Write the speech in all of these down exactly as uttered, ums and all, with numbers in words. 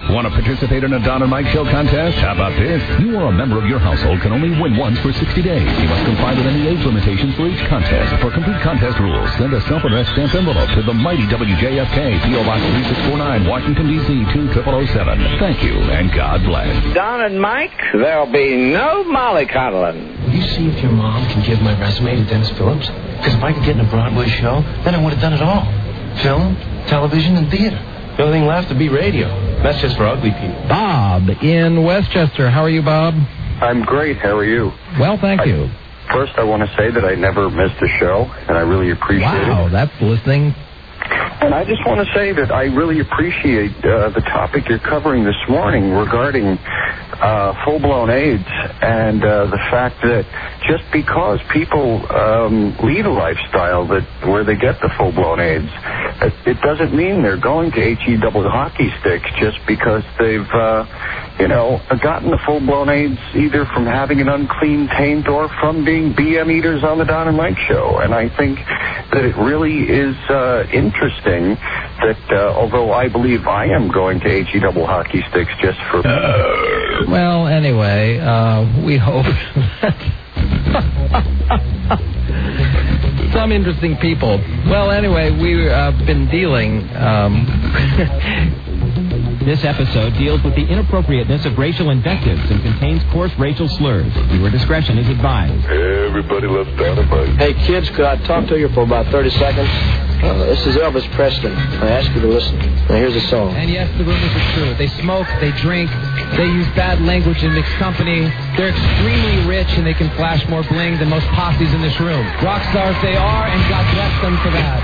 Want to participate in a Don and Mike Show contest? How about this? You or a member of your household can only win once for sixty days. You must comply with any age limitations for each contest. For complete contest rules, send a self-addressed stamped envelope to the mighty W J F K, P O Box three six four nine, Washington, D C two zero zero zero seven. Thank you, and God bless. Don and Mike, there'll be no mollycoddling. Will you see if your mom can give my resume to Dennis Phillips? Because if I could get in a Broadway show, then I would have done it all. Film, television, and theater. The only thing left would be radio. That's just for ugly people. Bob in Westchester. How are you, Bob? I'm great. How are you? Well, thank I, you. First, I want to say that I never missed a show, and I really appreciate wow, it. Wow, that's listening. And I just want to say that I really appreciate uh, the topic you're covering this morning regarding uh, full-blown AIDS and uh, the fact that just because people um, lead a lifestyle that where they get the full-blown AIDS, it, it doesn't mean they're going to H E double hockey sticks just because they've, uh, you know, gotten the full-blown AIDS either from having an unclean taint or from being B M eaters on the Don and Mike Show. And I think that it really is uh, interesting that uh, although I believe I am going to H E double hockey sticks just for... Uh, well, anyway, uh, we hope some interesting people. Well, anyway, we've uh, been dealing... Um, This episode deals with the inappropriateness of racial invectives and contains coarse racial slurs. Your discretion is advised. Everybody loves dynamite. Hey, kids, could I talk to you for about thirty seconds? Uh, this is Elvis Presley. I ask you to listen. Now, here's a song. And yes, the rumors are true. They smoke, they drink, they use bad language in mixed company. They're extremely rich, and they can flash more bling than most posses in this room. Rock stars they are, and God bless them for that.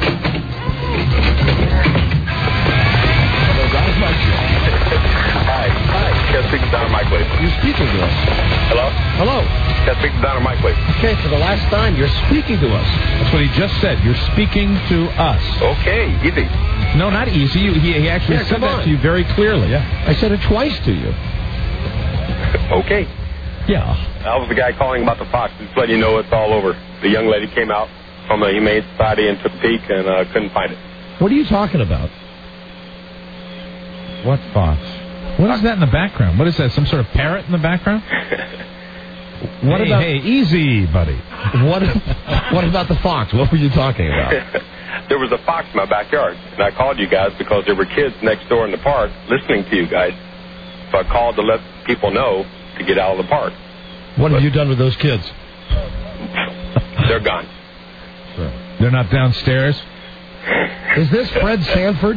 Hi. Hi. Can I speak to Don and Mike, please? You're speaking to us. Hello? Hello. Can I speak to Don and Mike, please? Okay, for the last time, you're speaking to us. That's what he just said. You're speaking to us. Okay, easy. No, not easy. You, he, he actually yeah, said that on. to you very clearly. Yeah. I said it twice to you. Okay. Yeah. I was the guy calling about the Fox. Just letting you know it's all over. The young lady came out from the Humane Society and took a peek and uh, couldn't find it. What are you talking about? What Fox? What is that in the background? What is that? Some sort of parrot in the background? What hey, about? Hey, easy, buddy. What? What about the fox? What were you talking about? There was a fox in my backyard, and I called you guys because there were kids next door in the park listening to you guys. So I called to let people know to get out of the park. What but have you done with those kids? They're gone. They're not downstairs? Is this Fred Sanford?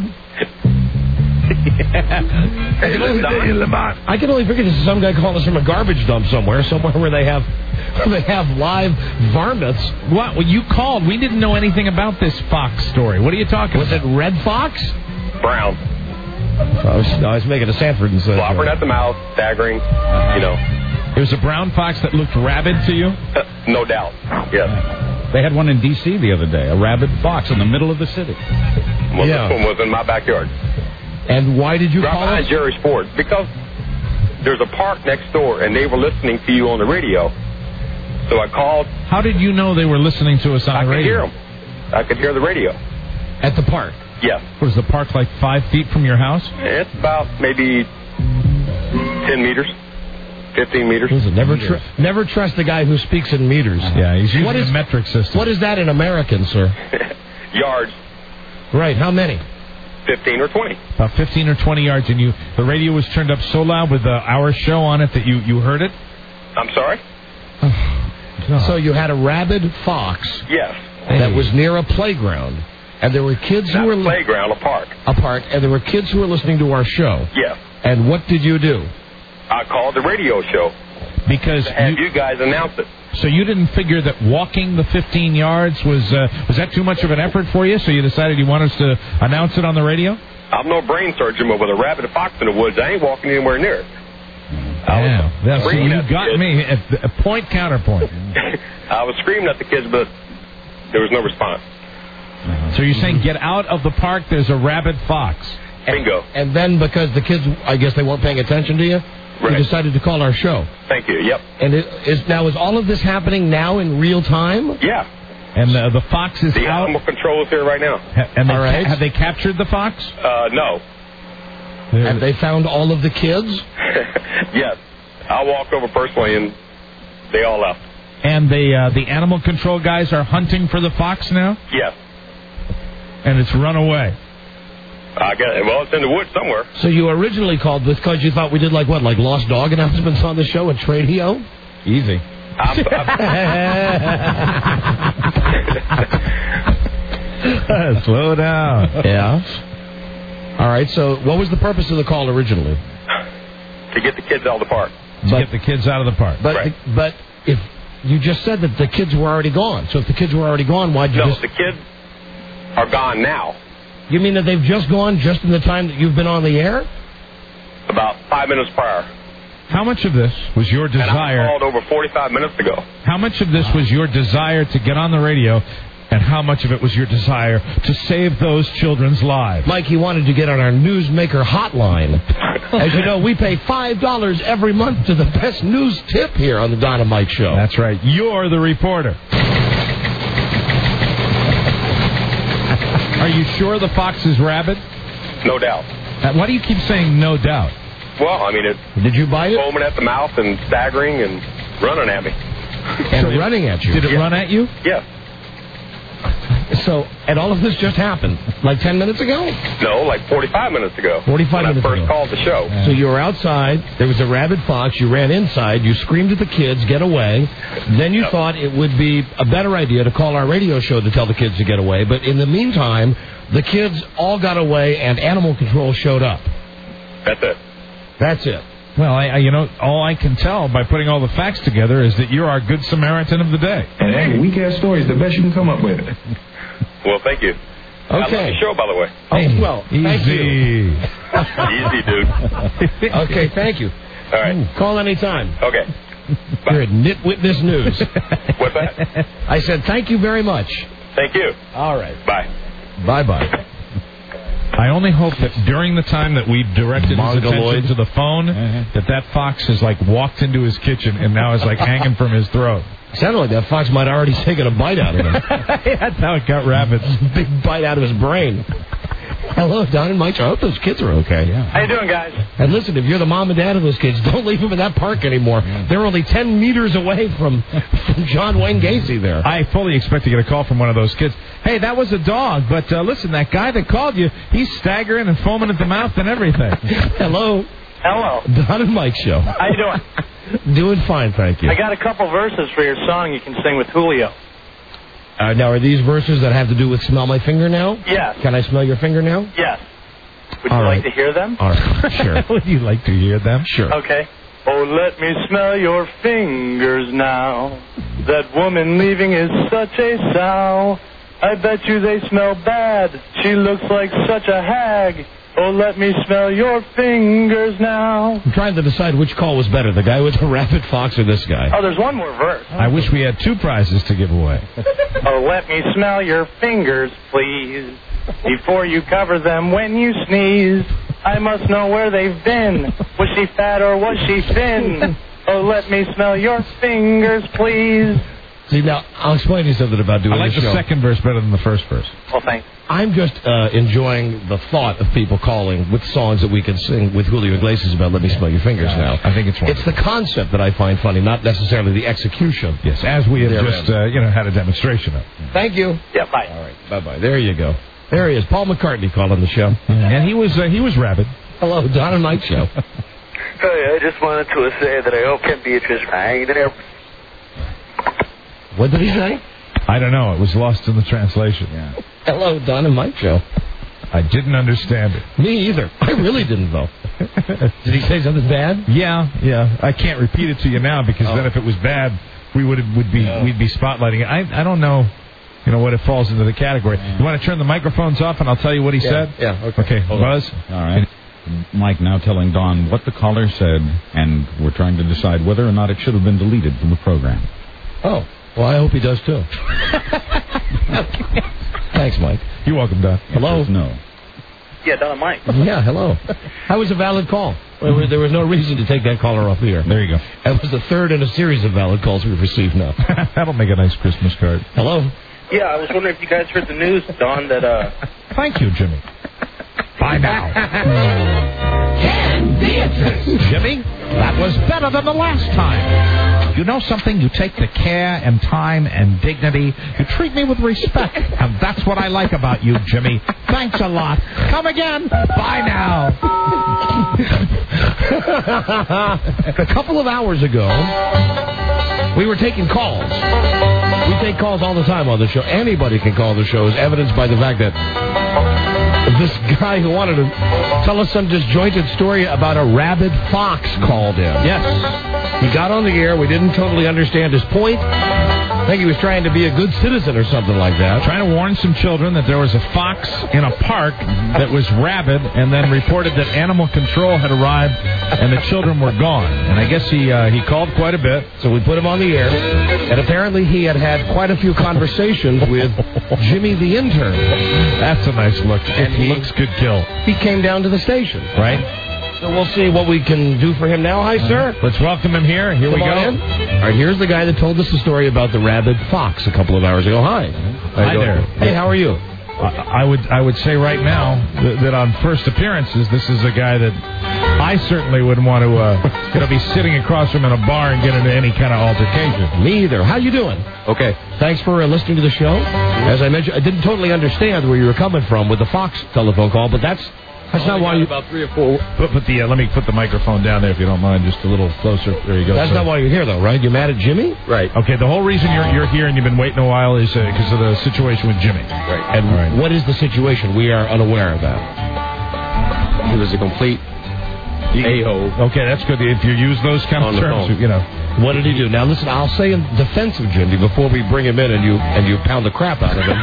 Yeah. I, can only, I can only figure this is some guy calling us from a garbage dump somewhere, somewhere where they have where they have live varmints. What? Well, you called. We didn't know anything about this fox story. What are you talking was about? Was it red fox? Brown. I was, no, I was making a Sanford and said... Floppering at the mouth, staggering, uh-huh. you know. It was a brown fox that looked rabid to you? Uh, no doubt, yes. They had one in D C the other day, a rabid fox in the middle of the city. Well, yeah. This one was in my backyard. And why did you right call behind us? Jerry's Ford? Because there's a park next door, and they were listening to you on the radio. So I called. How did you know they were listening to us on I the radio? I could hear them. I could hear the radio. At the park? Yes. Was the park like five feet from your house? It's about maybe ten meters, fifteen meters. Listen, never, tr- never trust the guy who speaks in meters. Uh-huh. Yeah, he's using what is, a metric system. What is that in American, sir? Yards. Right, how many? fifteen or twenty. About fifteen or twenty yards, and you the radio was turned up so loud with uh, our show on it that you, you heard it? I'm sorry? So you had a rabid fox. Yes. That was near a playground, and there were kids Not who were... a playground, a park. A park, and there were kids who were listening to our show. Yes. And what did you do? I called the radio show. Because to have you, you guys announce it. So you didn't figure that walking the fifteen yards was uh, was that too much of an effort for you? So you decided you wanted us to announce it on the radio? I'm no brain surgeon, but with a rabid fox in the woods, I ain't walking anywhere near it. Yeah, that's, so you got kids. me at a point counterpoint. I was screaming at the kids, but there was no response. So you're saying get out of the park? There's a rabid fox. Bingo. And then because the kids, I guess they weren't paying attention to you. Right. You decided to call our show. Thank you. Yep. And it is now is all of this happening now in real time? Yeah. And the, the fox is the out. animal control is here right now. Ha- and they all right. ca- have they captured the fox? Uh, no. Have they found all of the kids? Yes. I'll walk over personally, and they all left. And the uh, the animal control guys are hunting for the fox now? Yes. And it's run away. I guess, well, it's in the woods somewhere. So you originally called because you thought we did like what, like lost dog announcements on the show and Tradio? Easy. I'm, I'm Slow down. Yeah. All right, so what was the purpose of the call originally? To get the kids out of the park. To But- get the kids out of the park. But Right. but if you just said that the kids were already gone, so if the kids were already gone, why'd you No, just... the kids are gone now. You mean that they've just gone just in the time that you've been on the air? About five minutes prior. How much of this was your And I desire? called over forty-five minutes ago. How much of this was your desire to get on the radio, and how much of it was your desire to save those children's lives? Mike, he wanted to get on our Newsmaker hotline. As you know, we pay five dollars every month to the best news tip here on the Don and Mike Show. That's right. You're the reporter. Are you sure the fox is rabid? No doubt. Uh, why do you keep saying no doubt? Well, I mean, it's Did you bite it? foaming at the mouth and staggering and running at me. And So it- running at you. Did it Yeah. run at you? Yes. So, and all of this just happened, like ten minutes ago? No, like forty-five minutes ago. forty-five when minutes I first ago. called the show. So you were outside, there was a rabid fox, you ran inside, you screamed at the kids, get away. Then you Yep. thought it would be a better idea to call our radio show to tell the kids to get away. But in the meantime, the kids all got away and animal control showed up. That's it. That's it. Well, I, I, you know, all I can tell by putting all the facts together is that you're our good Samaritan of the day. And hey, weak-ass story is the best you can come up with. Well, thank you. I love Okay. the show, by the way. Oh, well, thank you. Easy. Easy, dude. Okay, thank you. All right. Call anytime. Okay. You're at Nitwitness News. What's that? I said thank you very much. Thank you. All right. Bye. Bye-bye. I only hope that during the time that we directed his Mongoloid. attention to the phone, that that fox has, like, walked into his kitchen and now is, like, hanging from his throat. Sounded like that fox might have already taken a bite out of him. That's how it got rabbits. Big bite out of his brain. Hello, Don and Mike. I hope those kids are okay. Yeah. How you doing, guys? And listen, if you're the mom and dad of those kids, don't leave them in that park anymore. They're only ten meters away from, from John Wayne Gacy there. I fully expect to get a call from one of those kids. Hey, that was a dog, but uh, listen, that guy that called you, he's staggering and foaming at the mouth and everything. Hello. Hello. Don and Mike Show. How you doing? Doing fine, thank you. I got a couple verses for your song you can sing with Julio. Uh, now, are these verses that have to do with smell my finger now? Yes. Can I smell your finger now? Yes. Would All you right. like to hear them? All right, sure. Would you like to hear them? Sure. Okay. Oh, let me smell your fingers now. That woman leaving is such a sow. I bet you they smell bad. She looks like such a hag. Oh, let me smell your fingers now. I'm trying to decide which call was better, the guy with the rapid fox or this guy. Oh, there's one more verse. I wish we had two prizes to give away. Oh, let me smell your fingers, please, before you cover them when you sneeze. I must know where they've been. Was she fat or was she thin? Oh, let me smell your fingers, please. See, now, I'll explain to you something about doing I like this the show. second verse better than the first verse. Well, thanks. I'm just uh, enjoying the thought of people calling with songs that we can sing with Julio Iglesias about Let Me Smell Your Fingers now. I think it's wonderful. It's the concept that I find funny, not necessarily the execution. Yes, as we have Therein. just, uh, you know, had a demonstration of. Thank you. Yeah, bye. All right, bye-bye. There you go. There he is, Paul McCartney calling the show. And he was, uh, he was rabid. Hello, Don and Mike Show. Hey, I just wanted to say that I hope Ken Beatrice hanged in there. What did he say? I don't know. It was lost in the translation. Yeah. Hello, Don and Mike Show. I didn't understand it. Me either. I really didn't, though. Did he say something bad? Yeah, yeah. I can't repeat it to you now because Oh. then if it was bad, we would would be Yeah. we'd be spotlighting it. I I don't know, you know, what it falls into the category. You want to turn the microphones off and I'll tell you what he Yeah. said? Yeah. Okay. Okay, Hold on. Buzz. All right. Mike now telling Don what the caller said, and we're trying to decide whether or not it should have been deleted from the program. Oh. Well, I hope he does, too. Thanks, Mike. You're welcome, Don. Hello? No. Yeah, Don and Mike. Yeah, hello. That was a valid call. There was, there was no reason to take that caller off the air. There you go. That was the third in a series of valid calls we've received now. That'll make a nice Christmas card. Hello? Yeah, I was wondering if you guys heard the news, Don, that, uh... Thank you, Jimmy. Bye now. and Beatrice. Jimmy, that was better than the last time. You know something? You take the care and time and dignity. You treat me with respect. And that's what I like about you, Jimmy. Thanks a lot. Come again. Bye now. A couple of hours ago, we were taking calls. We take calls all the time on the show. Anybody can call the show, as evidenced by the fact that this guy who wanted to tell us some disjointed story about a rabid fox called in. Yes. He got on the air. We didn't totally understand his point. I think he was trying to be a good citizen or something like that. Trying to warn some children that there was a fox in a park that was rabid, and then reported that animal control had arrived and the children were gone. And I guess he uh, he called quite a bit. So we put him on the air, and apparently he had had quite a few conversations with Jimmy the intern. That's a nice look. And he looks good kill. He came down to the station. Right. So we'll see what we can do for him now. Hi, sir. Let's welcome him here. Here Come we go. On all right, here's the guy that told us the story about the rabid fox a couple of hours ago. Hi. Hi there. Hey, how are you? I would I would say right now that, that on first appearances, this is a guy that I certainly wouldn't want to uh, you know, be sitting across from him in a bar and get into any kind of altercation. Me either. How you doing? Okay. Thanks for uh, listening to the show. As I mentioned, I didn't totally understand where you were coming from with the Fox telephone call, but that's that's not why you. About three or four. Put, put the uh, let me put the microphone down there if you don't mind, just a little closer. There you go. That's sir. not why you're here, though, right? You're mad at Jimmy? Right. Okay. The whole reason you're you're here and you've been waiting a while is because uh, of the situation with Jimmy. Right. And right. What is the situation? We are unaware of that. He was a complete a-hole. Okay, that's good. If you use those kind of terms, you know. What did he do? Now, listen, I'll say in defense of Jimmy before we bring him in and you and you pound the crap out of him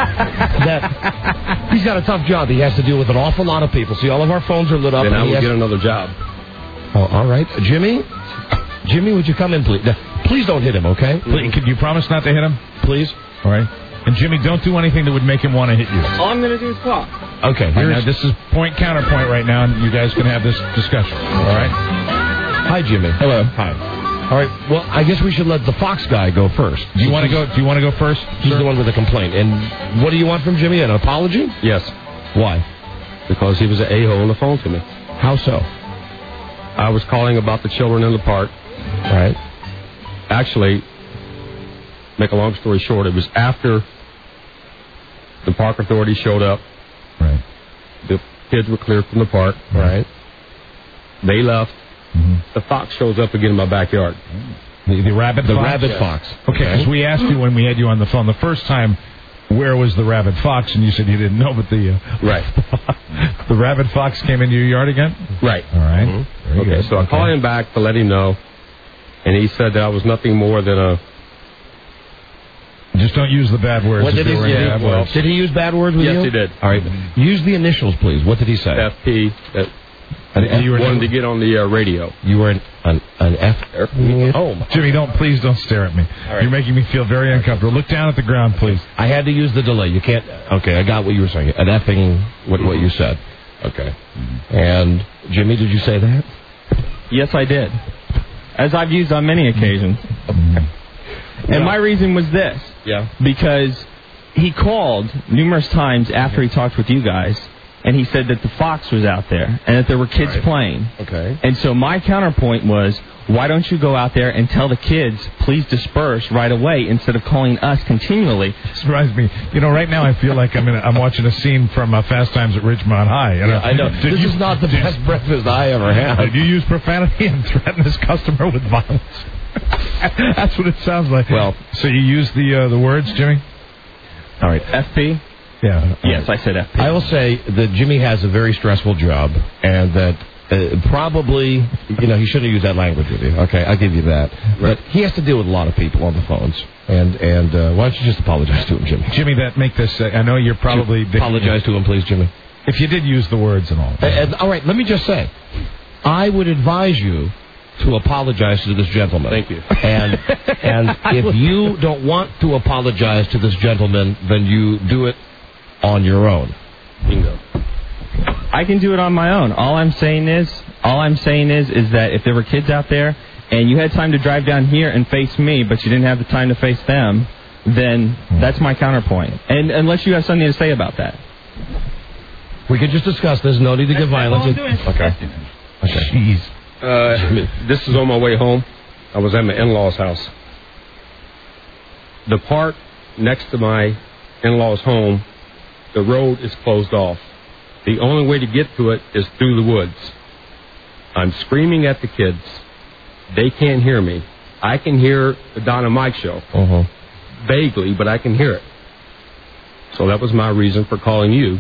that he's got a tough job. He has to deal with an awful lot of people. See, all of our phones are lit up. Then I will has... get another job. Oh, all right. Jimmy? Jimmy, would you come in, please? Now, please don't hit him, okay? Please, could you promise not to hit him? Please. All right. And, Jimmy, don't do anything that would make him want to hit you. All I'm going to do is talk. Okay. Right, now, this is point counterpoint right now, and you guys can have this discussion. All right? Hi, Jimmy. Hello. Hi. All right. Well, I guess we should let the Fox guy go first. Do you want to go? Do you want to go first? He's sir? the one with the complaint. And what do you want from Jimmy? An apology? Yes. Why? Because he was an a-hole on the phone to me. How so? I was calling about the children in the park. Right. Actually, make a long story short, it was after the park authority showed up. Right. The kids were cleared from the park. Right. They left. Mm-hmm. The fox shows up again in my backyard. The, the rabbit the fox? rabbit yes. fox. Okay, because okay. we asked you when we had you on the phone the first time, where was the rabbit fox, and you said you didn't know, but the uh, right the rabbit fox came into your yard again? Right. All right. Mm-hmm. Okay, good. so I okay. called him back to let him know, and he said that I was nothing more than a... Just don't use the bad words. What did he say? Yeah, well, did he use bad words with yes, you? Yes, he did. All right. Use the initials, please. What did he say? F P. That An you were wanted to get on the uh, radio. You were an, an, an F. Oh, Jimmy, don't please don't stare at me. Right. You're making me feel very uncomfortable. Look down at the ground, please. I had to use the delay. You can't. Okay, I got what you were saying. An effing. What what you said. Okay. And Jimmy, did you say that? Yes, I did. As I've used on many occasions. And my reason was this. Yeah. Because he called numerous times after he talked with you guys, and he said that the fox was out there and that there were kids right. playing. Okay. And so my counterpoint was, why don't you go out there and tell the kids, please disperse right away instead of calling us continually? Surprised me. You know, right now I feel like I'm in a, I'm watching a scene from uh, Fast Times at Ridgemont High. You know? Yeah, I know. Did this you, is not the best breakfast I ever had. Did you use profanity and threaten this customer with violence? That's what it sounds like. Well, so you use the uh, the words, Jimmy? All right, F P? Yeah. Yes, I said F P. I will say that Jimmy has a very stressful job, and that uh, probably, you know, he shouldn't have used that language with you. Okay, I'll give you that. Right. But he has to deal with a lot of people on the phones. And and uh, why don't you just apologize to him, Jimmy? Jimmy, that make this. Uh, I know you're probably you apologize to him, please, Jimmy. If you did use the words and all. Uh, and, all right, let me just say, I would advise you to apologize to this gentleman. Thank you. And and if you don't want to apologize to this gentleman, then you do it on your own. Bingo. I can do it on my own. All I'm saying is, all I'm saying is, is that if there were kids out there and you had time to drive down here and face me, but you didn't have the time to face them, then that's my counterpoint. And unless you have something to say about that. We could just discuss this. No need to get violent. Okay. Okay. Jeez. Uh, this is on my way home. I was at my in-laws' house. The park next to my in-laws' home, the road is closed off. The only way to get to it is through the woods. I'm screaming at the kids. They can't hear me. I can hear the Don and Mike show. Uh-huh. Vaguely, but I can hear it. So that was my reason for calling you.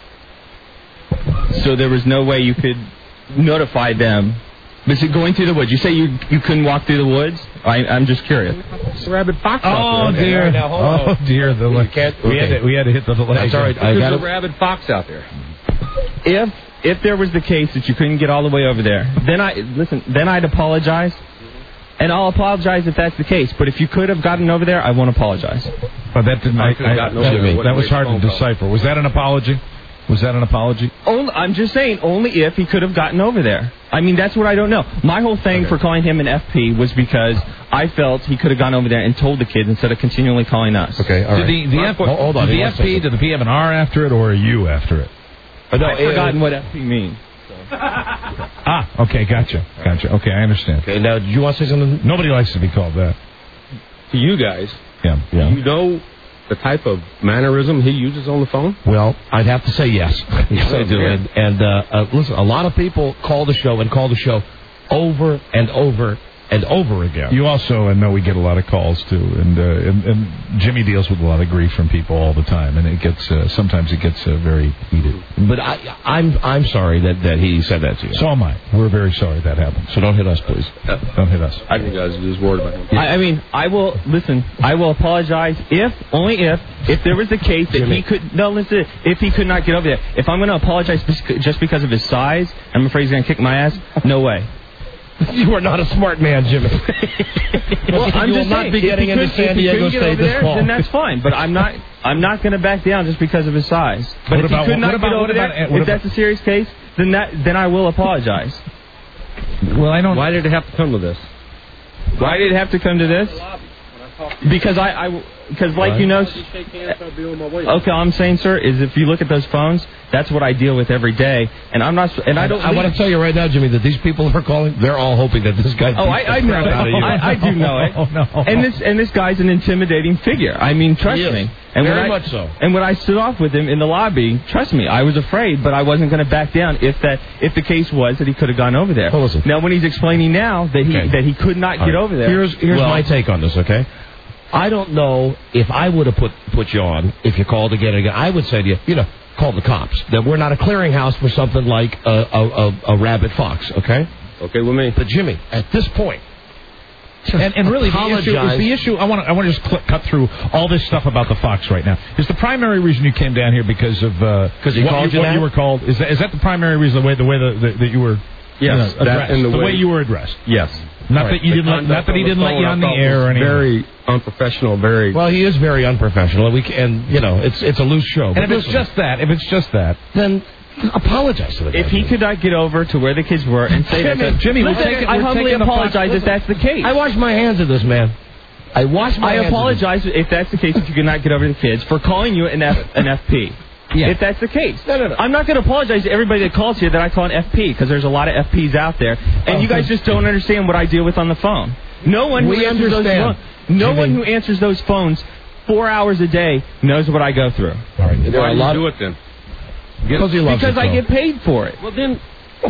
So there was no way you could notify them. Was it going through the woods? You say you you couldn't walk through the woods? I, I'm just curious. It's a rabid fox Oh, out there. dear. Okay, now, hold on. Oh, dear. The You can't- we, had okay. to, we had to hit the delay. That's all right. I There's got a it. rabid fox out there. If if there was the case that you couldn't get all the way over there, then I listen. Then I'd apologize, and I'll apologize if that's the case. But if you could have gotten over there, I won't apologize. But that didn't. I I, could have I, gotten that, over there. that was Wait, hard to phone call. decipher. Was that an apology? Was that an apology? Only, I'm just saying, only if he could have gotten over there. I mean, that's what I don't know. My whole thing Okay. for calling him an F P was because I felt he could have gone over there and told the kids instead of continually calling us. Okay, all Did right. the, the F, Hold- hold on, did the one F P, second. did the P have an R after it or a U after it? I've no, forgotten uh, what F P means. Ah, okay, gotcha. Gotcha. Okay, I understand. Okay, now, do you want to say something? Nobody likes to be called that. To you guys, Yeah. do you know the type of mannerism he uses on the phone? Well, I'd have to say yes. Yes, I do. Yeah. And, and uh, uh, listen, a lot of people call the show and call the show over and over and over again. You also uh, know we get a lot of calls too, and, uh, and and Jimmy deals with a lot of grief from people all the time, and it gets uh, sometimes it gets uh, very heated. But I, I'm I'm sorry that, that he said that to you. So am I. We're very sorry that happened. So don't hit us, please. Don't hit us. I think you guys are just worried about him. I, I mean, I will listen. I will apologize if, only if, if there was the case that Jimmy. he could. No, listen. If he could not get over there, if I'm going to apologize bes- just because of his size, I'm afraid he's going to kick my ass. No way. You are not a smart man, Jimmy. Well, I'm you will just not saying, be if getting he into could- San if he Diego couldn't get State over this there, fall. then that's fine. But I'm not. I'm not going to back down just because of his size. But What if about- he could not what about- get over what about- there, what if about- that's a serious case, then that then I will apologize. Well, I don't. Why did it have to come to this? Why did it have to come to this? Because I, I because like you know. Okay, all I'm saying, sir, is if you look at those phones, that's what I deal with every day, and I'm not. And I don't. I want to tell you right now, Jimmy, that these people who are calling, they're all hoping that this guy. Oh, I, I know it. Out of you. I, I do know it. Oh, no. And this and this guy's an intimidating figure. I mean, trust He is. me. And Very when I, much so. And when I stood off with him in the lobby, trust me, I was afraid, but I wasn't going to back down if that if the case was that he could have gone over there. Well, listen. Now, when he's explaining now that he Okay. that he could not All get right. over there, Here's here's well, my take on this. Okay, I don't know if I would have put put you on if you called again and again. I would say to you, you know, call the cops. That we're not a clearinghouse for something like a a, a, a rabid fox. Okay. Okay with me. But Jimmy, at this point. And, and really, the issue, Apologize. is the issue. I want to. I want to just cl- cut through all this stuff about the fox right now. Is the primary reason you came down here because of because he what, called you, you what that? you were called? Is that is that the primary reason? The way the way that, that, that you were Yes, you know, that addressed, and the the way, way- you were addressed. Yes. Not Right. that you The didn't. Let, conduct not that he on the didn't let phone you I on the thought air was or anything. Very unprofessional. Very. Well, he is very unprofessional. And we can, and you know, it's it's a loose show. And But if it's listen, just that, if it's just that, then apologize to the guy. if he could not get over to where the kids were and say Jimmy, that, Jimmy, we're listen, taking- I we're humbly taking the fox- apologize if listen, that's the case. I wash my hands of this, man. I wash my I hands of this. apologize if that's the case, if you cannot get over to the kids, for calling you an F, an F P. Yeah. If that's the case. No, no, no. I'm not going to apologize to everybody that calls here that I call an F P, because there's a lot of F Ps out there, and you guys just don't understand what I deal with on the phone. No one who We answers understand. those phones, no Jimmy. one who answers those phones four hours a day knows what I go through. All right. There are Why a do lot you do of it then? because he loves Because the I phone. get paid for it. Well then.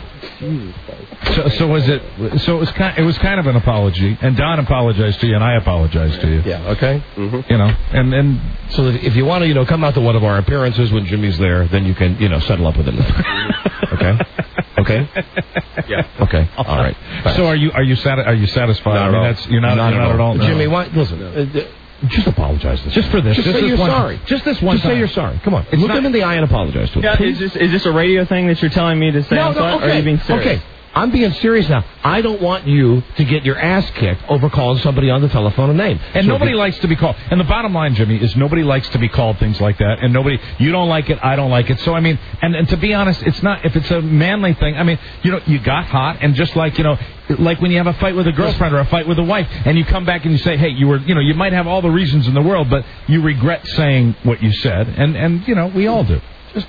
so so was it? So it was kind. It was kind of an apology, and Don apologized to you, and I apologized to you. Yeah. Okay. You know, and and So that if you want to, you know, come out to one of our appearances when Jimmy's there, then you can, you know, settle up with him. Okay. Okay. Yeah. Okay. All right. so are you are you sati- are you satisfied? Not I at mean, all. that's you're not Not you're at not at all. all. no. Jimmy, why, listen. Uh, uh, just apologize this Just time. for this. Just, Just say this you're one sorry. time. Just this one Just say time. you're sorry. Come on. It's Look not- him in the eye and apologize to him. Now, Please. is this is this a radio thing that you're telling me to say No, I'm no, sorry, okay. or are you being serious? Okay. I'm being serious now. I don't want you to get your ass kicked over calling somebody on the telephone a name. And So nobody if you- likes to be called. And the bottom line, Jimmy, is nobody likes to be called things like that. And nobody, you don't like it, I don't like it. So, I mean, and, and to be honest, it's not, if it's a manly thing, I mean, you know, you got hot, and just like, you know, like when you have a fight with a girlfriend or a fight with a wife, and you come back and you say, hey, you were, you know, you might have all the reasons in the world, but you regret saying what you said. And, and you know, we all do. Just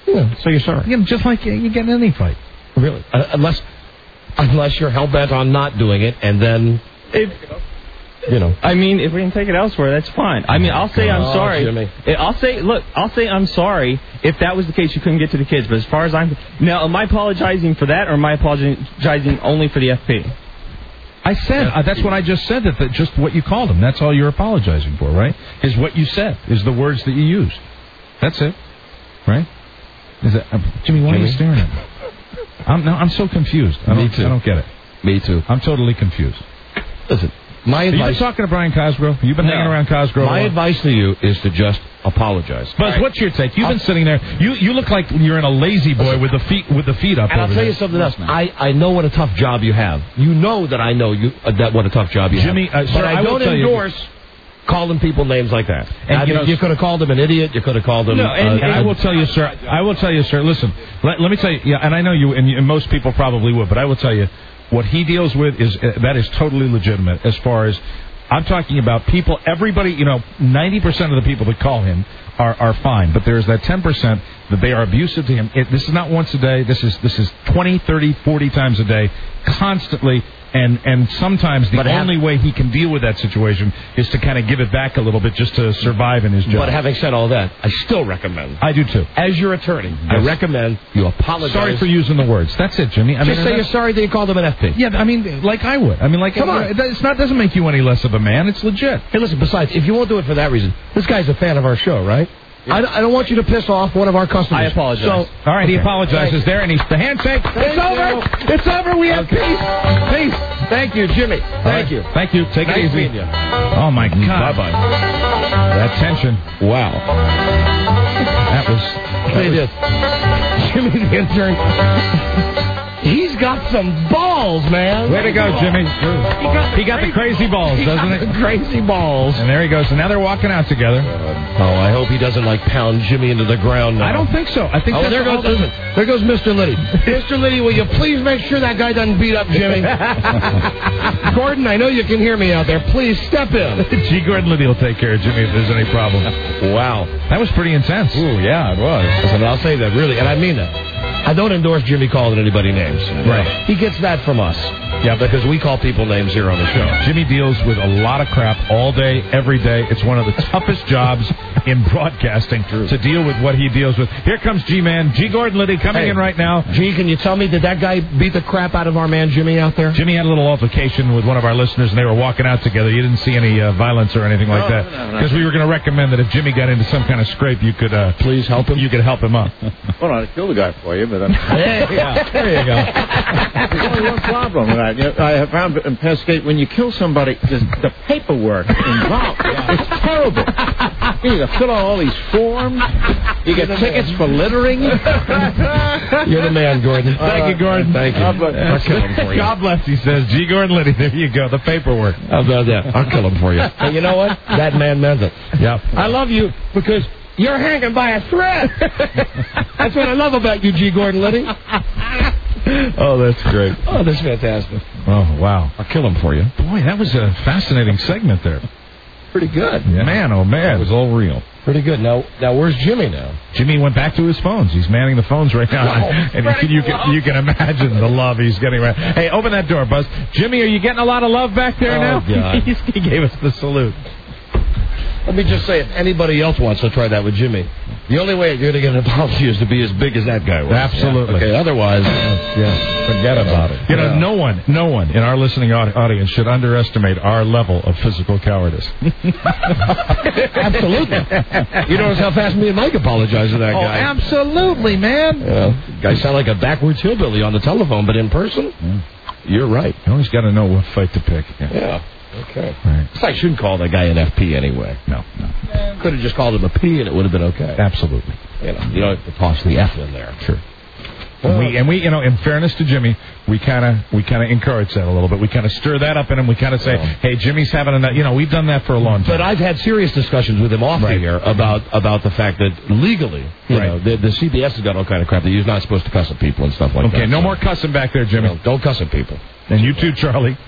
Yeah, so you're sorry. Yeah, just like you get in any fight. Really? Uh, unless, unless you're hell-bent on not doing it, and then... If, you know. I mean, if we can take it elsewhere, that's fine. I mean, I'll say I'm Oh, sorry. Jimmy. I'll say, look, I'll say I'm sorry if that was the case. You couldn't get to the kids. But as far as I'm now, am I apologizing for that, or am I apologizing only for the F P? I said uh, that's what I just said. That, that just what you called him. That's all you're apologizing for, right? Is what you said. Is the words that you used. That's it, right? Is it, uh, Jimmy? Why Jimmy? are you staring at me? I'm no, I'm so confused. I Me don't, too. I don't get it. Me too. I'm totally confused. Listen, my Have you advice... been talking to Brian Cosgrove? You've been No. hanging around Cosgrove. My a lot? advice to you is to just apologize. Buzz, Right. what's your take? You've I'll- been sitting there. You you look like you're in a lazy boy with the feet with the feet up. And I'll over tell there. you something else. I, I know what a tough job you have. You know that I know you uh, that what a tough job you Jimmy, have. uh, but sir, I, I will don't tell you- endorse calling people names like that. And I you mean, know- you could have called him an idiot. You could have called him. No, and, uh, and I will tell you, sir. I will tell you, sir. Listen, let, let me tell you. Yeah, and I know you, and, you, and most people probably would, but I will tell you, what he deals with is uh, that is totally legitimate. As far as I'm talking about, people, everybody, you know, ninety percent of the people that call him are are fine, but there's that ten percent that they are abusive to him. It, this is not once a day. This is this is twenty, thirty, forty times a day, constantly. And and sometimes the But have- only way he can deal with that situation is to kind of give it back a little bit just to survive in his job. But having said all that, I still recommend. I do too. As your attorney, I Yes. recommend you apologize. Sorry for using the words. That's it, Jimmy. I Just mean, say you're that's- sorry that you called him an F P. Yeah, I mean, like I would. I mean, like, Come on. uh, It's not doesn't make you any less of a man. It's legit. Hey, listen, besides, if you won't do it for that reason, this guy's a fan of our show, right? I, I don't want you to piss off one of our customers. I apologize. So, All right, he Okay. apologizes there, and he's the handshake. It's over. It's over. We have peace. Peace. Thank you, Jimmy. Thank right. you. Thank you. Take Nice it easy. meeting you. Oh my God. Bye bye. That tension. Wow. That was. Say this. Jimmy the intern. He's got some balls, man. Way to go, Jimmy. He got the, He got the crazy balls, he doesn't got he? the crazy balls. And there he goes. And now they're walking out together. Oh, I hope he doesn't like pound Jimmy into the ground now. I don't think so. I think Oh, that's there all goes, listen, there goes Mister Liddy. Mister Liddy, will you please make sure that guy doesn't beat up Jimmy? Gordon, I know you can hear me out there. Please step in. G. Gordon Liddy will take care of Jimmy if there's any problem. Wow. That was pretty intense. Ooh, yeah, it was. Listen, I'll say that, really, and I mean that. I don't endorse Jimmy calling anybody names. Right. He gets that from us. Yeah, because we call people names here on the show. Jimmy deals with a lot of crap all day, every day. It's one of the toughest jobs in broadcasting to deal with what he deals with. Here comes G-Man, G. Gordon Liddy coming Hey, in right now. G, can you tell me, did that guy beat the crap out of our man Jimmy out there? Jimmy had a little altercation with one of our listeners, and they were walking out together. You didn't see any uh, violence or anything like No, that, no, no. because we were going to recommend that if Jimmy got into some kind of scrape, you could uh, please help him. You could help him up. Well, I'd kill the guy for you, but I'm... yeah, there you go. There's only one problem with that. You know, I have found in Pescate, when you kill somebody, the, the paperwork involved, it's terrible. You got to fill out all these forms. You get tickets for littering. You're the man, Gordon. Thank you, Gordon. Thank you. God bless, I'll kill him for you. God bless, he says. G. Gordon Liddy, there you go, the paperwork. How about that? I'll kill him for you. And you know what? That man meant it. Yep. I love you because you're hanging by a thread. That's what I love about you, G. Gordon Liddy. Oh, that's great. Oh, that's fantastic. Oh, wow. I'll kill him for you. Boy, that was a fascinating segment there. Pretty good. Yeah. Man, oh, man. It was all real. Pretty good. Now, now, where's Jimmy now? Jimmy went back to his phones. He's manning the phones right now. Wow. And you can, you, can, you can imagine the love he's getting. Right. Hey, open that door, Buzz. Jimmy, are you getting a lot of love back there Oh, now? God. He's, he gave us the salute. Let me just say, if anybody else wants to try that with Jimmy, the only way you're going to get an apology is to be as big as that guy was. Absolutely. Yeah. Okay, otherwise, yeah, forget about it. You know, Yeah. no one, no one in our listening audi- audience should underestimate our level of physical cowardice. Absolutely. You notice how fast me and Mike apologize to that Oh, guy. absolutely, man. Yeah. Guy sound like a backwards hillbilly on the telephone, but in person, Yeah. you're right. You always got to know what fight to pick. Yeah. Okay. Right. I shouldn't call that guy an F P anyway. No, no. Could have just called him a P and it would have been okay. Absolutely. You know, you don't have to toss the F in there. Sure. And we, and we, you know, in fairness to Jimmy, we kind of, we kind of encourage that a little bit. We kind of stir that up in him. We kind of say, Yeah. "Hey, Jimmy's having enough." You know, we've done that for a long time. But I've had serious discussions with him off Right. here about about the fact that legally, you Right. know, the, the C B S has got all kind of crap that you're not supposed to cuss at people and stuff like that. Okay, no So, more cussing back there, Jimmy. you know, don't cuss at people. And you too, Charlie.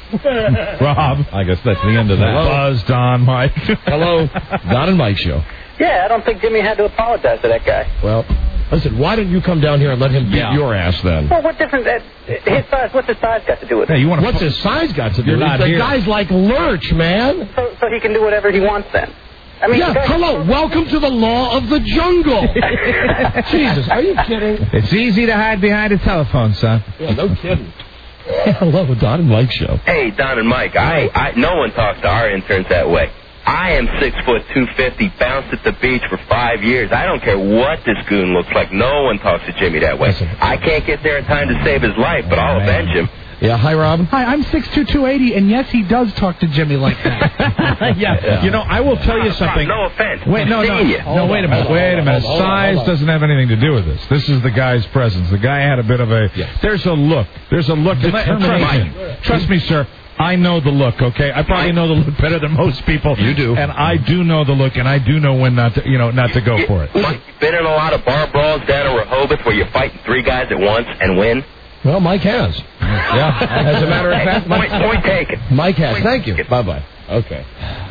Rob. I guess that's the end of that. Buzz, Don, Mike. Hello, Don and Mike show. Yeah, I don't think Jimmy had to apologize to that guy. Well, listen, why don't you come down here and let him beat Yeah. your ass then? Well, what difference? Uh, his size. What's his size got to do with it? Hey, you want What's his size got to do? You're with it? not The here. guy's like Lurch, man. So, so he can do whatever he wants then. I mean, Yeah, the guy- hello, welcome to the law of the jungle. Jesus, are you kidding? It's easy to hide behind a telephone, son. Yeah, no kidding. Hello, Don and Mike show. Hey, Don and Mike, I, I no one talks to our interns that way. I am six foot two fifty, bounced at the beach for five years. I don't care what this goon looks like. No one talks to Jimmy that way. I can't get there in time to save his life, but I'll avenge him. Yeah, hi, Rob. Hi, I'm six two, two eighty, and yes, he does talk to Jimmy like that. yeah. Yeah. You know, I will tell you something. No offense. Wait, no, no, Seeing you. no. Wait a minute. Wait a minute. hold on, Size hold on. doesn't have anything to do with this. This is the guy's presence. The guy had a bit of a. Yeah. There's a look. There's a look. And let- and Determination. Trust, trust me, sir. I know the look. Okay, I probably know the look better than most people. You do. And I do know the look, and I do know when not to, you know, not to go for it. Mike, you've been in a lot of bar brawls down in Rehoboth where you fight three guys at once and win. Well, Mike has. Yeah, as a matter of fact, Mike, Point, point taken. Mike has. Thank you. Bye-bye. Okay.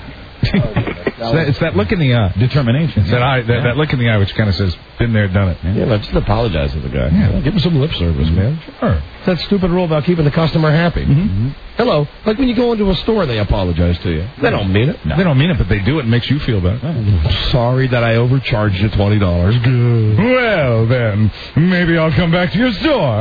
It's that, it's that look in the eye. Determination. It's that eye. That, that look in the eye, which kind of says, "Been there, done it." Man. Yeah, but just apologize to the guy. Yeah. Give him some lip service, man. Sure. It's that stupid rule about keeping the customer happy. Mm-hmm. Hello. Like when you go into a store, they apologize to you. They don't mean it. They don't mean it, but they do it. And makes you feel better. Sorry that I overcharged you twenty dollars. Well, then, maybe I'll come back to your store.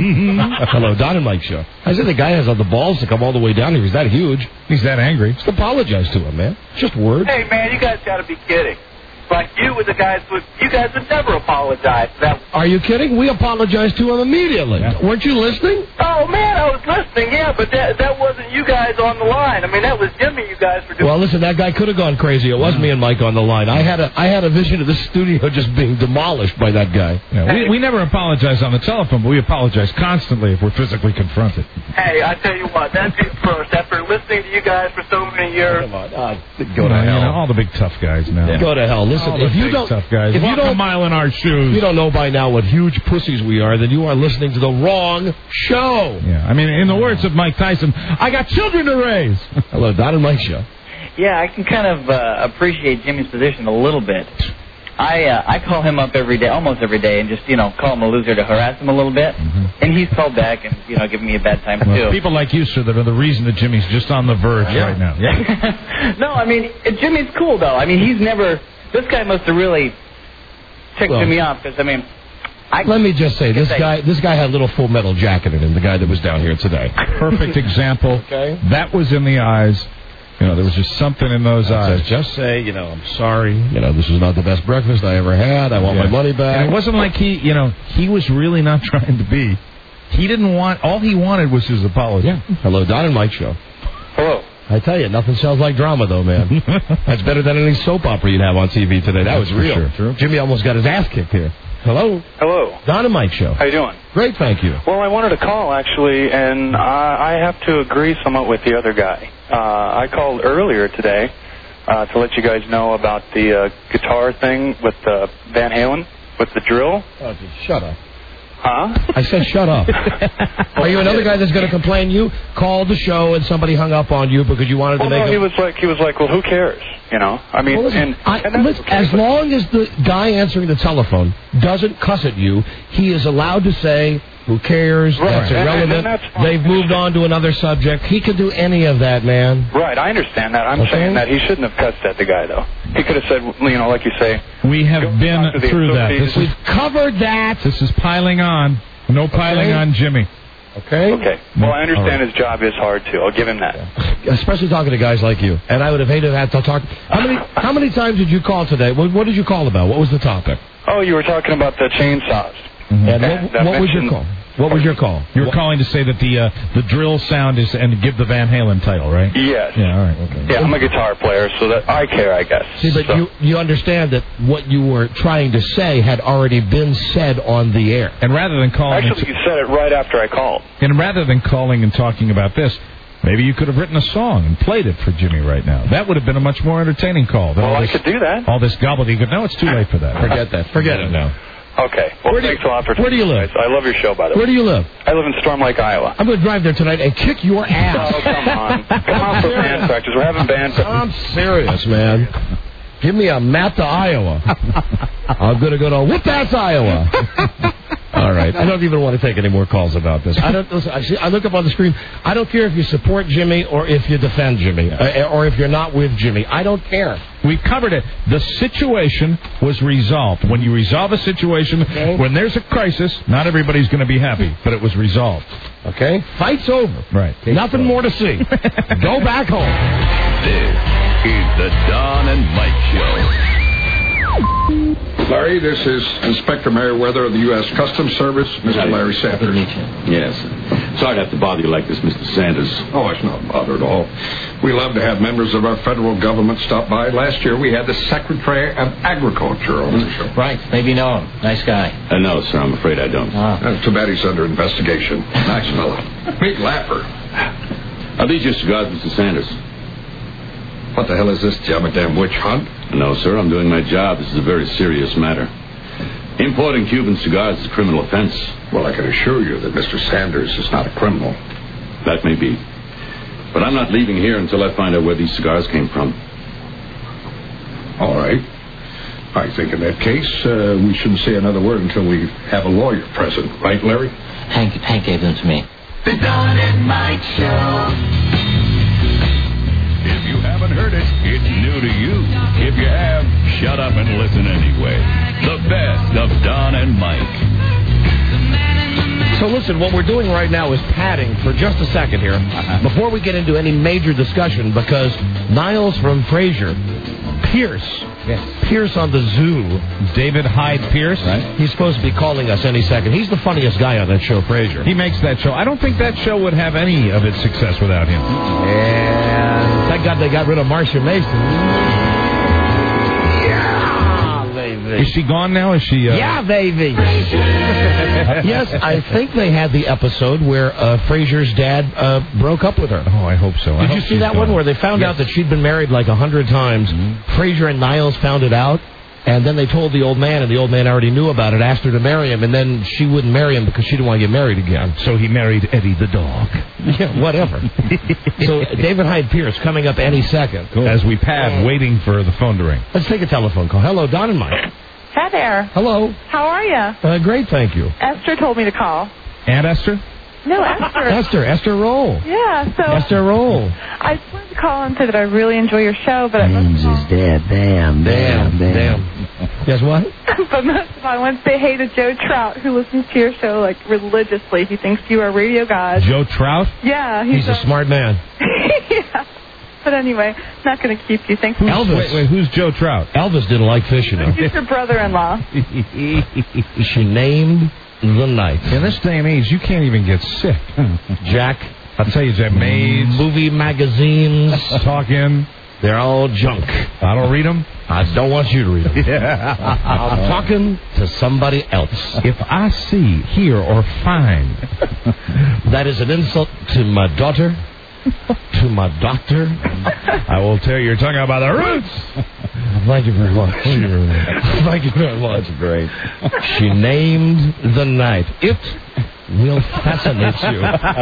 Hello, Don and Mike show. I said the guy has the balls to come all the way down here. He's that huge. He's that angry. Just apologize to him, man. Just words. Hey, man, you guys got to be kidding. Like you with the guys would, you guys would never apologize for that. Are you kidding? We apologized to him immediately. Yeah. Weren't you listening? Oh man, I was listening, yeah, but that that wasn't you guys on the line. I mean, that was Jimmy. You guys were doing. Well, listen, that guy could have gone crazy. It was me and Mike on the line. I had a I had a vision of the studio just being demolished by that guy. Yeah, we, we never apologize on the telephone, but we apologize constantly if we're physically confronted. Hey, I tell you what, that's it first. After listening to you guys for so many years. Come on, uh, go to You know, hell. all the big tough guys now. Yeah. Go to hell. Listen, All the if you big don't, tough guys. if you Walk a don't, mile in our if shoes. you don't know by now what huge pussies we are, then you are listening to the wrong show. Yeah, I mean, in the words of Mike Tyson, I got children to raise. Hello, Don and Mike show. Yeah, I can kind of uh, appreciate Jimmy's position a little bit. I uh, I call him up every day, almost every day, and just, you know, call him a loser to harass him a little bit. Mm-hmm. And he's called back and, you know, giving me a bad time, Well, too. people like you, sir, that are the reson that Jimmy's just on the verge Yeah. right now. Yeah. No, I mean, Jimmy's cool, though. I mean, he's never... This guy must have really ticked Well, me off, because, I mean... I, Let me just say, this say- guy this guy had a little Full Metal Jacket in him, the guy that was down here today. Perfect example. Okay. That was in the eyes. You know, there was just something in those eyes. So just say, you know, I'm sorry. You know, this was not the best breakfast I ever had. I want Yeah. my money back. And it wasn't like he, you know, he was really not trying to be. He didn't want, all he wanted was his apology. Yeah. Hello, Don and Mike show. Hello. I tell you, nothing sounds like drama, though, man. That's better than any soap opera you'd have on T V today. That was For real. sure. True. Jimmy almost got his ass kicked here. Hello? Hello. Don and Mike show. How you doing? Great, thank you. Well, I wanted to call, actually, and I, I have to agree somewhat with the other guy. Uh, I called earlier today uh, to let you guys know about the uh, guitar thing with uh, Van Halen, with the drill. Oh, dude, shut up. Huh? I said shut up. Are you another guy that's going to complain? You called the show and somebody hung up on you because you wanted Well, to make no, a... he was like, he was like, well, who cares? You know, I mean, Well, listen, and, I, and that's listen, okay, as but- long as the guy answering the telephone doesn't cuss at you, he is allowed to say, who cares, Right. that's And- and- irrelevant, and that's fine. they've moved on to another subject. He can do any of that, man. Right, I understand that. I'm Okay. saying that he shouldn't have cussed at the guy, though. He could have said, you know, like you say, We have Go been talk to the through that. This association. is, Covered that. this is piling on. No piling Okay. on Jimmy. Okay? okay. Well, I understand All right. his job is hard, too. I'll give him that. Especially talking to guys like you. And I would have hated to have to talk. How many How many times did you call today? What, what did you call about? What was the topic? Oh, you were talking about the chainsaws. Mm-hmm. And And what, I what was your mentioned- call? What was your call? You were calling to say that the uh, the drill sound is, and give the Van Halen title, right? Yes. Yeah, all right, okay. Yeah, I'm a guitar player, so that I care, I guess. See, but So- you, you understand that what you were trying to say had already been said on the air. And rather than calling, Actually, you said it right after I called. and rather than calling and talking about this, maybe you could have written a song and played it for Jimmy right now. That would have been a much more entertaining call. than Well, all I this, could do that. all this gobbledygook. No, it's too late for that. Forget that. Forget it now. Okay. Well, Where do thanks you- a lot for where do you live? guys. I love your show, by the way. Where do you live? I live in Storm Lake, Iowa. I'm going to drive there tonight and kick your ass. Oh, come on. Come on for band practice. We're having band practice. I'm serious, man. Give me a map to Iowa. I'm going to go to Whoop That's Iowa. All right. I don't even want to take any more calls about this. I don't. Listen, I, see, I look up on the screen. I don't care if you support Jimmy or if you defend Jimmy uh, or if you're not with Jimmy. I don't care. We covered it. The situation was resolved. When you resolve a situation, okay. when there's a crisis, not everybody's going to be happy, but it was resolved. Okay? Fight's over. Right. Case Nothing over. more to see. Go back home. This is the Don and Mike Show. Larry, this is Inspector Merriweather of the U S Customs Service, Mister Larry Sanders. Yes. Sorry to have to bother you like this, Mister Sanders. Oh, it's not a bother at all. We love to have members of our federal government stop by. Last year we had the Secretary of Agriculture on the show. Right. Maybe you know him. Nice guy. Uh, no, sir. I'm afraid I don't. Ah. Uh, too bad he's under investigation. Nice fella. Big lapper. Are these your cigars, Mister Sanders? What the hell is this, Jim? A damn witch hunt? No, sir. I'm doing my job. This is a very serious matter. Importing Cuban cigars is a criminal offense. Well, I can assure you that Mister Sanders is not a criminal. That may be. But I'm not leaving here until I find out where these cigars came from. All right. I think in that case, uh, we shouldn't say another word until we have a lawyer present. Right, Larry? Hank, Hank gave them to me. The Don and Mike Show. If you haven't heard it, it's new to you. If you have, shut up and listen anyway. The best of Don and Mike. So listen, what we're doing right now is padding for just a second here before we get into any major discussion, because Niles from Frasier, Pierce, yes. Pierce on the Zoo. David Hyde Pierce. Right. He's supposed to be calling us any second. He's the funniest guy on that show, Frasier. He makes that show. I don't think that show would have any of its success without him. And thank God they got rid of Marcia Mason. Is she gone now? Is she? Uh... Yeah, baby. Yes, I think they had the episode where uh, Frasier's dad uh, broke up with her. Oh, I hope so. Did I you hope see that gone. one where they found yes. out that she'd been married like a hundred times? Mm-hmm. Frasier and Niles found it out, and then they told the old man, and the old man already knew about it, asked her to marry him, and then she wouldn't marry him because she didn't want to get married again. So he married Eddie the dog. Yeah, whatever. So David Hyde Pierce coming up any second. Cool. As we pad, waiting for the phone to ring. Let's take a telephone call. Hello, Don and Mike. Hi there. Hello. How are you? Uh, great, thank you. Esther told me to call. Aunt Esther? No, Esther. Esther, Esther Roll. Yeah, so... Esther Roll. I just wanted to call and say that I really enjoy your show, but... James is dead. Damn, damn, damn. damn. Guess what? But most of all, I want to say hey to Joe Trout, who listens to your show, like, religiously. He thinks you are radio god. Joe Trout? Yeah. He's, he's a, a smart man. Yeah. But anyway, not going to keep you. Thanks. Who's, Elvis. Wait, wait, who's Joe Trout? Elvis didn't like fish, you know. He's your brother-in-law. She named the night. In this day and age, you can't even get sick. Jack, I'll tell you, Jack, maids, movie magazines, talking, they're all junk. I don't read them. I don't want you to read them. Yeah. I'm talking to somebody else. If I see, hear, or find that is an insult to my daughter, to my doctor, I will tear your tongue out by the roots. Thank you very much. Thank you very much. Thank you very much. That's great. She named the night. It will fascinate you.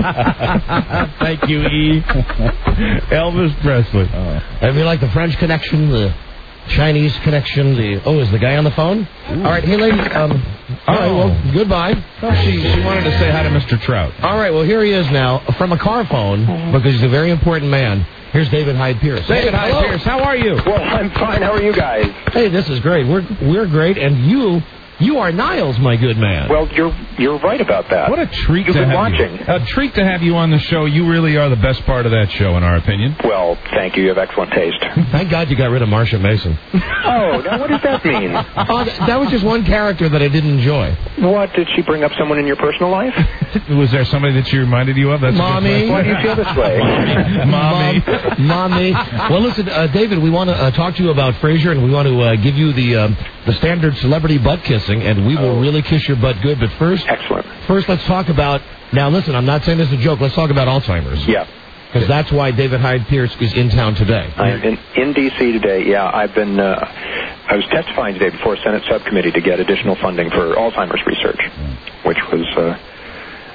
Thank you, E. Elvis Presley. Oh. Have you like the French connection, the Chinese connection, the... Oh, is the guy on the phone? Ooh. All right, hey, lady. Um, all right, well, goodbye. Oh, she, she wanted to say hi to Mister Trout. All right, well, here he is now from a car phone because he's a very important man. Here's David Hyde Pierce. David hey, Hyde hello. Pierce, how are you? Well, I'm fine. How are you guys? Hey, this is great. We're we're great, and you... You are Niles, my good man. Well, you're you're right about that. What a treat You've to been have watching. you. A treat to have you on the show. You really are the best part of that show, in our opinion. Well, thank you. You have excellent taste. Thank God you got rid of Marcia Mason. Oh, now what does that mean? Oh, that was just one character that I didn't enjoy. What, did she bring up someone in your personal life? Was there somebody that she reminded you of? That's Mommy. Why do you feel this way? Mommy. Mommy. Well, listen, uh, David, we want to uh, talk to you about Frasier, and we want to uh, give you the um, the standard celebrity butt kissing, and we will oh. really kiss your butt good. But first, excellent. First, let's talk about. Now, listen, I'm not saying this is a joke. Let's talk about Alzheimer's. Yeah. Because that's why David Hyde Pierce is in town today. I'm in, in D C today, yeah. I've been, uh, I was testifying today before a Senate subcommittee to get additional funding for Alzheimer's research, which was uh,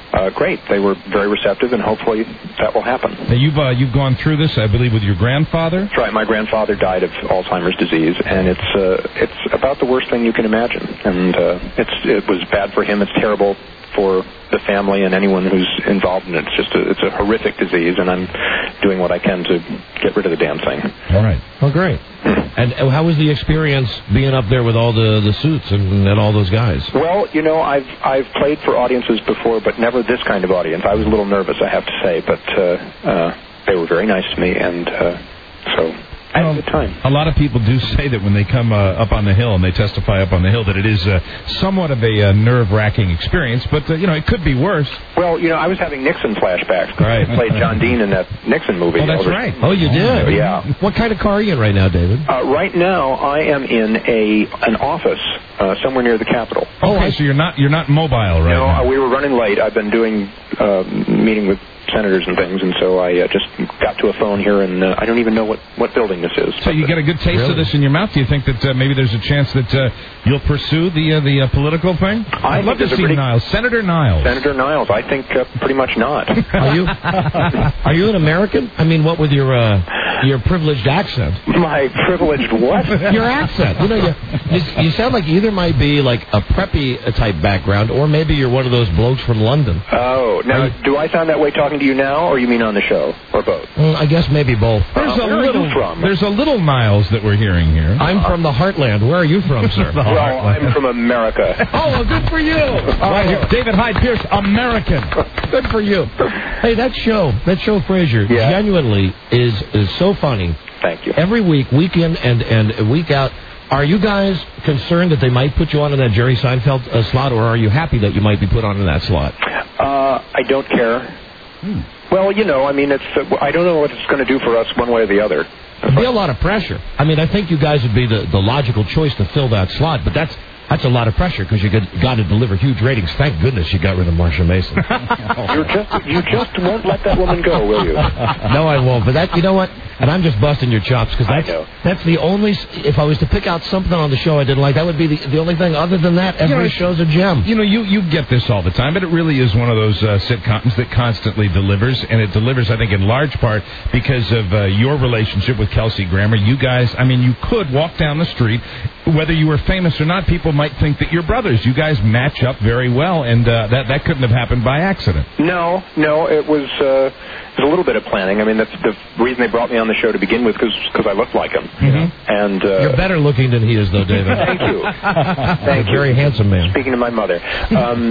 uh, great. They were very receptive, and hopefully that will happen. Now, you've uh, you've gone through this, I believe, with your grandfather. That's right. My grandfather died of Alzheimer's disease, and it's uh, it's about the worst thing you can imagine. And uh, it's it was bad for him. It's terrible for the family and anyone who's involved in it. It's just a, it's a horrific disease, and I'm doing what I can to get rid of the damn thing. All right. Oh, great. And uh, how was the experience being up there with all the, the suits and, and all those guys? Well, you know, I've I've played for audiences before, but never this kind of audience. I was a little nervous, I have to say, but uh, uh, they were very nice to me, and uh, so I had a good time. A lot of people do say that when they come uh, up on the Hill and they testify up on the Hill that it is uh, somewhat of a uh, nerve-wracking experience, but, uh, you know, it could be worse. Well, you know, I was having Nixon flashbacks. Right. I played John Dean in that Nixon movie. Oh, that's Elvis. right. Oh, you did? Yeah. What kind of car are you in right now, David? Uh, right now, I am in a an office uh, somewhere near the Capitol. Okay, oh, so you're not you're not mobile right no, now. No, uh, we were running late. I've been doing uh, meeting with senators and things, and so I uh, just got to a phone here, and uh, I don't even know what, what building this is. So you get a good taste really? of this in your mouth. Do you think that uh, maybe there's a chance that uh, you'll pursue the uh, the uh, political thing? I I'd love to see pretty... Niles, Senator Niles. Senator Niles, I think uh, pretty much not. Are you are you an American? I mean, what with your uh, your privileged accent? My privileged what? Your accent. You know, you, you you sound like you either might be like a preppy type background, or maybe you're one of those blokes from London. Oh, now you... do I sound that way talking to you now, or you mean on the show, or both? Mm, I guess maybe both. There's uh, a where little are you from? There's a little Niles that we're hearing here. I'm from the Heartland. Where are you from, sir? Well, Heartland. I'm from America. Oh, well, good for you. Right here, David Hyde Pierce, American. Good for you. Hey, that show, that show, Frasier, yeah. genuinely is is so funny. Thank you. Every week, week in and and week out. Are you guys concerned that they might put you onto that Jerry Seinfeld uh, slot, or are you happy that you might be put onto that slot? Uh, I don't care. Hmm. Well, you know, I mean, it's. Uh, I don't know what it's going to do for us one way or the other. It'd be a lot of pressure. I mean, I think you guys would be the, the logical choice to fill that slot, but that's that's a lot of pressure because you got to deliver huge ratings. Thank goodness you got rid of Marsha Mason. You're just you just won't let that woman go, will you? No, I won't. But that, you know what? And I'm just busting your chops because that's that's the only. If I was to pick out something on the show I didn't like, that would be the, the only thing. Other than that, every you know, show's a gem. You know, you, you get this all the time, but it really is one of those uh, sitcoms that constantly delivers, and it delivers, I think, in large part because of uh, your relationship with Kelsey Grammer. You guys, I mean, you could walk down the street, whether you were famous or not, people might think that you're brothers. You guys match up very well, and uh, that that couldn't have happened by accident. No, no, it was. Uh, It was a little bit of planning. I mean, that's the reason they brought me on the show to begin with, because I looked like him. Mm-hmm. And uh, you're better looking than he is, though, David. Thank you. Thank you. Very handsome man. Speaking to my mother. Um,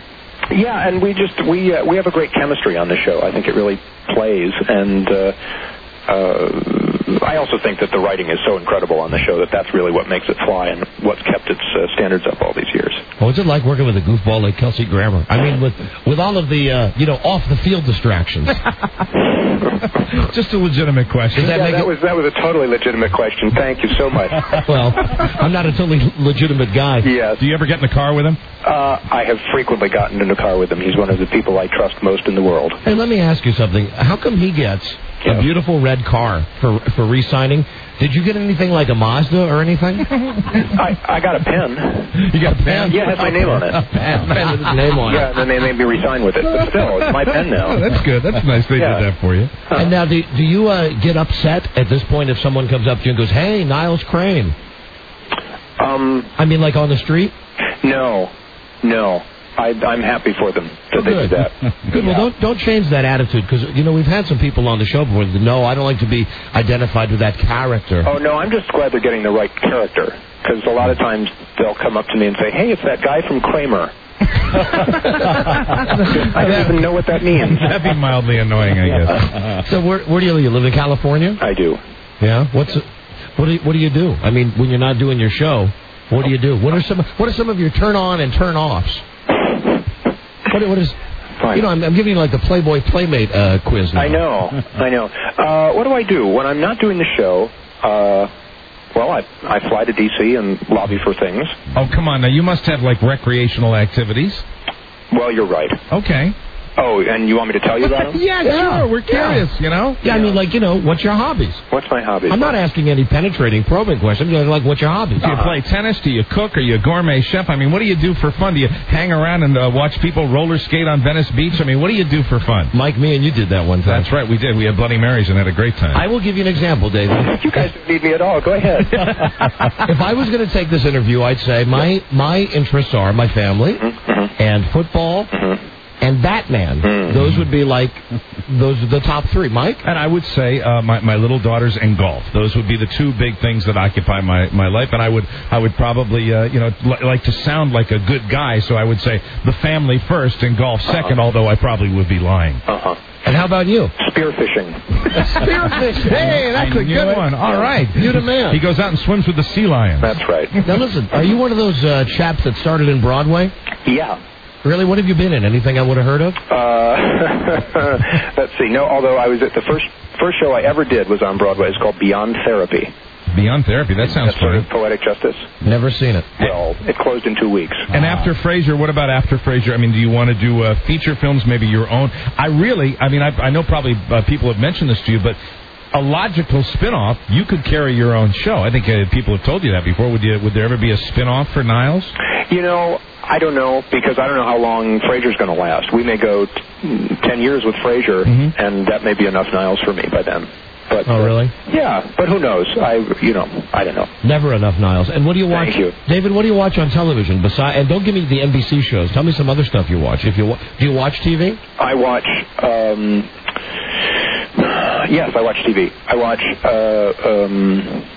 yeah, and we just we uh, we have a great chemistry on the show. I think it really plays, and uh, uh, I also think that the writing is so incredible on the show that that's really what makes it fly and what's kept its uh, standards up all these years. What was it like working with a goofball like Kelsey Grammer? I mean, with with all of the, uh, you know, off-the-field distractions. Just a legitimate question. Yeah, that, that was that was a totally legitimate question. Thank you so much. Well, I'm not a totally legitimate guy. Yes. Do you ever get in the car with him? Uh, I have frequently gotten in the car with him. He's one of the people I trust most in the world. Hey, let me ask you something. How come he gets yeah. a beautiful red car for for re-signing? Did you get anything like a Mazda or anything? I, I got a pen. You got a pen? Yeah, it has my name on it. A pen. pen with his name on yeah, it. and then they made me resign with it. But still, it's my pen now. Oh, that's good. That's nice they yeah. did that for you. Huh. And now, do, do you uh, get upset at this point if someone comes up to you and goes, hey, Niles Crane? Um, I mean, like on the street? No. No. I, I'm happy for them that oh, they good. do that. Good. Yeah. Well, don't don't change that attitude because you know we've had some people on the show before that no, I don't like to be identified with that character. Oh no, I'm just glad they're getting the right character because a lot of times they'll come up to me and say, "Hey, it's that guy from Kramer." I don't even know what that means. That'd be mildly annoying, I guess. So where where do you live? You live in California? I do. Yeah. What's what do you, what do you do? I mean, when you're not doing your show, what do you do? What are some what are some of your turn on and turn offs? What, what is, Fine. you know, I'm, I'm giving you like the Playboy Playmate uh, quiz now. I know, I know. Uh, what do I do when I'm not doing the show? Uh, well, I I fly to D C and lobby for things. Oh, come on. Now, you must have, like, recreational activities. Well, you're right. Okay. Oh, and you want me to tell you about them? yeah, Yeah. sure. We're curious, you know? Yeah, I mean, like, you know, what's your hobbies? What's my hobby? I'm not asking any penetrating, probing questions. You're like, what's your hobbies? Do you play tennis? Do you cook? Are you a gourmet chef? I mean, what do you do for fun? Do you hang around and uh, watch people roller skate on Venice Beach? I mean, what do you do for fun? Mike, me and you did that one time. That's right, we did. We had Bloody Marys and had a great time. I will give you an example, David. You guys don't need me at all. Go ahead. If I was going to take this interview, I'd say my, my interests are my family Mm-hmm. and football Mm-hmm. and Batman. Mm-hmm. Those would be like, those are the top three. Mike? And I would say uh, my, my little daughters and golf. Those would be the two big things that occupy my, my life. And I would I would probably, uh, you know, li- like to sound like a good guy, so I would say the family first and golf second, Uh-huh. although I probably would be lying. Uh-huh. And how about you? Spearfishing. Spearfishing. Hey, that's I a knew good it. one. All right. You the man. He goes out and swims with the sea lions. That's right. Now listen, are you one of those uh, chaps that started in Broadway? Yeah. Really? What have you been in? Anything I would have heard of? Uh, let's see. No, although I was at the first first show I ever did was on Broadway. It's called Beyond Therapy. Beyond Therapy. That sounds That's sort fun. of poetic justice. Never seen it. Well, it closed in two weeks. And after Frasier, what about after Frasier? I mean, do you want to do uh, feature films, maybe your own? I really, I mean, I, I know probably uh, people have mentioned this to you, but a logical spin-off, you could carry your own show. I think uh, people have told you that before. Would you? Would there ever be a spin-off for Niles? You know, I don't know, because I don't know how long Frasier's going to last. We may go t- ten years with Frasier, Mm-hmm. and that may be enough Niles for me by then. But, Oh, really? Uh, yeah, but who knows? I, you know, I don't know. Never enough, Niles. And what do you watch? Thank you. David, what do you watch on television? Besides, and don't give me the N B C shows. Tell me some other stuff you watch. If you wa- Do you watch T V? I watch, um, yes, I watch T V. I watch, uh, um,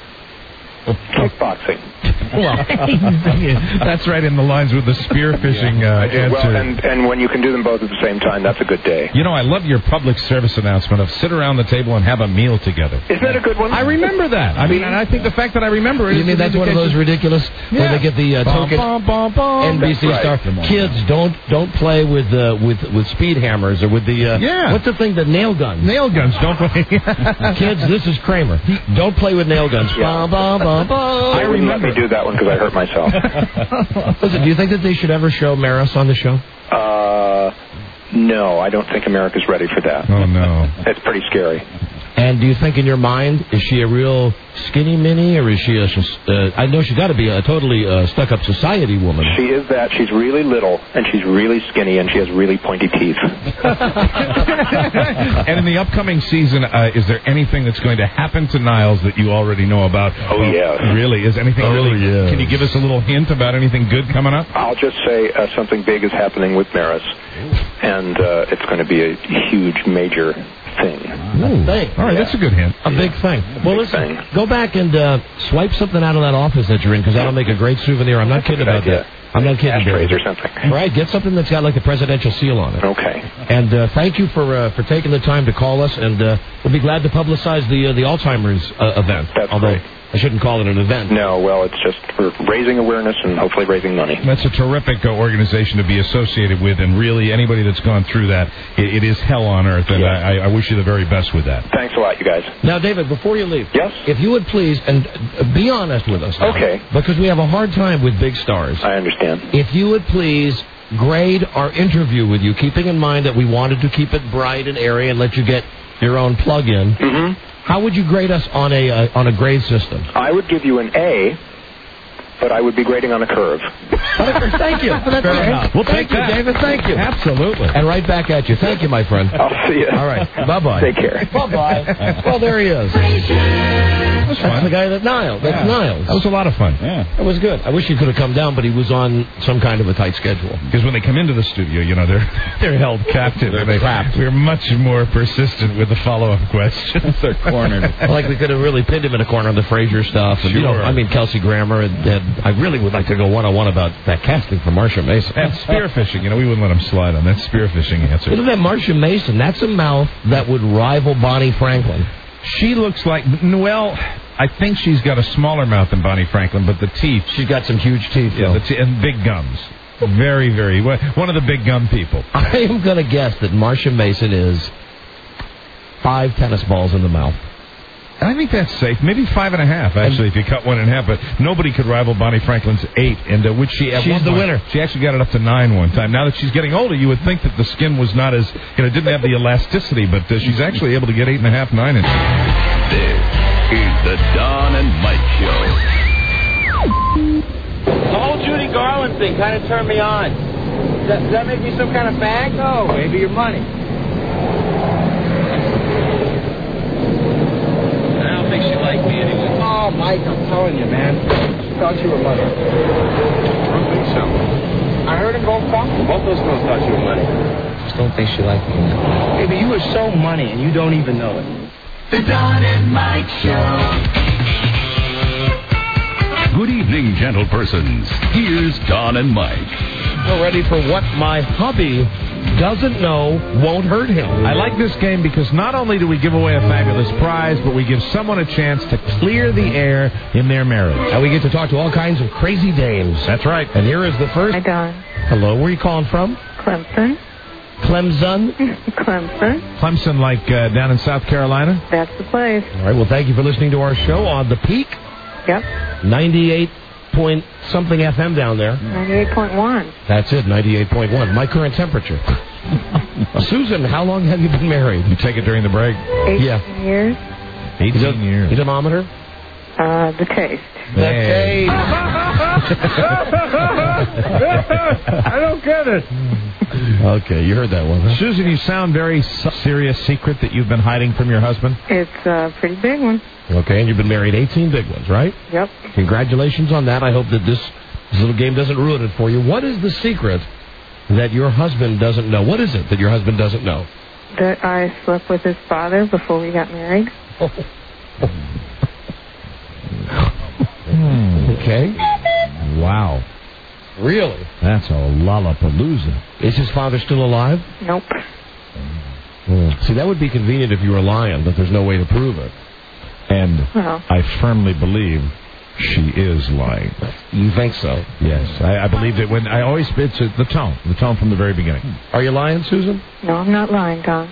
kickboxing. Well, that's right in the lines with the spearfishing uh, I do. answer. Well, and, and when you can do them both at the same time, that's a good day. You know, I love your public service announcement of sit around the table and have a meal together. Isn't that a good one? I remember that. I mean, and I think the fact that I remember it You is mean an that's one of those indication- ridiculous where Yeah. they get the uh, Bum, token bum, bum, bum. N B C That's star? right. Kids, don't don't play with uh, with with speed hammers or with the uh, Yeah. what's the thing? The nail guns. Nail guns, don't play. Kids, this is Kramer. Don't play with nail guns. Yeah. Bum, bum, bum, bum. They wouldn't let me do that one because I hurt myself. Listen, do you think that they should ever show Maris on the show? Uh, no, I don't think America's ready for that. Oh, no. It's pretty scary. And do you think in your mind, is she a real skinny mini, or is she a, uh, I know she's got to be a totally uh, stuck-up society woman. She is that. She's really little, and she's really skinny, and she has really pointy teeth. And in the upcoming season, uh, is there anything that's going to happen to Niles that you already know about? Oh, yes. Really? Is anything Oh, really? yes. Can you give us a little hint about anything good coming up? I'll just say uh, something big is happening with Maris, and uh, it's going to be a huge, major thing. Ooh, thing. All right, that's a good hint. A big thing. Well, listen, thing. go back and uh, swipe something out of that office that you're in, because that'll make a great souvenir. I'm not kidding Good about idea. that. I'm not kidding. Ashtrays David. or something. Right, get something that's got like the presidential seal on it. Okay. And uh, thank you for uh, for taking the time to call us, and uh, we'll be glad to publicize the uh, the Alzheimer's uh, event. That's Although great. I shouldn't call it an event. No, well, it's just for raising awareness and hopefully raising money. That's a terrific uh, organization to be associated with, and really anybody that's gone through that, it, it is hell on earth, and Yeah. I, I wish you the very best with that. Thanks a lot, you guys. Now, David, before you leave, Yes? if you would please, and uh, be honest with us now, Okay. because we have a hard time with big stars. I understand. If you would please grade our interview with you, keeping in mind that we wanted to keep it bright and airy and let you get your own plug-in, Mm-hmm. how would you grade us on a uh, on a grade system? I would give you an A, but I would be grading on a curve. Thank you. That's Fair okay. enough. We'll Thank take you, that. David. Thank you. Absolutely. And right back at you. Thank you, my friend. I'll see you. All right. Bye-bye. Take care. Bye-bye. Well, there he is. That's fun. the guy that Niles. That's Yeah. Niles. That was a lot of fun. Yeah. It was good. I wish he could have come down, but he was on some kind of a tight schedule. Because when they come into the studio, you know, they're they're held captive. They're they, trapped. We're much more persistent with the follow-up questions. They're cornered. Like we could have really pinned him in a corner on the Frasier stuff. And, you know, Sure. I mean, Kelsey Grammer. And, and I really would like to go one-on-one about that casting for Marsha Mason. And spearfishing, you know, we wouldn't let him slide on that spearfishing answer. Look at that Marsha Mason. That's a mouth that would rival Bonnie Franklin. She looks like, well, I think she's got a smaller mouth than Bonnie Franklin, but the teeth. She's got some huge teeth, Yeah, though. the te- and big gums. Very, very, one of the big gum people. I am going to guess that Marsha Mason is five tennis balls in the mouth. I think that's safe. Maybe five and a half, actually, if you cut one in half. But nobody could rival Bonnie Franklin's eight, and uh, which she at She's one the point, winner. She actually got it up to nine one time. Now that she's getting older, you would think that the skin was not as, you know, didn't have the elasticity, but uh, she's actually able to get eight and a half, nine inches. This is the Don and Mike Show. The whole Judy Garland thing kind of turned me on. Does that, does that make me some kind of fag? No, maybe your money. I don't think she liked me anyway. Oh, Mike, I'm telling you, man. She thought you were money. I don't think so. I heard them both talk. Both those girls thought you were money. Just don't think she liked me. Baby, you were so money and you don't even know it. The Don and Mike Show. Good evening, gentlepersons. Here's Don and Mike. We're ready for what my hubby doesn't know won't hurt him. I like this game because not only do we give away a fabulous prize, but we give someone a chance to clear the air in their marriage. And we get to talk to all kinds of crazy dames. That's right. And here is the first. Hi, Don. Hello, where are you calling from? Clemson. Clemson? Clemson. Clemson, like uh, down in South Carolina? That's the place. All right, well, thank you for listening to our show on The Peak. Yep. ninety-eight point something F M down there. ninety-eight point one. That's it, ninety-eight point one. My current temperature. Susan, how long have you been married? You take it during the break? eighteen yeah. years. eighteen years. The thermometer? Uh, the taste. The taste. I don't get it. Okay, you heard that one, huh? Susan, you sound very serious secret that you've been hiding from your husband. It's a pretty big one. Okay, and you've been married eighteen big ones, right? Yep. Congratulations on that. I hope that this, this little game doesn't ruin it for you. What is the secret that your husband doesn't know? What is it that your husband doesn't know? That I slept with his father before we got married. Okay. Wow. Really? That's a lollapalooza. Is his father still alive? Nope. Mm. See, that would be convenient if you were lying, but there's no way to prove it. And Well. I firmly believe she is lying. You think so? Yes, I, I believe that when I always it's uh, the tone, the tone from the very beginning. Are you lying, Susan? No, I'm not lying, Don.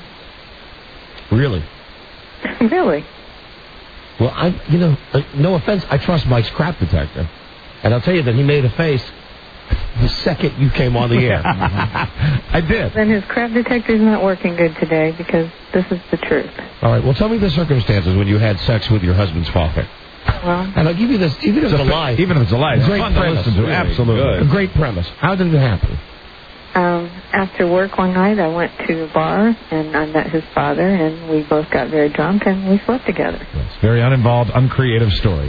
Really? Really? Well, I, you know, uh, no offense, I trust Mike's crap detector, and I'll tell you that he made a face the second you came on the air. I did. Then his crap detector's not working good today because this is the truth. All right. Well, tell me the circumstances when you had sex with your husband's father. Well, And I'll give you this, even if it's a lie. Even if it's a lie, it's Great fun to premise. listen to. Really Absolutely. good. A great premise. How did it happen? um, after work one night, I went to a bar and I met his father, and we both got very drunk and we slept together. It's a very uninvolved, uncreative story.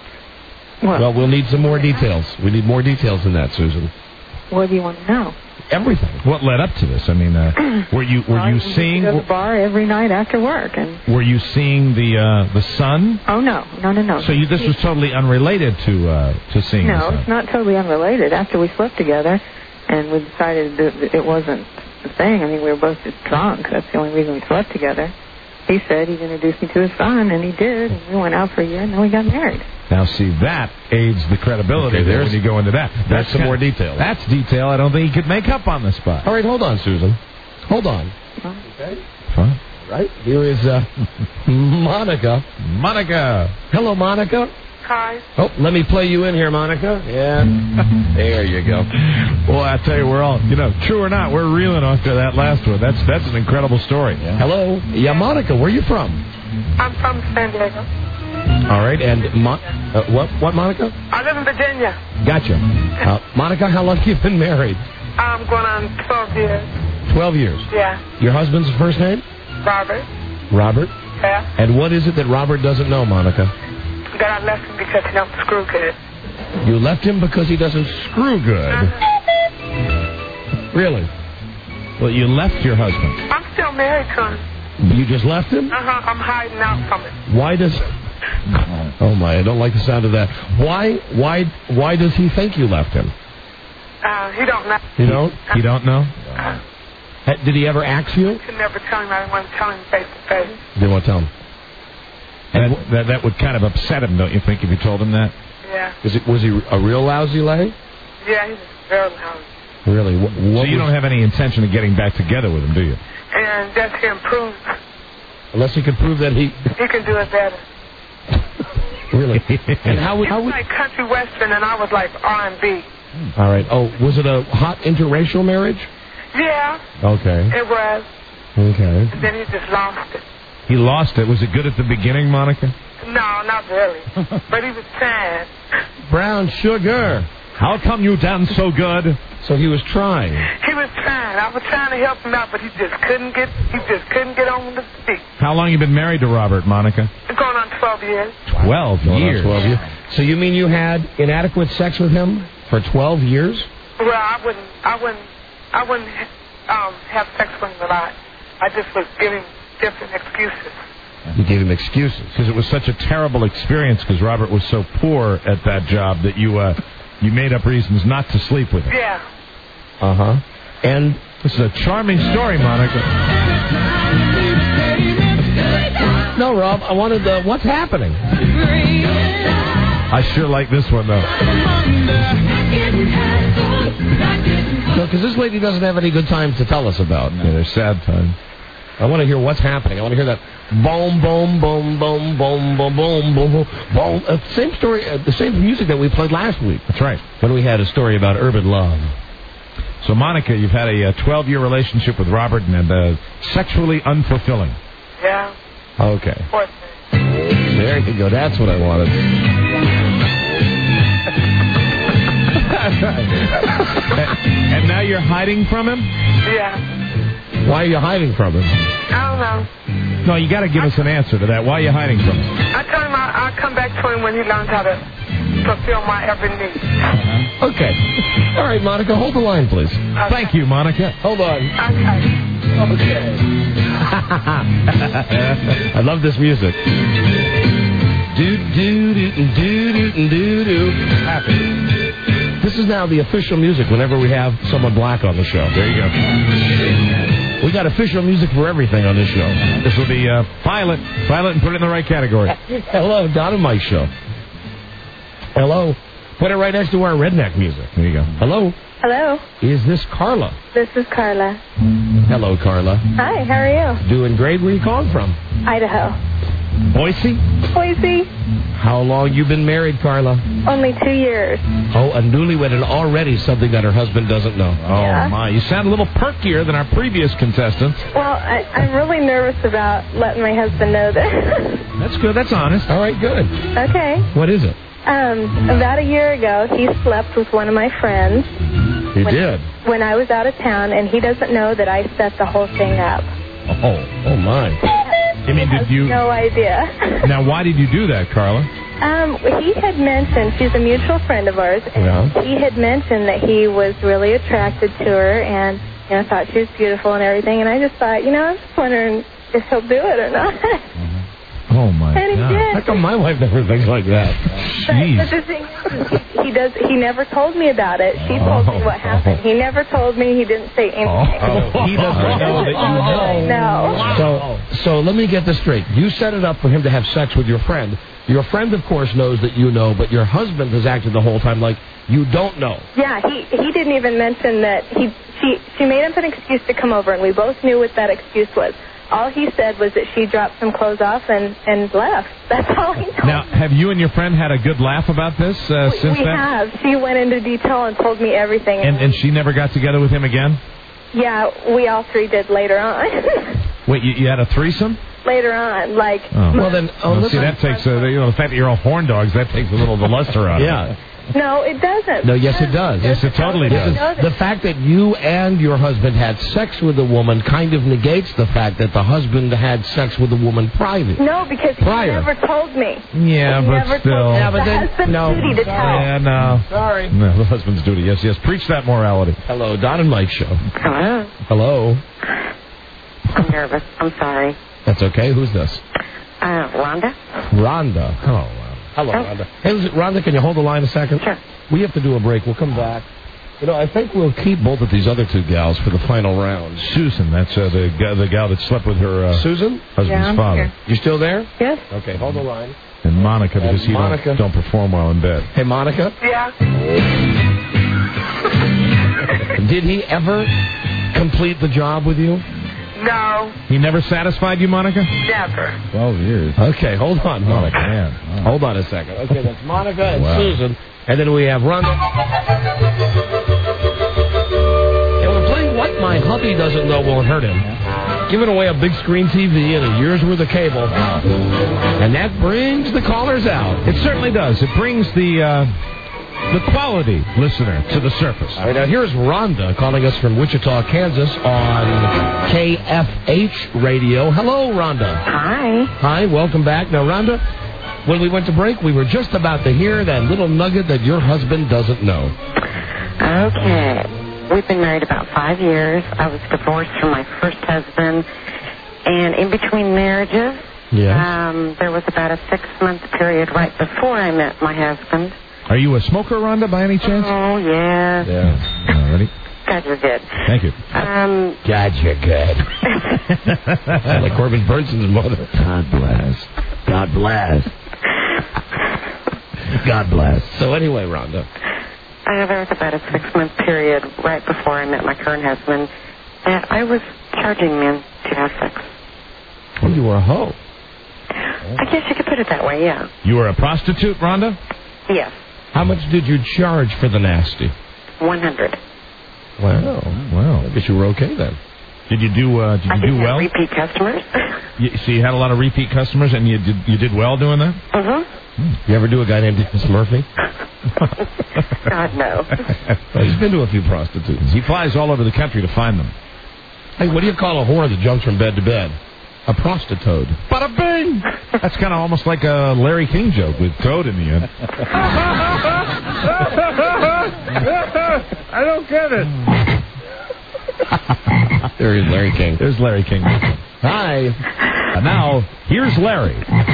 Well, Well, we'll need some more details. We need more details than that, Susan. what do you want to know? Everything. What led up to this? I mean, uh, were you were Well, you we used to seeing go to the bar every night after work, and were you seeing the uh, the sun? oh no, no, no, no. So you, this was totally unrelated to uh, to seeing the No, sun. it's not totally unrelated. After we slept together, and we decided that it wasn't the thing. I mean, we were both just drunk. That's the only reason we slept together. He said he'd introduce me to his son, and he did. And we went out for a year, and then we got married. Now, see, that aids the credibility Okay, there there's- when you go into that. That's some kind- more detail. That's detail I don't think he could make up on the spot. All right, hold on, Susan. Hold on. Okay. Fine. Right? Here is uh, Monica. Monica. Hello, Monica. Hi. Oh, let me play you in here, Monica. Yeah. There you go. Well, I tell you, we're all, you know, true or not, we're reeling after that last one. That's that's an incredible story. Hello. Yeah, Monica, where are you from? I'm from San Diego. All right, and Mo- uh, what, what, Monica? I live in Virginia. Gotcha. Uh, Monica, how long have you been married? I'm going on twelve years. Twelve years. Yeah. Your husband's first name? Robert. Robert. Yeah. And what is it that Robert doesn't know, Monica? That I left him because he don't screw good. You left him because he doesn't screw good. Really? Well, you left your husband. I'm still married to him. You just left him? Uh-huh. I'm hiding out from it. Why does... Oh, my, I don't like the sound of that. Why, why, why does he think you left him? Uh, he don't know. You don't? You don't know? Uh, Ha- Did he ever ask you? I could never tell him. I didn't want to tell him face to face. You didn't want to tell him. That, that, that would kind of upset him, don't you think, if you told him that? Yeah. Is it, was he a real lousy lay? Yeah, he's very loud. Really? What, So what you was- don't have any intention of getting back together with him, do you? And just to improve, Unless he could prove that he... he can do it better. Really? And how would... He How was would... like country western, and I was like R and B. All right. Oh, was it a hot interracial marriage? Yeah, Okay. it was. Okay. And then he just lost it. He lost it. Was it good at the beginning, Monica? No, not really. But he was trying. Brown sugar. How come you dance so good? So he was trying. He was trying. I was trying to help him out, but he just couldn't get. He just couldn't get on the feet. How long you been married to Robert, Monica? It's going on twelve years. Twelve Going on years. twelve years. So you mean you had inadequate sex with him for twelve years? Well, I wouldn't. I wouldn't. I wouldn't um, have sex with him a lot. I just was giving different excuses. You gave him excuses. Because it was such a terrible experience because Robert was so poor at that job that you uh, you made up reasons not to sleep with him. Yeah. Uh-huh. And this is a charming story, Monica. No, Rob, I wanted the... What's happening? I sure like this one, though. No, because this lady doesn't have any good times to tell us about. Yeah, they're sad times. I want to hear what's happening. I want to hear that boom, boom, boom, boom, boom, boom, boom, boom, boom, boom. Uh, same story, uh, the same music that we played last week. That's right. When we had a story about urban love. So, Monica, you've had a twelve-year relationship with Robert and uh, sexually unfulfilling. Yeah. Okay. Poor thing. There you go. That's what I wanted. and, and now you're hiding from him? Yeah. Why are you hiding from him? I don't know. No, you got to give us an answer to that. Why are you hiding from him? I told him I, I'll come back to him when he learns how to fulfill my every need. Uh-huh. Okay. All right, Monica, hold the line, please. Okay. Thank you, Monica. Hold on. Okay. Okay. I love this music. Do do do do do do do. Happy. This is now the official music whenever we have someone black on the show. There you go. We got official music for everything on this show. This will be uh, file it, file it, and put it in the right category. Hello, Don and Mike show. Hello. Put it right next to our redneck music. There you go. Hello. Hello. Is this Carla? This is Carla. Hello, Carla. Hi, how are you? Doing great. Where are you calling from? Idaho. Boise? Boise. How long you been married, Carla? Only two years. Oh, a newlywed and already something that her husband doesn't know. Oh, Yeah. my. You sound a little perkier than our previous contestants. Well, I, I'm really nervous about letting my husband know this. That's good. That's honest. All right, good. Okay. What is it? Um, about a year ago, he slept with one of my friends. He when, did? When I was out of town, and he doesn't know that I set the whole thing up. Oh. Oh, my. I mean, did you... No idea. Now, why did you do that, Carla? Um, he had mentioned, she's a mutual friend of ours, and Yeah. he had mentioned that he was really attracted to her and, you know, thought she was beautiful and everything, and I just thought, you know, I'm just wondering if he'll do it or not. Oh, my And he God. did. How come my wife never thinks like that? But, but the thing is, he, he does. He never told me about it. She told me what happened. He never told me. He didn't say anything. Oh, he doesn't know that you know. No. So, so let me get this straight. You set it up for him to have sex with your friend. Your friend, of course, knows that you know, but your husband has acted the whole time like you don't know. Yeah, he he didn't even mention that he she she made up an excuse to come over, and we both knew what that excuse was. All he said was that she dropped some clothes off and, and left. That's all he told Now, have you and your friend had a good laugh about this uh, we, since we then? have. She went into detail and told me everything. And, and she never got together with him again? Yeah, we all three did later on. Wait, you, you had a threesome? later on, like... Oh. Well, then... Oh, Well, see, listen. that takes, uh, you know, the fact that you're all horn dogs, that takes a little of the luster out of Yeah. it. No, it doesn't. No, yes, it does. Yes, it totally This does. is- the fact that you and your husband had sex with a woman kind of negates the fact that the husband had sex with a woman private. No, because Prior. he never told me. Yeah, He but never still. Told me. Yeah, but It's the then- husband's no. duty to tell. Yeah, no. Sorry. No, the husband's duty. Yes, yes. Preach that morality. Hello, Don and Mike show. Hello. Hello. I'm nervous. I'm sorry. That's okay. Who's this? Uh, Rhonda? Rhonda. Oh, wow. Hello, Oh. Rhonda. Hey, listen, Rhonda, can you hold the line a second? Sure. We have to do a break. We'll come back. You know, I think we'll keep both of these other two gals for the final round. Susan, that's uh, the, g- the gal that slept with her uh, Susan? husband's Yeah, I'm father. here. You still there? Yes? Okay, hold the line. And Monica, because And he Monica. Don't, don't perform well in bed. Hey, Monica, Yeah. did he ever complete the job with you? No, He never satisfied you, Monica? never. Twelve years. Okay, hold on, Monica. Oh, man. Oh. Hold on a second. Okay, that's Monica and Wow. Susan. And then we have Rhonda. And we're playing What My Hubby Doesn't Know Won't Hurt Him. Giving away a big screen T V and a year's worth of cable. Wow. And that brings the callers out. It certainly does. It brings the uh, the quality listener to the surface. All right, now here's Rhonda calling us from Wichita, Kansas on K F H radio. Hello, Rhonda. Hi. Hi, welcome back. Now, Rhonda, when we went to break, we were just about to hear that little nugget that your husband doesn't know. Okay. We've been married about five years. I was divorced from my first husband. And in between marriages, Yes. um, there was about a six-month period right before I met my husband. Are you a smoker, Rhonda, by any chance? Oh, yeah. Yeah. All righty. God, you're good. Thank you. Um, God, you're good. Like Corbin Burnson's mother. God bless. God bless. God bless. So anyway, Rhonda. Uh, there was about a six-month period right before I met my current husband that I was charging men to have sex. Oh, you were a hoe. I guess you could put it that way, yeah. You were a prostitute, Rhonda? Yes, How much did you charge for the nasty? one hundred. Wow. Wow. I guess you were okay then. Did you do uh, Did I you did do have well? repeat customers. You, so you had a lot of repeat customers, and you did you did well doing that? Uh-huh. You ever do a guy named Dennis Murphy? God, no. Well, he's been to a few prostitutes. He flies all over the country to find them. Hey, what do you call a whore that jumps from bed to bed? A prostitute. Bada bing! That's kind of almost like a Larry King joke with Toad in the end. I don't get it. There is Larry King. There's Larry King. Hi. And now, here's Larry.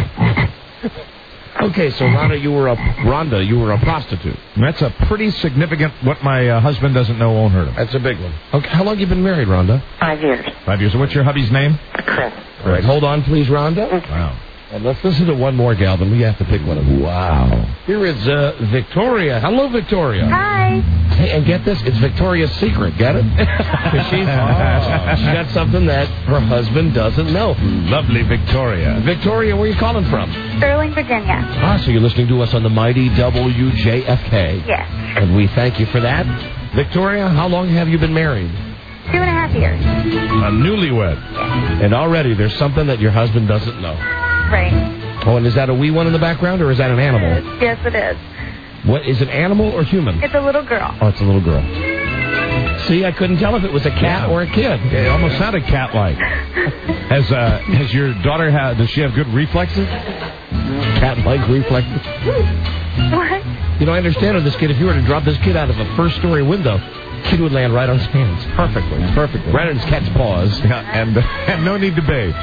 Okay, so Rhonda, you were a Rhonda, you were a prostitute. That's a pretty significant what my uh, husband doesn't know won't hurt him. That's a big one. Okay, how long have you been married, Rhonda? Five years. Five years. So what's your hubby's name? Chris. All right, hold on, please, Rhonda. Wow. And let's listen to one more gal, then we have to pick one of them. Wow. Here is uh, Victoria. Hello, Victoria. Hi. Hey, and get this, it's Victoria's secret, get it? 'Cause she's, oh, she's got something that her husband doesn't know. Lovely Victoria. Victoria, where are you calling from? Sterling, Virginia. Ah, so you're listening to us on the mighty W J F K. Yes. And we thank you for that. Victoria, how long have you been married? Two and a half years. A newlywed. And already there's something that your husband doesn't know. Right. Oh, and is that a wee one in the background, or is that an animal? Yes, it is. What, is it animal or human? It's a little girl. Oh, it's a little girl. See, I couldn't tell if it was a cat Yeah. or a kid. It almost sounded cat-like. Has uh, has your daughter had? Does she have good reflexes? Cat-like reflexes. What? You know, I understand with this kid. If you were to drop this kid out of a first-story window, kid would land right on his hands, perfectly, perfectly, right on his cat's paws. Yeah, and and no need to bathe.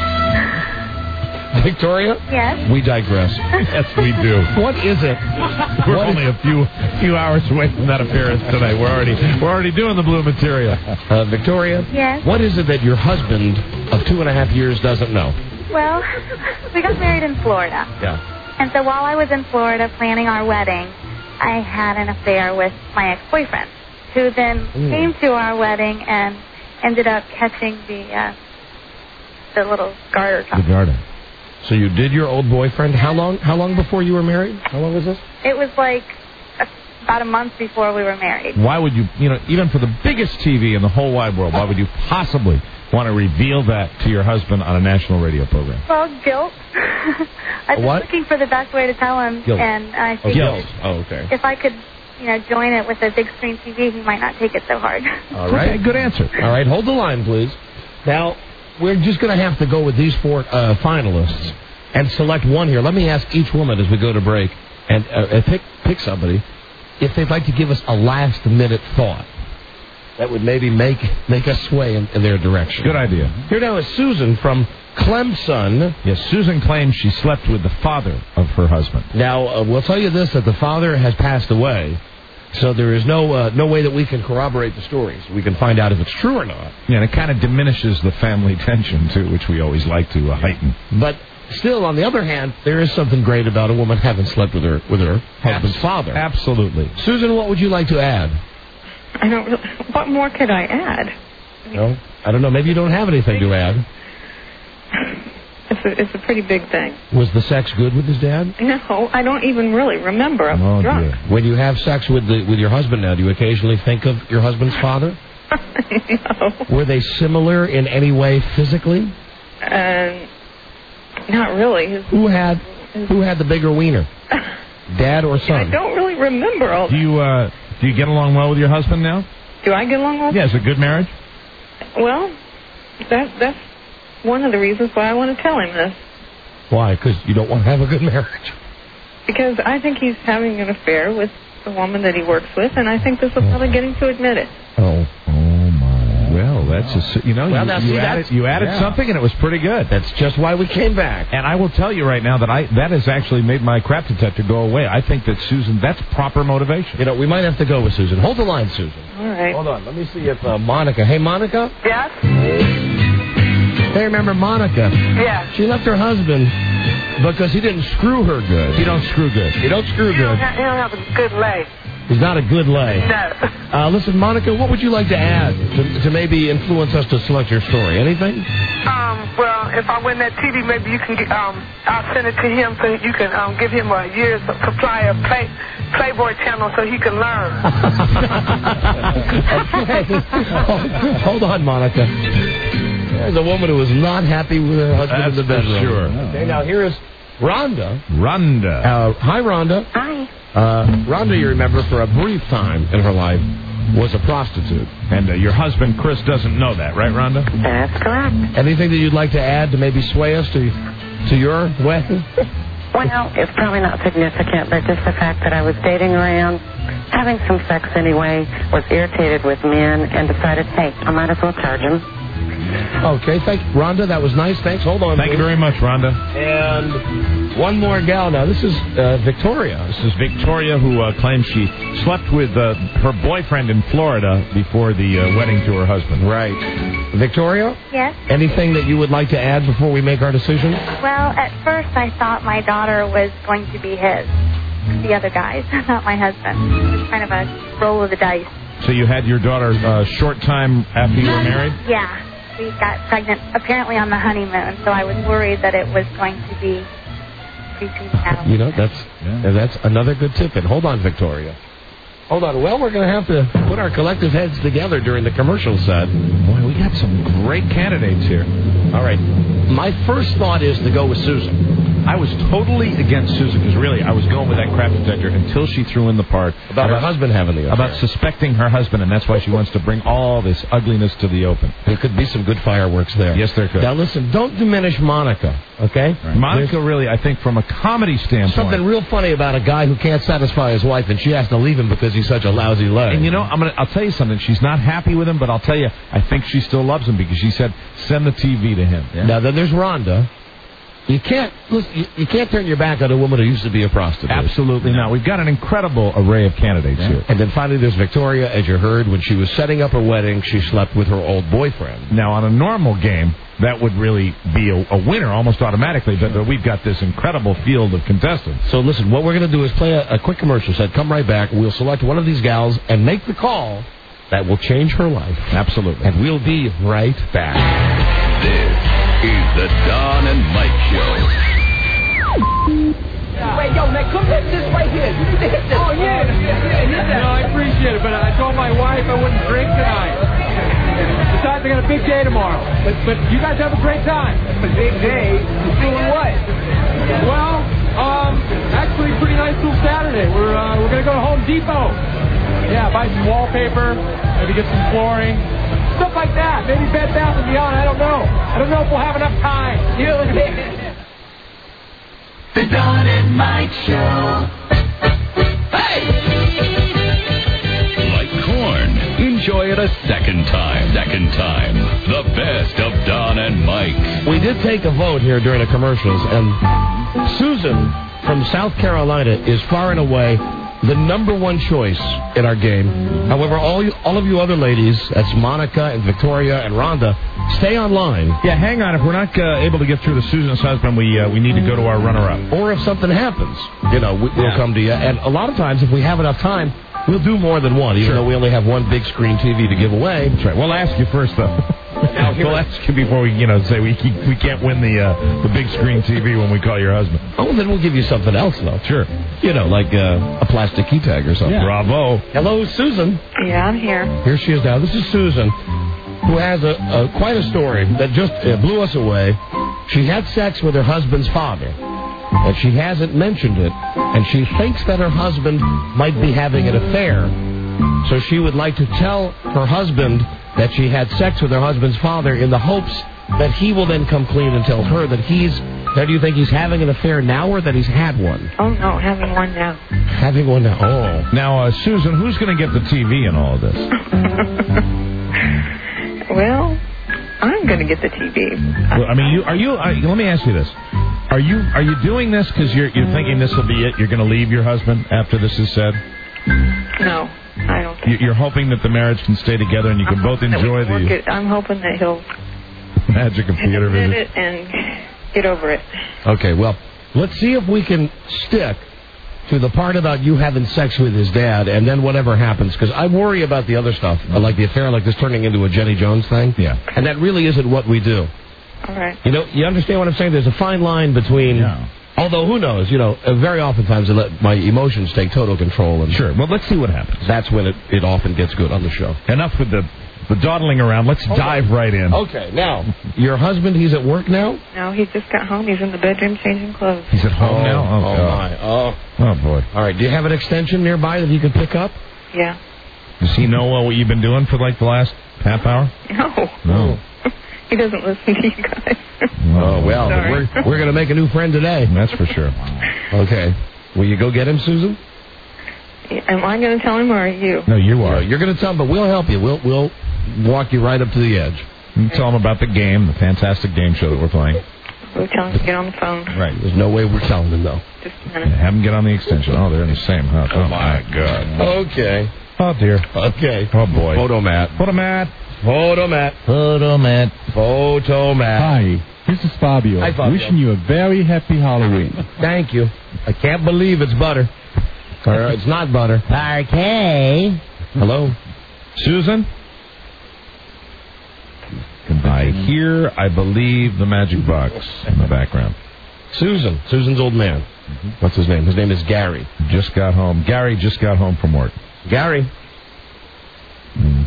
Victoria? Yes? We digress. Yes, we do. What is it? We're What only is- a few few hours away from that appearance tonight. We're already we're already doing the blue material. Uh, Victoria? Yes? What is it that your husband of two and a half years doesn't know? Well, we got married in Florida. Yeah. And so while I was in Florida planning our wedding, I had an affair with my ex-boyfriend, who then Mm. came to our wedding and ended up catching the uh, the little garter top. The garden. So you did your old boyfriend. How long? How long before you were married? How long was this? It was like a, about a month before we were married. Why would you, you know, even for the biggest T V in the whole wide world, why would you possibly want to reveal that to your husband on a national radio program? Well, guilt. I was What? looking for the best way to tell him, Guilt. and I Oh, figured guilt. Oh, okay. if I could, you know, join it with a big screen T V, he might not take it so hard. All right. Okay, good answer. All right, hold the line, please. Now, we're just going to have to go with these four uh, finalists and select one here. Let me ask each woman as we go to break and uh, pick pick somebody if they'd like to give us a last-minute thought that would maybe make make us sway in, in their direction. Good idea. Here now is Susan from Clemson. Yes, Susan claims she slept with the father of her husband. Now, uh, we'll tell you this, that the father has passed away, so there is no uh, no way that we can corroborate the stories. We can find out if it's true or not. Yeah, and it kind of diminishes the family tension, too, which we always like to uh, heighten. But still, on the other hand, there is something great about a woman having slept with her with her husband's father. Absolutely. Susan, what would you like to add? I don't. What more could I add? No. I don't know. Maybe you don't have anything to add. It's a, it's a pretty big thing. Was the sex good with his dad? No, I don't even really remember. I was Oh, drunk. dear. When you have sex with the, with your husband now, do you occasionally think of your husband's father? No. Were they similar in any way physically? Uh, not really. His, Who had who had the bigger wiener? Dad or I son? don't really remember all Do you uh, do you get along well with your husband now? Do I get along well? Yeah, is it a good marriage? Well, that, that's one of the reasons why I want to tell him this. Why? Because you don't want to have a good marriage. Because I think he's having an affair with the woman that he works with, and I think this will probably get him to admit it. Oh. Well, that's just, you know, Well, you, now, you see, added, that's- you added yeah. something and it was pretty good. That's just why we came back. And I will tell you right now that I that has actually made my crap detector go away. I think that Susan, that's proper motivation. You know, we might have to go with Susan. Hold the line, Susan. All right. Hold on. Let me see if uh, Monica. Hey, Monica. Yes? Hey, remember Monica? Yes. She left her husband because he didn't screw her good. He don't screw good. He don't screw You don't, good. have, you don't have a good leg. He's not a good lay. No. Uh, listen, Monica, what would you like to add to, to maybe influence us to select your story? Anything? Um, well, if I win that T V, maybe you can get, um, I'll send it to him so you can um, give him a year's supply of play, Playboy channel so he can learn. Okay. Hold on, Monica. There's a woman who is not happy with her husband in the That's for bedroom. sure. Okay, now here is Rhonda. Rhonda. Uh, hi, Rhonda. Hi. Uh, Rhonda, you remember, for a brief time in her life, was a prostitute. And uh, your husband, Chris, doesn't know that, right, Rhonda? That's correct. Anything that you'd like to add to maybe sway us to to your wedding? Well, it's probably not significant, but just the fact that I was dating around, having some sex anyway, was irritated with men, and decided, hey, I might as well charge him. Okay, thank you. Rhonda, that was nice. Thanks. Hold on. Thank you please. very much, Rhonda. And one more gal. Now, this is uh, Victoria. This is Victoria, who uh, claims she slept with uh, her boyfriend in Florida before the uh, wedding to her husband. Right. Victoria? Yes? Anything that you would like to add before we make our decision? Well, at first I thought my daughter was going to be his. The other guy's, not my husband. It was kind of a roll of the dice. So you had your daughter a uh, short time after you were married? Yeah. We got pregnant apparently on the honeymoon, so I was worried that it was going to be preterm. You know, that's yeah. that's another good tip. And hold on, Victoria. Hold on. Well, we're going to have to put our collective heads together during the commercial set. Boy, we got some great candidates here. All right. My first thought is to go with Susan. I was totally against Susan because really I was going with that crap detector until she threw in the part about, about her husband having the affair. About suspecting her husband, and that's why she wants to bring all this ugliness to the open. There could be some good fireworks there. Yes, there could. Now, listen, don't diminish Monica, okay? Right. Monica, There's really, I think from a comedy standpoint. Something real funny about a guy who can't satisfy his wife, and she has to leave him because he's such a lousy leg. And you know, I'm gonna, I'll tell you something. She's not happy with him, but I'll tell you, I think she still loves him because she said, send the T V to him. Yeah. Now, then there's Rhonda. You can't listen, you, you can't turn your back on a woman who used to be a prostitute. Absolutely not. We've got an incredible array of candidates yeah. here. And then finally there's Victoria. As you heard, when she was setting up her wedding, she slept with her old boyfriend. Now, on a normal game, that would really be a, a winner almost automatically, but uh, we've got this incredible field of contestants. So listen, what we're going to do is play a, a quick commercial set. Come right back. We'll select one of these gals and make the call that will change her life. Absolutely. And we'll be right back. This is the Don and Mike Show. Wait, yo, man, come hit this right here. You need to hit this. Oh, yeah, yeah, yeah, hit that. No, I appreciate it, but I told my wife I wouldn't drink tonight. Besides, I got a big day tomorrow. But but you guys have a great time. A big day? Doing what? Well, um, actually, pretty nice little Saturday. We're uh, we're gonna go to Home Depot. Yeah, buy some wallpaper, maybe get some flooring, stuff like that. Maybe Bed Bath and Beyond. I don't know. I don't know if we'll have enough time. You The Don and Mike Show. Hey! Like corn. Enjoy it a second time. Second time. The best of Don and Mike. We did take a vote here during the commercials, and Susan from South Carolina is far and away the number one choice in our game. However, all you, all of you other ladies, that's Monica and Victoria and Rhonda, stay online. Yeah, hang on. If we're not uh, able to get through to Susan's husband, we uh, we need to go to our runner-up. Or if something happens, you know, we, we'll yeah. come to you. And a lot of times, if we have enough time, we'll do more than one, even sure. though we only have one big screen T V to give away. That's right. We'll ask you first, though. We'll ask you before we, you know, say we keep, we can't win the uh, the big screen T V when we call your husband. Oh, then we'll give you something else, though. Sure. You know, like uh, a plastic key tag or something. Yeah. Bravo. Hello, Susan. Yeah, I'm here. Here she is now. This is Susan, who has a, a quite a story that just uh, blew us away. She had sex with her husband's father, and she hasn't mentioned it, and she thinks that her husband might be having an affair. So she would like to tell her husband that she had sex with her husband's father in the hopes that he will then come clean and tell her that he's... Now, do you think he's having an affair now or that he's had one? Oh, no, having one now. Having one now. Oh. Now, uh, Susan, who's going to get the T V in all of this? Well, I'm going to get the T V. Well, I mean, you are you? Uh, let me ask you this: Are you are you doing this because you're you're thinking this will be it? You're going to leave your husband after this is said? No, I don't think You- You're hoping that the marriage can stay together and you can I'm both hoping that we enjoy can work the it. I'm hoping that he'll magic of theater admit visits. it and get over it. Okay, well, let's see if we can stick to the part about you having sex with his dad, and then whatever happens, because I worry about the other stuff, uh, like the affair like this turning into a Jenny Jones thing. Yeah. And that really isn't what we do. All right. You know, you understand what I'm saying? There's a fine line between... Yeah. Although, who knows, you know, uh, very oftentimes I let my emotions take total control. And Sure. Well, let's see what happens. That's when it, it often gets good on the show. Enough with the the dawdling around. Let's Okay. dive right in. Okay, now, your husband, he's at work now? No, he just got home. He's in the bedroom changing clothes. He's at home Oh, now. oh, God. my. Oh. Oh boy. All right, do you have an extension nearby that you could pick up? Yeah. Does he know uh, what you've been doing for like the last half hour? No. No. He doesn't listen to you guys. Oh, well, but Sorry. we're, we're going to make a new friend today. That's for sure. Okay. Will you go get him, Susan? Am I going to tell him or are you? No, you are. No, you're going to tell him, but we'll help you. We'll we'll walk you right up to the edge. You can tell him about the game, the fantastic game show that we're playing. We'll tell him to get on the phone. Right. There's no way we're telling him, though. Just a minute. Have him get on the extension. Oh, they're in the same house. Oh, my God. Okay. Oh, dear. Okay. Oh, boy. Photomat. Photomat. Photomat. Photomat. Photomat. Hi, this is Fabio. Hi, Fabio. Wishing you a very happy Halloween. Thank you. I can't believe it's butter. Or it's not butter. Parquet. Hello? Susan? I hear, I believe, the magic box in the background. Susan. Susan's old man. What's his name? His name is Gary. Just got home. Gary just got home from work. Gary. Mm.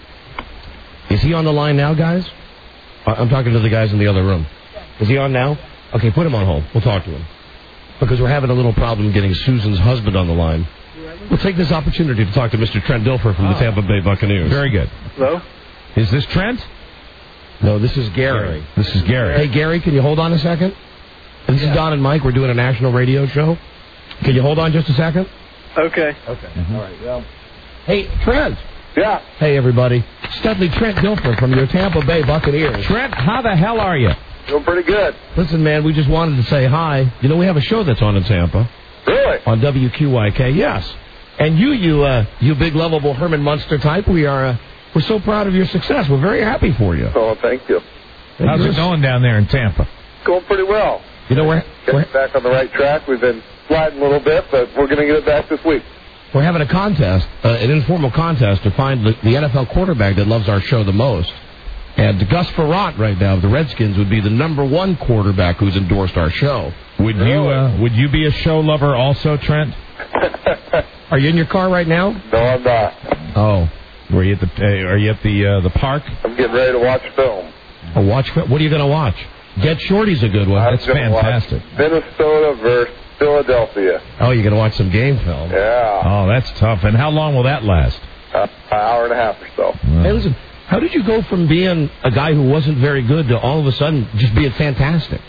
Is he on the line now, guys? I- I'm talking to the guys in the other room. Is he on now? Okay, put him on hold. We'll talk to him. Because we're having a little problem getting Susan's husband on the line. We'll take this opportunity to talk to Mister Trent Dilfer from the Tampa Bay Buccaneers. Very good. Hello? Is this Trent? No, this is Gary. This is Gary. Hey, Gary, can you hold on a second? This is Don and Mike. We're doing a national radio show. Can you hold on just a second? Okay. Okay. All right. Well. Hey, Trent. Yeah. Hey, everybody. Studley Trent Dilfer from your Tampa Bay Buccaneers. Trent, how the hell are you? Doing pretty good. Listen, man, we just wanted to say hi. You know, we have a show that's on in Tampa. Really? On W Q Y K, yes. And you, you, uh, you big, lovable Herman Munster type, we are, uh, we're so proud of your success. We're very happy for you. Oh, thank you. How's it going down there in Tampa? Going pretty well. You know, we're, Getting we're, back on the right track. We've been sliding a little bit, but we're going to get it back this week. we're having a contest, uh, an informal contest to find the, the N F L quarterback that loves our show the most. And Gus Frerotte right now of the Redskins would be the number one quarterback who's endorsed our show. Would you uh, would you be a show lover also, Trent? Are you in your car right now? No, I'm not. Oh. Were you at the uh, Are you at the uh, the park? I'm getting ready to watch film. Oh, watch. What are you going to watch? Get Shorty's a good one. I'm That's gonna watch fantastic. Minnesota versus Philadelphia. Oh, you're going to watch some game film. Yeah. Oh, that's tough. And how long will that last? Uh, an hour and a half or so. Hey, listen. How did you go from being a guy who wasn't very good to all of a sudden just being fantastic?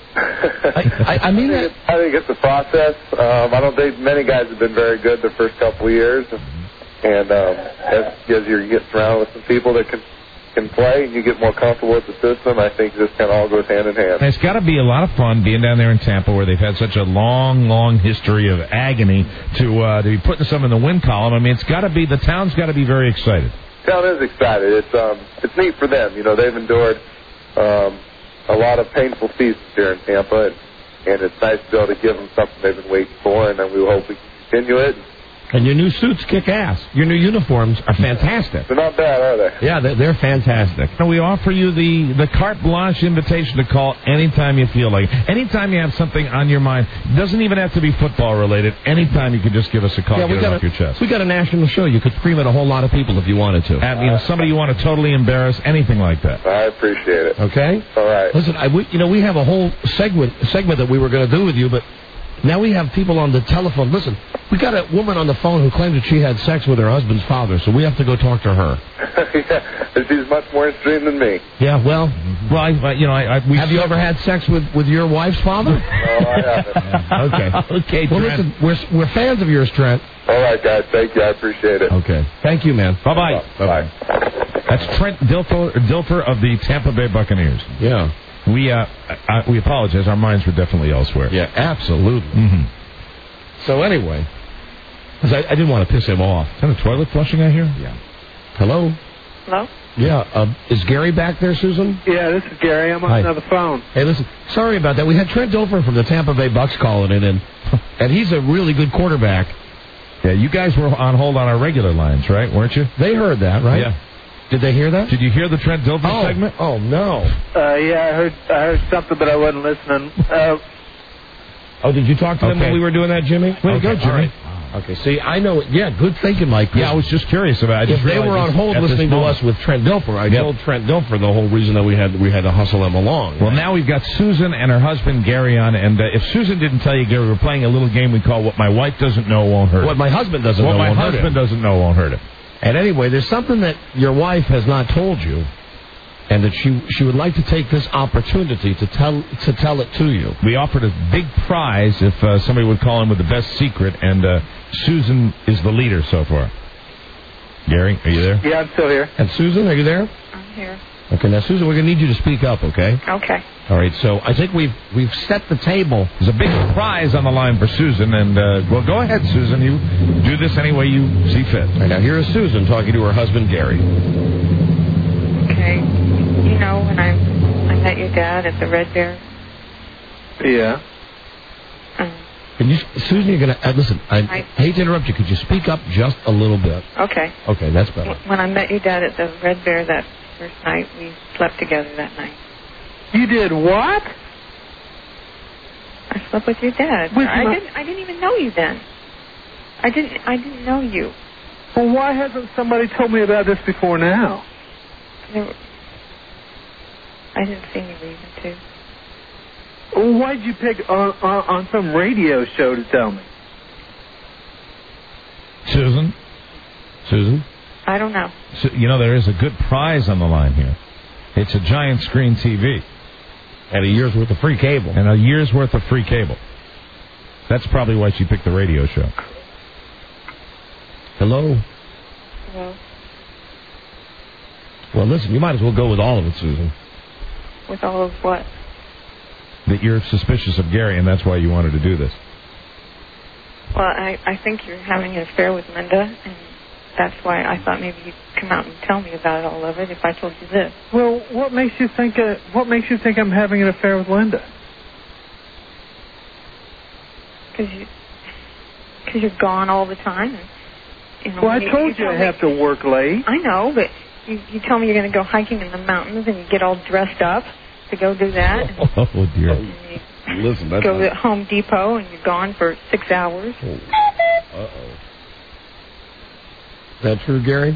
I, I, I mean that. I think it's a process. Um, I don't think many guys have been very good the first couple of years, and um, as, as you get surrounded with some people that can can play and you get more comfortable with the system, I think this kind of all goes hand in hand. And it's got to be a lot of fun being down there in Tampa, where they've had such a long, long history of agony, to uh, to be putting some in the win column. I mean, it's got to be the town's got to be very excited. Town is excited. It's um, it's neat for them. You know, they've endured um, a lot of painful seasons here in Tampa, and, and it's nice to be able to give them something they've been waiting for, and then we hope we can continue it. And your new suits kick ass. Your new uniforms are fantastic. They're not bad, are they? Yeah, they're, they're fantastic. And we offer you the, the carte blanche invitation to call anytime you feel like it. Anytime you have something on your mind. It doesn't even have to be football related. Anytime you can just give us a call, yeah, get we it got off a, your chest. We got a national show. You could scream at a whole lot of people if you wanted to. And, you know, somebody you want to totally embarrass, anything like that. I appreciate it. Okay? All right. Listen, I, we, you know, we have a whole segment segment that we were going to do with you, but now we have people on the telephone. Listen, we got a woman on the phone who claimed that she had sex with her husband's father, so we have to go talk to her. Yeah, she's much more interesting than me. Yeah, well, well, I, I, you know, I, I we have you ever had sex with, with your wife's father? No, I haven't. Okay. Okay, well, Trent. listen, we're we're fans of yours, Trent. All right, guys. Thank you. I appreciate it. Okay. Thank you, man. Bye bye. Bye bye. That's Trent Dilfer, Dilfer of the Tampa Bay Buccaneers. Yeah. We uh, I, we apologize. Our minds were definitely elsewhere. Yeah, absolutely. Mm-hmm. So anyway, 'cause I, I didn't want to piss him off. Is that a toilet flushing out here? Yeah. Hello? Hello? Yeah. Uh, is Gary back there, Susan? Yeah, this is Gary. I'm on Hi. another phone. Hey, listen, sorry about that. We had Trent Dilfer from the Tampa Bay Bucks calling in, and, and he's a really good quarterback. Yeah, you guys were on hold on our regular lines, right? Weren't you? They heard that, right? Yeah. Did they hear that? Did you hear the Trent Dilfer oh. segment? Oh, no. Uh, yeah, I heard I heard something, but I wasn't listening. Uh, oh, did you talk to them okay. when we were doing that, Jimmy? Way to okay. go, Jimmy. Right. Okay, see, I know it. Yeah, good thinking, Mike. Yeah, I was just curious about it. I If just they were on hold listening to us with Trent Dilfer, I yep. told Trent Dilfer the whole reason that we had we had to hustle them along. Well, now we've got Susan and her husband, Gary, on. And uh, if Susan didn't tell you, Gary, we're playing a little game we call What My Wife Doesn't Know Won't Hurt It. What my husband doesn't what know my won't hurt husband him. doesn't know won't hurt him. And anyway, there's something that your wife has not told you, and that she she would like to take this opportunity to tell to tell it to you. We offered a big prize if uh, somebody would call in with the best secret, and uh, Susan is the leader so far. Gary, are you there? yeah, I'm still here. And Susan, are you there? I'm here. Okay, now Susan, we're gonna need you to speak up, okay? Okay. All right. So I think we've we've set the table. There's a big prize on the line for Susan, and uh, well, go ahead, Susan. You do this any way you see fit. Right, now here is Susan talking to her husband Gary. Okay. You know when I I met your dad at the Red Bear? Yeah. Um, Can you, Susan? You're gonna uh, listen. I, I hate to interrupt you. Could you speak up just a little bit? okay. Okay, that's better. When I met your dad at the Red Bear that first night, we slept together that night. You did what? I slept with your dad. With I my- didn't. I didn't even know you then. I didn't. I didn't know you. Well, why hasn't somebody told me about this before now? There were, I didn't see any reason to. Well, why'd you pick on, on on some radio show to tell me? Susan? Susan? I don't know. So, you know, there is a good prize on the line here. It's a giant screen T V. And a year's worth of free cable. And a year's worth of free cable. That's probably why she picked the radio show. Hello? Hello? Well, listen, you might as well go with all of it, Susan. With all of what? That you're suspicious of Gary, and that's why you wanted to do this. Well, I, I think you're having an affair with Linda, and that's why I thought maybe you'd come out and tell me about all of it if I told you this. Well, what makes you think? Uh, what makes you think I'm having an affair with Linda? Because you, cause you're gone all the time. And, you know, Well, I you, told you tell I me- have to work late. I know, but you, you tell me you're going to go hiking in the mountains, and you get all dressed up to go do that. And Oh, dear. you Listen, that's go not... to Home Depot, and you're gone for six hours. Oh. Uh-oh. Is that true, Gary?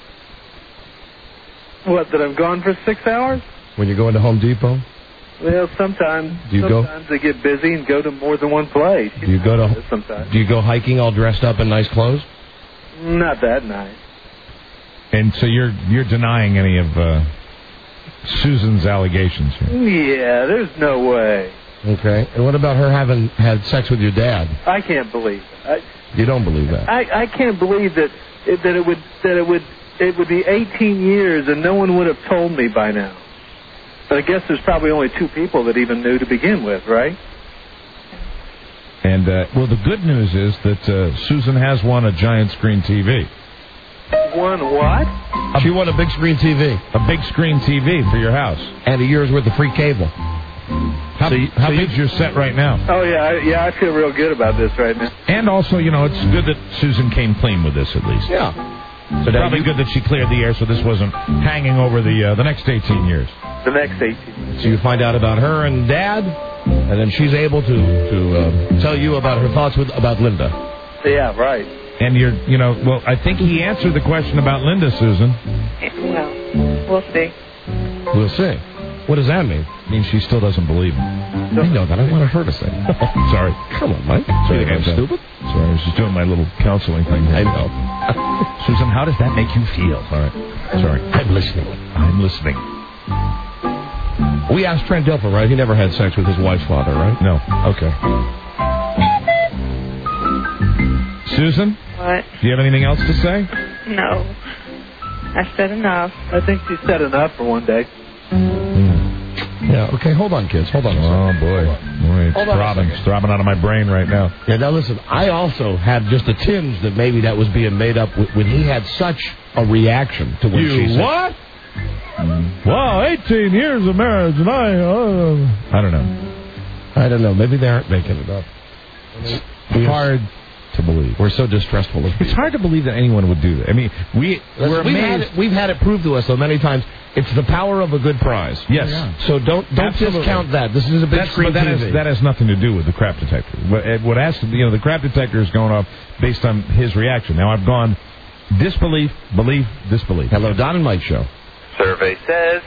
What? That I'm gone for six hours? When you go into Home Depot? Well, sometimes. Do you go- sometimes I get busy and go to more than one place. Do you go to... Sometimes. Do you go hiking all dressed up in nice clothes? Not that nice. And so you're you're denying any of uh, Susan's allegations here. Yeah, there's no way. Okay. And what about her having had sex with your dad? I can't believe it. You don't believe that? I, I can't believe that it, that it would that it would it would be eighteen years and no one would have told me by now. But I guess there's probably only two people that even knew to begin with, right? And, uh, well, the good news is that uh, Susan has won a giant screen T V. One what? She won a big screen T V. A big screen T V for your house. And a year's worth of free cable. How, So you- how so you- big's your set right now? Oh yeah, I, yeah. I feel real good about this right now. And also, you know, it's good that Susan came clean with this at least. Yeah. So probably good that she cleared the air so this wasn't hanging over the uh, the next eighteen years. The next eighteen. So you find out about her and Dad, and then she's able to to um, tell you about her thoughts with about Linda. Yeah, right. And you're, you know, well, I think he answered the question about Linda, Susan. Well, we'll see. We'll see. What does that mean? It means she still doesn't believe him. I know that. I wanted her to say. Sorry. Come on, Mike. Sorry, You think I'm guys. stupid? Sorry, I was just doing my little counseling thing. I know. Susan, how does that make you feel? All right. Sorry. I'm listening. I'm listening. We asked Trent Dilfer, right? He never had sex with his wife's father, right? No. Okay. Susan, What? do you have anything else to say? No. I said enough. I think she said enough for one day. Yeah, okay, hold on, kids. Hold on a second. Oh, boy. Boy, it's Hold on a throbbing. second. It's throbbing out of my brain right now. Yeah, now listen, I also had just a tinge that maybe that was being made up with, when he had such a reaction to when she You said... what? Wow, eighteen years of marriage, and I... Uh, I don't know. I don't know. Maybe they aren't making it up. It's hard to believe. We're so distrustful of people. It's hard to believe that anyone would do that. I mean, we, we're we've, had amazed. it, we've had it proved to us so many times. It's the power of a good prize. Yes. So don't don't Absolutely. discount that. This is a big That's, screen but that T V. has, that has nothing to do with the crap detector. What, it- what has to, you know, the crap detector is going off based on his reaction. Now I've gone disbelief, belief, disbelief. Hello, Don and Mike Show. Survey says.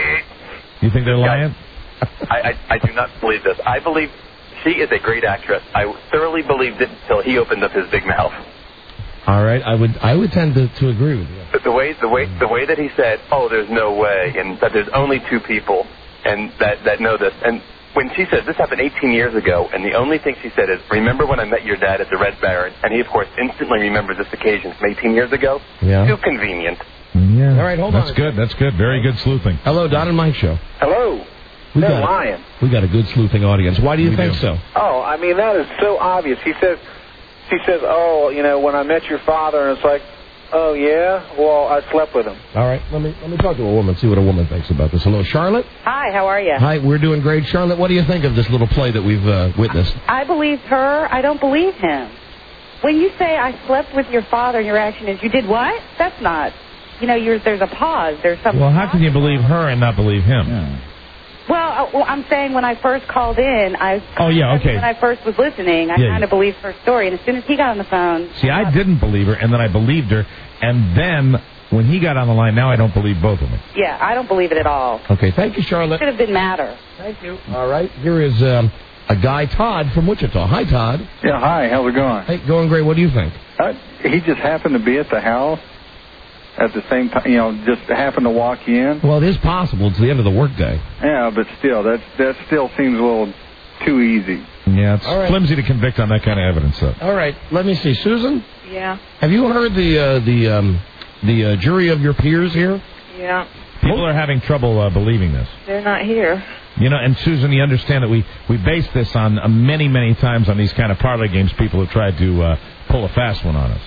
You think they're lying? I, I, I do not believe this. I believe she is a great actress. I thoroughly believed it until he opened up his big mouth. All right, I would I would tend to, to agree with you. But the way the way the way that he said, "Oh, there's no way," and that there's only two people and that that know this. And when she said this happened eighteen years ago, and the only thing she said is, "Remember when I met your dad at the Red Baron?" And he, of course, instantly remembered this occasion from eighteen years ago. Yeah. Too convenient. Yeah. All right, hold That's on. good. That's good. Very good sleuthing. Hello, Don and Mike Show. Hello. We They're got a- lying. We got a good sleuthing audience. Why do you We think do. so? Oh, I mean, that is so obvious. He says, he says, oh, you know, when I met your father, and it's like, oh, yeah? Well, I slept with him. All right, let me let me talk to a woman, see what a woman thinks about this. Hello, Charlotte. Hi, how are you? Hi, we're doing great. Charlotte, what do you think of this little play that we've uh, witnessed? I believe her. I don't believe him. When you say I slept with your father, your reaction is, you did what? That's not, you know, you're, there's a pause. There's something. Well, how can you believe her and not believe him? Well, uh, well, I'm saying when I first called in, I. Oh, yeah, okay. When I first was listening, I Yeah, kind of believed her story. And as soon as he got on the phone. See, I didn't believe her, and then I believed her, and then when he got on the line, now I don't believe both of them. Yeah, I don't believe it at all. Okay, thank you, Charlotte. Could have been madder. Thank you. All right, here is um, a guy, Todd, from Wichita. Hi, Todd. Yeah, hi. How's it going? Hey, going great. What do you think? Uh, he just happened to be at the house at the same time, you know, just happened to walk in. Well, it is possible. It's the end of the workday. Yeah, but still, that that still seems a little too easy. Yeah, it's All right. flimsy to convict on that kind of evidence, though. All right, let me see. Susan, Yeah. have you heard the uh, the um, the uh, jury of your peers here? Yeah. People are having trouble uh, believing this. They're not here. You know, and Susan, you understand that we, we base this on uh, many, many times on these kind of parlay games. People have tried to uh, pull a fast one on us.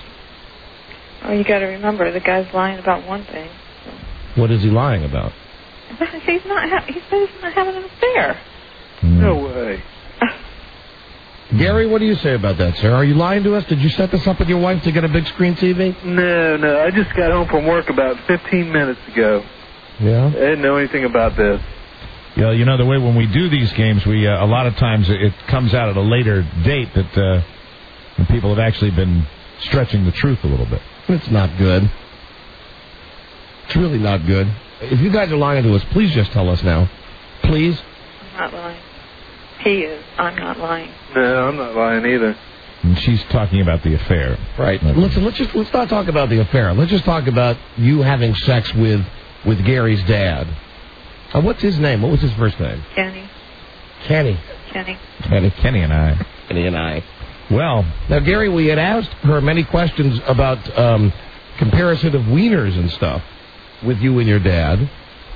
Oh, you got to remember, the guy's lying about one thing. What is he lying about? He's not. Ha- he said he's not having an affair. No way. Gary, what do you say about that, sir? Are you lying to us? Did you set this up with your wife to get a big screen T V? No, no. I just got home from work about fifteen minutes ago. Yeah. I didn't know anything about this. Yeah, you know, the way when we do these games, we uh, a lot of times it, it comes out at a later date that uh, when people have actually been stretching the truth a little bit. It's not good. It's really not good. If you guys are lying to us, please just tell us now. Please. I'm not lying. He is. I'm not lying. No, I'm not lying either. And she's talking about the affair. Right. Listen, let's just let's not talk about the affair. Let's just talk about you having sex with with Gary's dad. Uh, what's his name? What was his first name? Kenny. Kenny. Kenny. Kenny, Kenny and I. Kenny and I. Well, now, Gary, we had asked her many questions about um, comparison of wieners and stuff with you and your dad,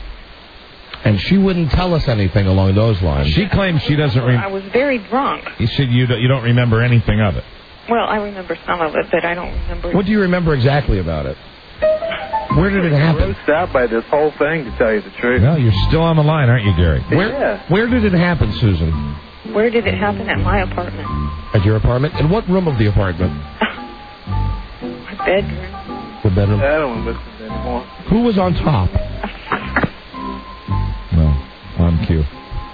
and she wouldn't tell us anything along those lines. She claims she doesn't I remember. was very drunk. You said you don't, you don't remember anything of it. Well, I remember some of it, but I don't remember. What do you remember exactly about it? Where did it happen? Grossed out by this whole thing, to tell you the truth. Well, you're still on the line, aren't you, Gary? Where, Yeah. where did it happen, Susan? Where did it happen? At my apartment. At your apartment? In what room of the apartment? My bedroom. The bedroom? I don't listen to anymore. Who was on top? No, on cue.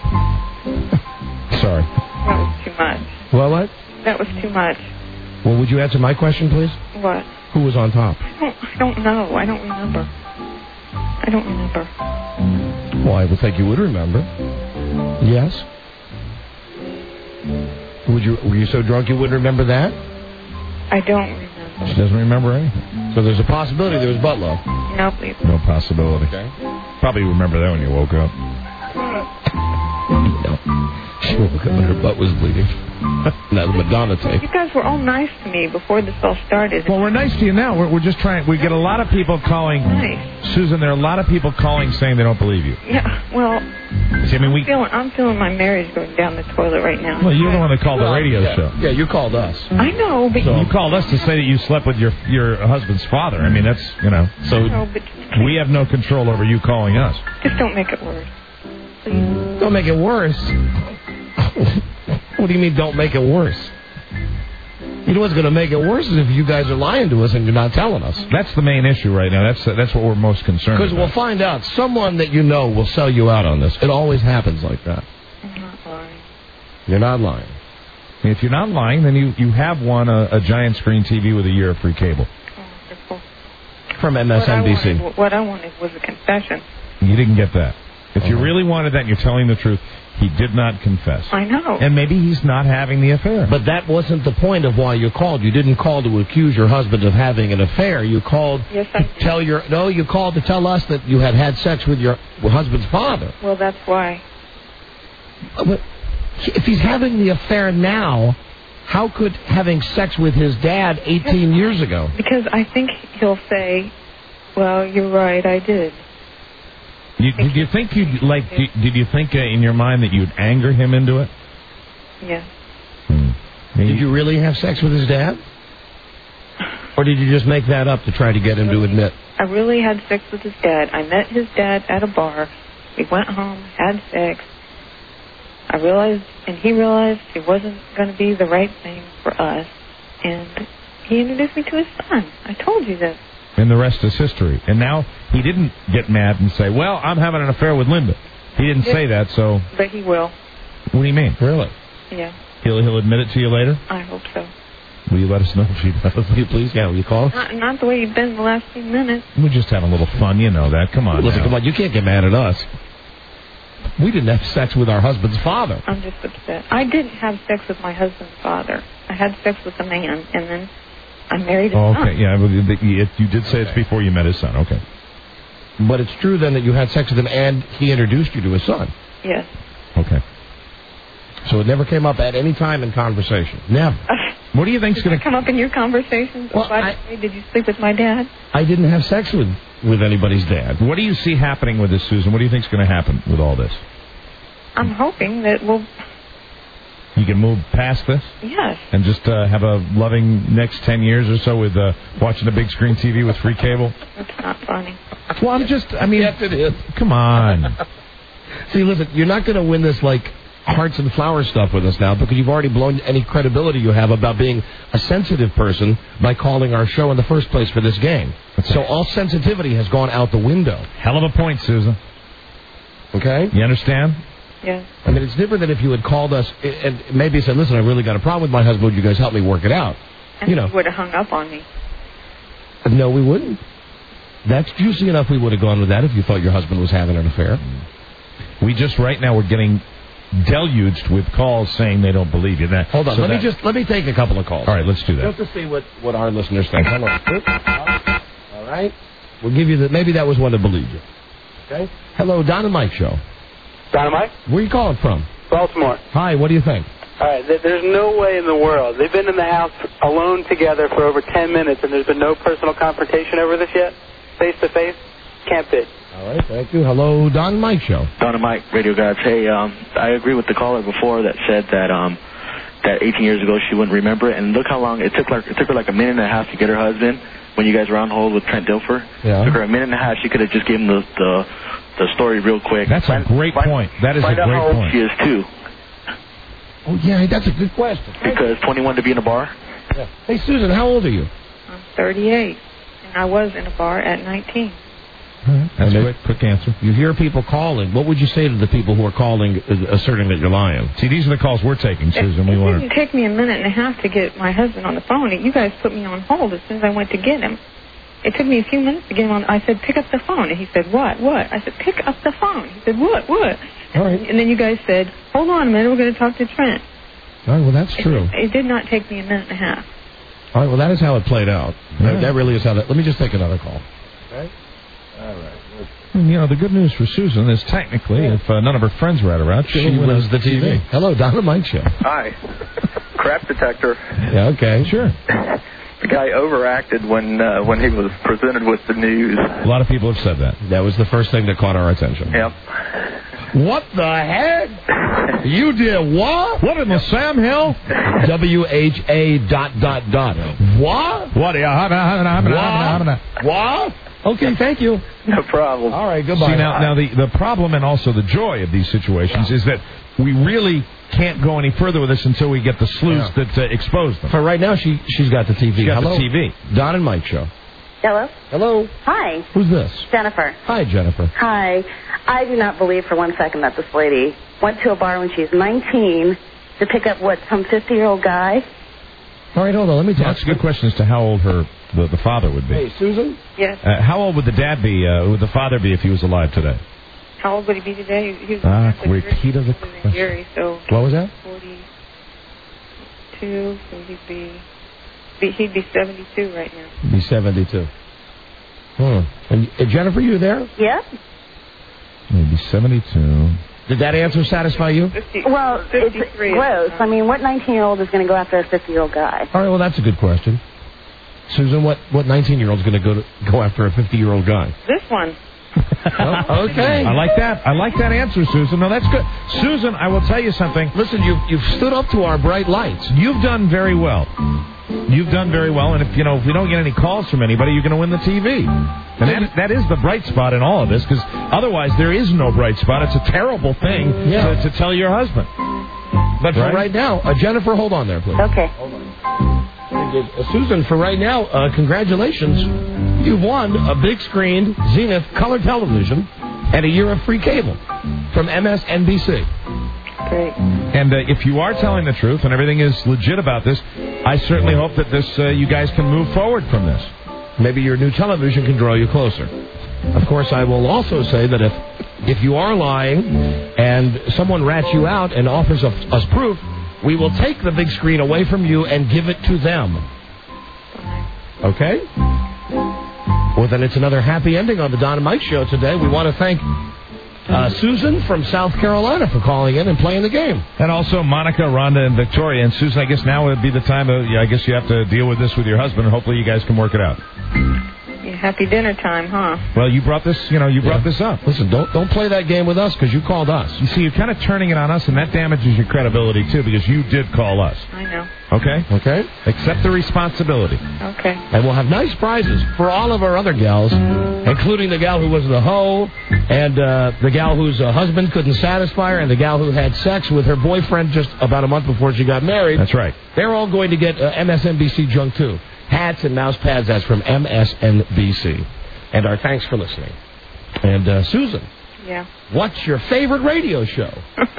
Sorry. That was too much. Well, what? That was too much. Well, would you answer my question, please? What? Who was on top? I don't, I don't know. I don't remember. I don't remember. Well, I would think you would remember. Yes? Would you? Were you so drunk you wouldn't remember that? I don't remember. She doesn't remember anything. So there's a possibility there was butt love. No, please. No possibility. Okay. Probably remember that when you woke up. No. She woke up and her butt was bleeding. That was Madonna tape. You guys were all nice to me before this all started. Well, we're nice to you now. We're, we're just trying. We get a lot of people calling. Nice. Susan, there are a lot of people calling saying they don't believe you. Yeah, well, See, I mean, we. I'm feeling, I'm feeling my marriage going down the toilet right now. Well, you're the one that called the radio yeah. show. Yeah, you called us. I know, but So you called us to say that you slept with your your husband's father. I mean, that's, you know. So No, but we have no control over you calling us. just don't make it worse. Please. Don't make it worse. What do you mean, don't make it worse? You know what's going to make it worse is if you guys are lying to us and you're not telling us. That's the main issue right now. That's that's what we're most concerned Because about. we'll find out. Someone that you know will sell you out on this. It always happens like that. I'm not lying. You're not lying. If you're not lying, then you, you have won a, a giant screen T V with a year of free cable. Wonderful. From M S N B C. What I wanted, what I wanted was a confession. You didn't get that. If you really wanted that and you're telling the truth, he did not confess. I know. And maybe he's not having the affair. But that wasn't the point of why you called. You didn't call to accuse your husband of having an affair. You called Yes, I to tell your... No, you called to tell us that you had had sex with your husband's father. Well, that's why. But if he's having the affair now, how could having sex with his dad eighteen years ago? Because I think he'll say, well, you're right, I did. You, did you think you'd like? Did, did you think uh, in your mind that you'd anger him into it? Yeah. Hmm. Did you really have sex with his dad? Or did you just make that up to try to get him to admit? I really had sex with his dad. I met his dad at a bar. We went home, had sex. I realized, and he realized it wasn't going to be the right thing for us. And he introduced me to his son. I told you this. And the rest is history. And now he didn't get mad and say, well, I'm having an affair with Linda. He didn't say that, so... But he will. What do you mean? Really? Yeah, He'll, he'll admit it to you later? I hope so. Will you let us know if he does? Will you please? Yeah, will you call us? Not, not the way you've been the last few minutes. We're just having a little fun, you know that. Come on Listen, now. come on, you can't get mad at us. We didn't have sex with our husband's father. I'm just upset. I didn't have sex with my husband's father. I had sex with a man, and then I married his Oh, son. okay, yeah, but you you did say it's before you met his son. Okay. But it's true then that you had sex with him and he introduced you to his son. Yes. Okay. So it never came up at any time in conversation. Never. What do you think's Did going that come up in your conversations? Well, By the way, did you sleep with my dad? I didn't have sex with, with anybody's dad. What do you see happening with this, Susan? What do you think's going to happen with all this? I'm hoping that we'll... You can move past this? Yes. And just uh, have a loving next ten years or so with uh, watching a big screen T V with free cable? That's not funny. Well, I'm just, I mean... Yes, it is. Come on. See, listen, you're not going to win this, like, hearts and flowers stuff with us now because you've already blown any credibility you have about being a sensitive person by calling our show in the first place for this game. So all sensitivity has gone out the window. Hell of a point, Susan. Okay? You understand? Yeah. I mean, it's different than if you had called us and maybe said, listen, I really got a problem with my husband. Would you guys help me work it out? And You know. he would have hung up on me. No, we wouldn't. That's juicy enough we would have gone with that if you thought your husband was having an affair. We just, right now, we're getting deluged with calls saying they don't believe you. That, Hold on. so let that, me just, let me take a couple of calls. All right, let's do that. Just to see what, what our listeners think. Hold on. All right. We'll give you the, maybe that was one that believed you. Okay. Hello, Don and Mike Show. Dynamite? Where are you calling from? Baltimore. Hi, what do you think? All right, th- there's no way in the world. They've been in the house alone together for over ten minutes, and there's been no personal confrontation over this yet? Face to face? Can't be. All right, thank you. Hello, Don and Mike Show. Don and Mike, Radio Gods. Hey, um, I agree with the caller before that said that um, that eighteen years ago she wouldn't remember it, and look how long it took. Like it took her like a minute and a half to get her husband when you guys were on hold with Trent Dilfer. Yeah. Took her a minute and a half. She could have just given the the, the story real quick. That's find, a great find, point. That is a find out great how old point. she is too. Oh, yeah, that's a good question. Because twenty-one to be in a bar. Yeah. Hey, Susan, how old are you? I'm thirty-eight, and I was in a bar at nineteen. Right. That's And quick, quick answer. You hear people calling. What would you say to the people who are calling, uh, asserting that you're lying? See, these are the calls we're taking, Susan. It We want didn't take me a minute and a half to get my husband on the phone. You guys put me on hold as soon as I went to get him. It took me a few minutes to get him on. I said, pick up the phone. And he said, what, what? I said, pick up the phone. He said, what, what? All right. And then you guys said, hold on a minute, we're going to talk to Trent. All right, well, that's true. It, it did not take me a minute and a half. All right, well, that is how it played out. Yeah. That, that really is how that... Let me just take another call. Okay? All right. You know, the good news for Susan is technically, Yeah. if uh, none of her friends were at her out, She she'll win wins a the T V. Hello, Don and Mike Show. Hi. Crap detector. Yeah, okay. Sure. The guy overacted when uh, when he was presented with the news. A lot of people have said that. That was the first thing that caught our attention. Yep. What the heck? You did what? What in the Sam Hill? W H A dot dot dot. What? What? What? What? Okay, thank you. No problem. All right, goodbye. See, now, now the, the problem and also the joy of these situations is that we really can't go any further with this until we get the sleuths Yeah. that uh, expose them. For right now, she, she's got the T V. She's got Hello? the T V. Don and Mike Show. Hello? Hello? Hi, Who's this? Jennifer. Hi, Jennifer. Hi. I do not believe for one second that this lady went to a bar when she's nineteen to pick up, what, some fifty-year-old guy? All right, hold on. Let me talk. That's a good question as to how old her the, the father would be. Hey, Susan? Yes. Uh, how old would the dad be, uh, would the father be if he was alive today? How old would he be today? He was Ah, in repeat of the Jersey, question. Gary, so What was that? forty-two, so he'd be, be he'd be seventy-two right now. Be seventy-two. Hmm. And uh, Jennifer, you there? Yeah? Maybe seventy-two. Did that answer satisfy you? fifty, Well, it's fifty-three. gross. I mean, what nineteen-year-old is going to go after a fifty-year-old guy? All right, well, that's a good question. Susan, what, what nineteen-year-old's going to go to go after a fifty-year-old guy? This one. Oh, okay. I like that. I like that answer, Susan. No, that's good. Susan, I will tell you something. Listen, you've, you've stood up to our bright lights. You've done very well. You've done very well, and if you know if we don't get any calls from anybody, you're going to win the T V. And that, that is the bright spot in all of this, because otherwise there is no bright spot. It's a terrible thing Yeah. to, to tell your husband. But for Right? right now, uh, Jennifer, hold on there, please. Okay. Uh, Susan, for right now, uh, congratulations. You've won a big screen Zenith color television and a year of free cable from M S N B C. Great. And uh, if you are telling the truth and everything is legit about this, I certainly hope that this uh, you guys can move forward from this. Maybe your new television can draw you closer. Of course, I will also say that if if you are lying and someone rats you out and offers us, us proof, we will take the big screen away from you and give it to them. Okay? Well, then it's another happy ending on the Don and Mike Show today. We want to thank uh, Susan from South Carolina for calling in and playing the game. And also Monica, Rhonda, and Victoria. And Susan, I guess now would be the time, of, I guess you have to deal with this with your husband, and hopefully you guys can work it out. Yeah, happy dinner time, huh? Well, you brought this, you know, you brought Yeah. this up. Listen, don't don't play that game with us because you called us. You see, you're kind of turning it on us, and that damages your credibility, too, because you did call us. I know. Okay? Okay? Accept the responsibility. Okay. And we'll have nice prizes for all of our other gals, including the gal who was the hoe, and uh, the gal whose uh, husband couldn't satisfy her, and the gal who had sex with her boyfriend just about a month before she got married. That's right. They're all going to get uh, M S N B C junk, too. Hats and mouse pads, that's from M S N B C. And our thanks for listening. And, uh, Susan, Yeah. what's your favorite radio show?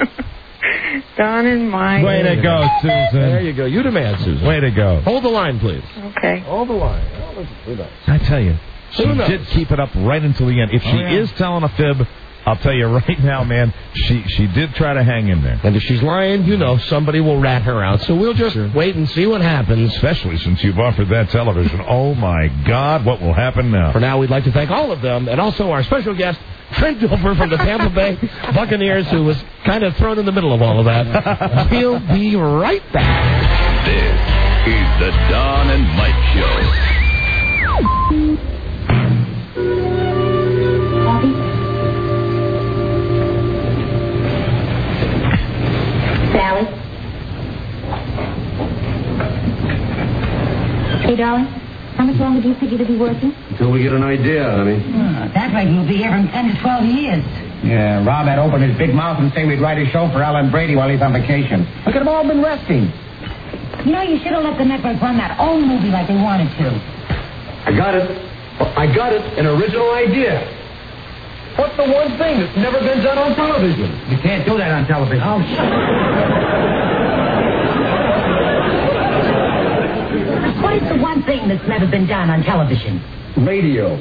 Don and Mike. Way to go, Susan. There you go. You demand, Susan. Way to go. Hold the line, please. Okay. Hold the line. Oh, listen, who knows? I tell you, she Who knows? did keep it up right until the end. If she Oh, yeah. is telling a fib, I'll tell you right now, man, she she did try to hang in there. And if she's lying, you know, somebody will rat her out. So we'll just wait and see what happens. Especially since you've offered that television. Oh, my God, what will happen now? For now, we'd like to thank all of them, and also our special guest, Trent Dilfer from the Tampa Bay Buccaneers, who was kind of thrown in the middle of all of that. We'll be right back. This is the Don and Mike Show. Sally? Hey, darling? Come much longer do you think it'll be working? Until we get an idea, honey. Uh, that rate will be here in ten to twelve years. Yeah, Rob had opened his big mouth and say we'd write a show for Alan Brady while he's on vacation. We could have all been resting. You know, you should have let the network run that own movie like they wanted to. I got it. I got it. An original idea. What's the one thing that's never been done on television? You can't do that on television. Oh, What is the one thing that's never been done on television? Radio.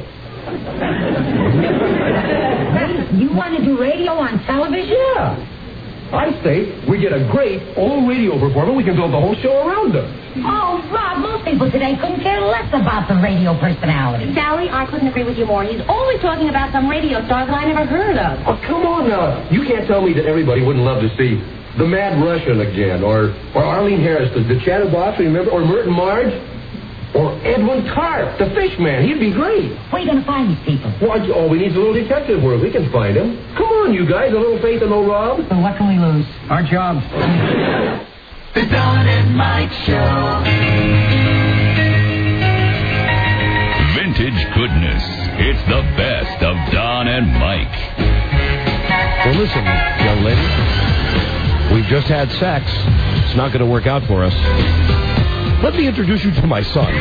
You want to do radio on television? Yeah. I say we get a great old radio performer. We can build the whole show around her. Oh, Rob, most people today couldn't care less about the radio personality. Sally, I couldn't agree with you more. He's always talking about some radio star that I never heard of. Oh, come on now. You can't tell me that everybody wouldn't love to see the Mad Russian again, or or Arlene Harris, the, the Chatterbox, remember, or Merton Marge, or Edwin Tarp, the fish man. He'd be great. Where are you going to find these people? Well, all we need is a little detective work. We can find him. Come on, you guys. A little faith and no Rob. Well, what can we lose? Our jobs. The Don and Mike Show. Vintage goodness. It's the best of Don and Mike. Well, listen, young lady. We've just had sex. It's not going to work out for us. Let me introduce you to my son.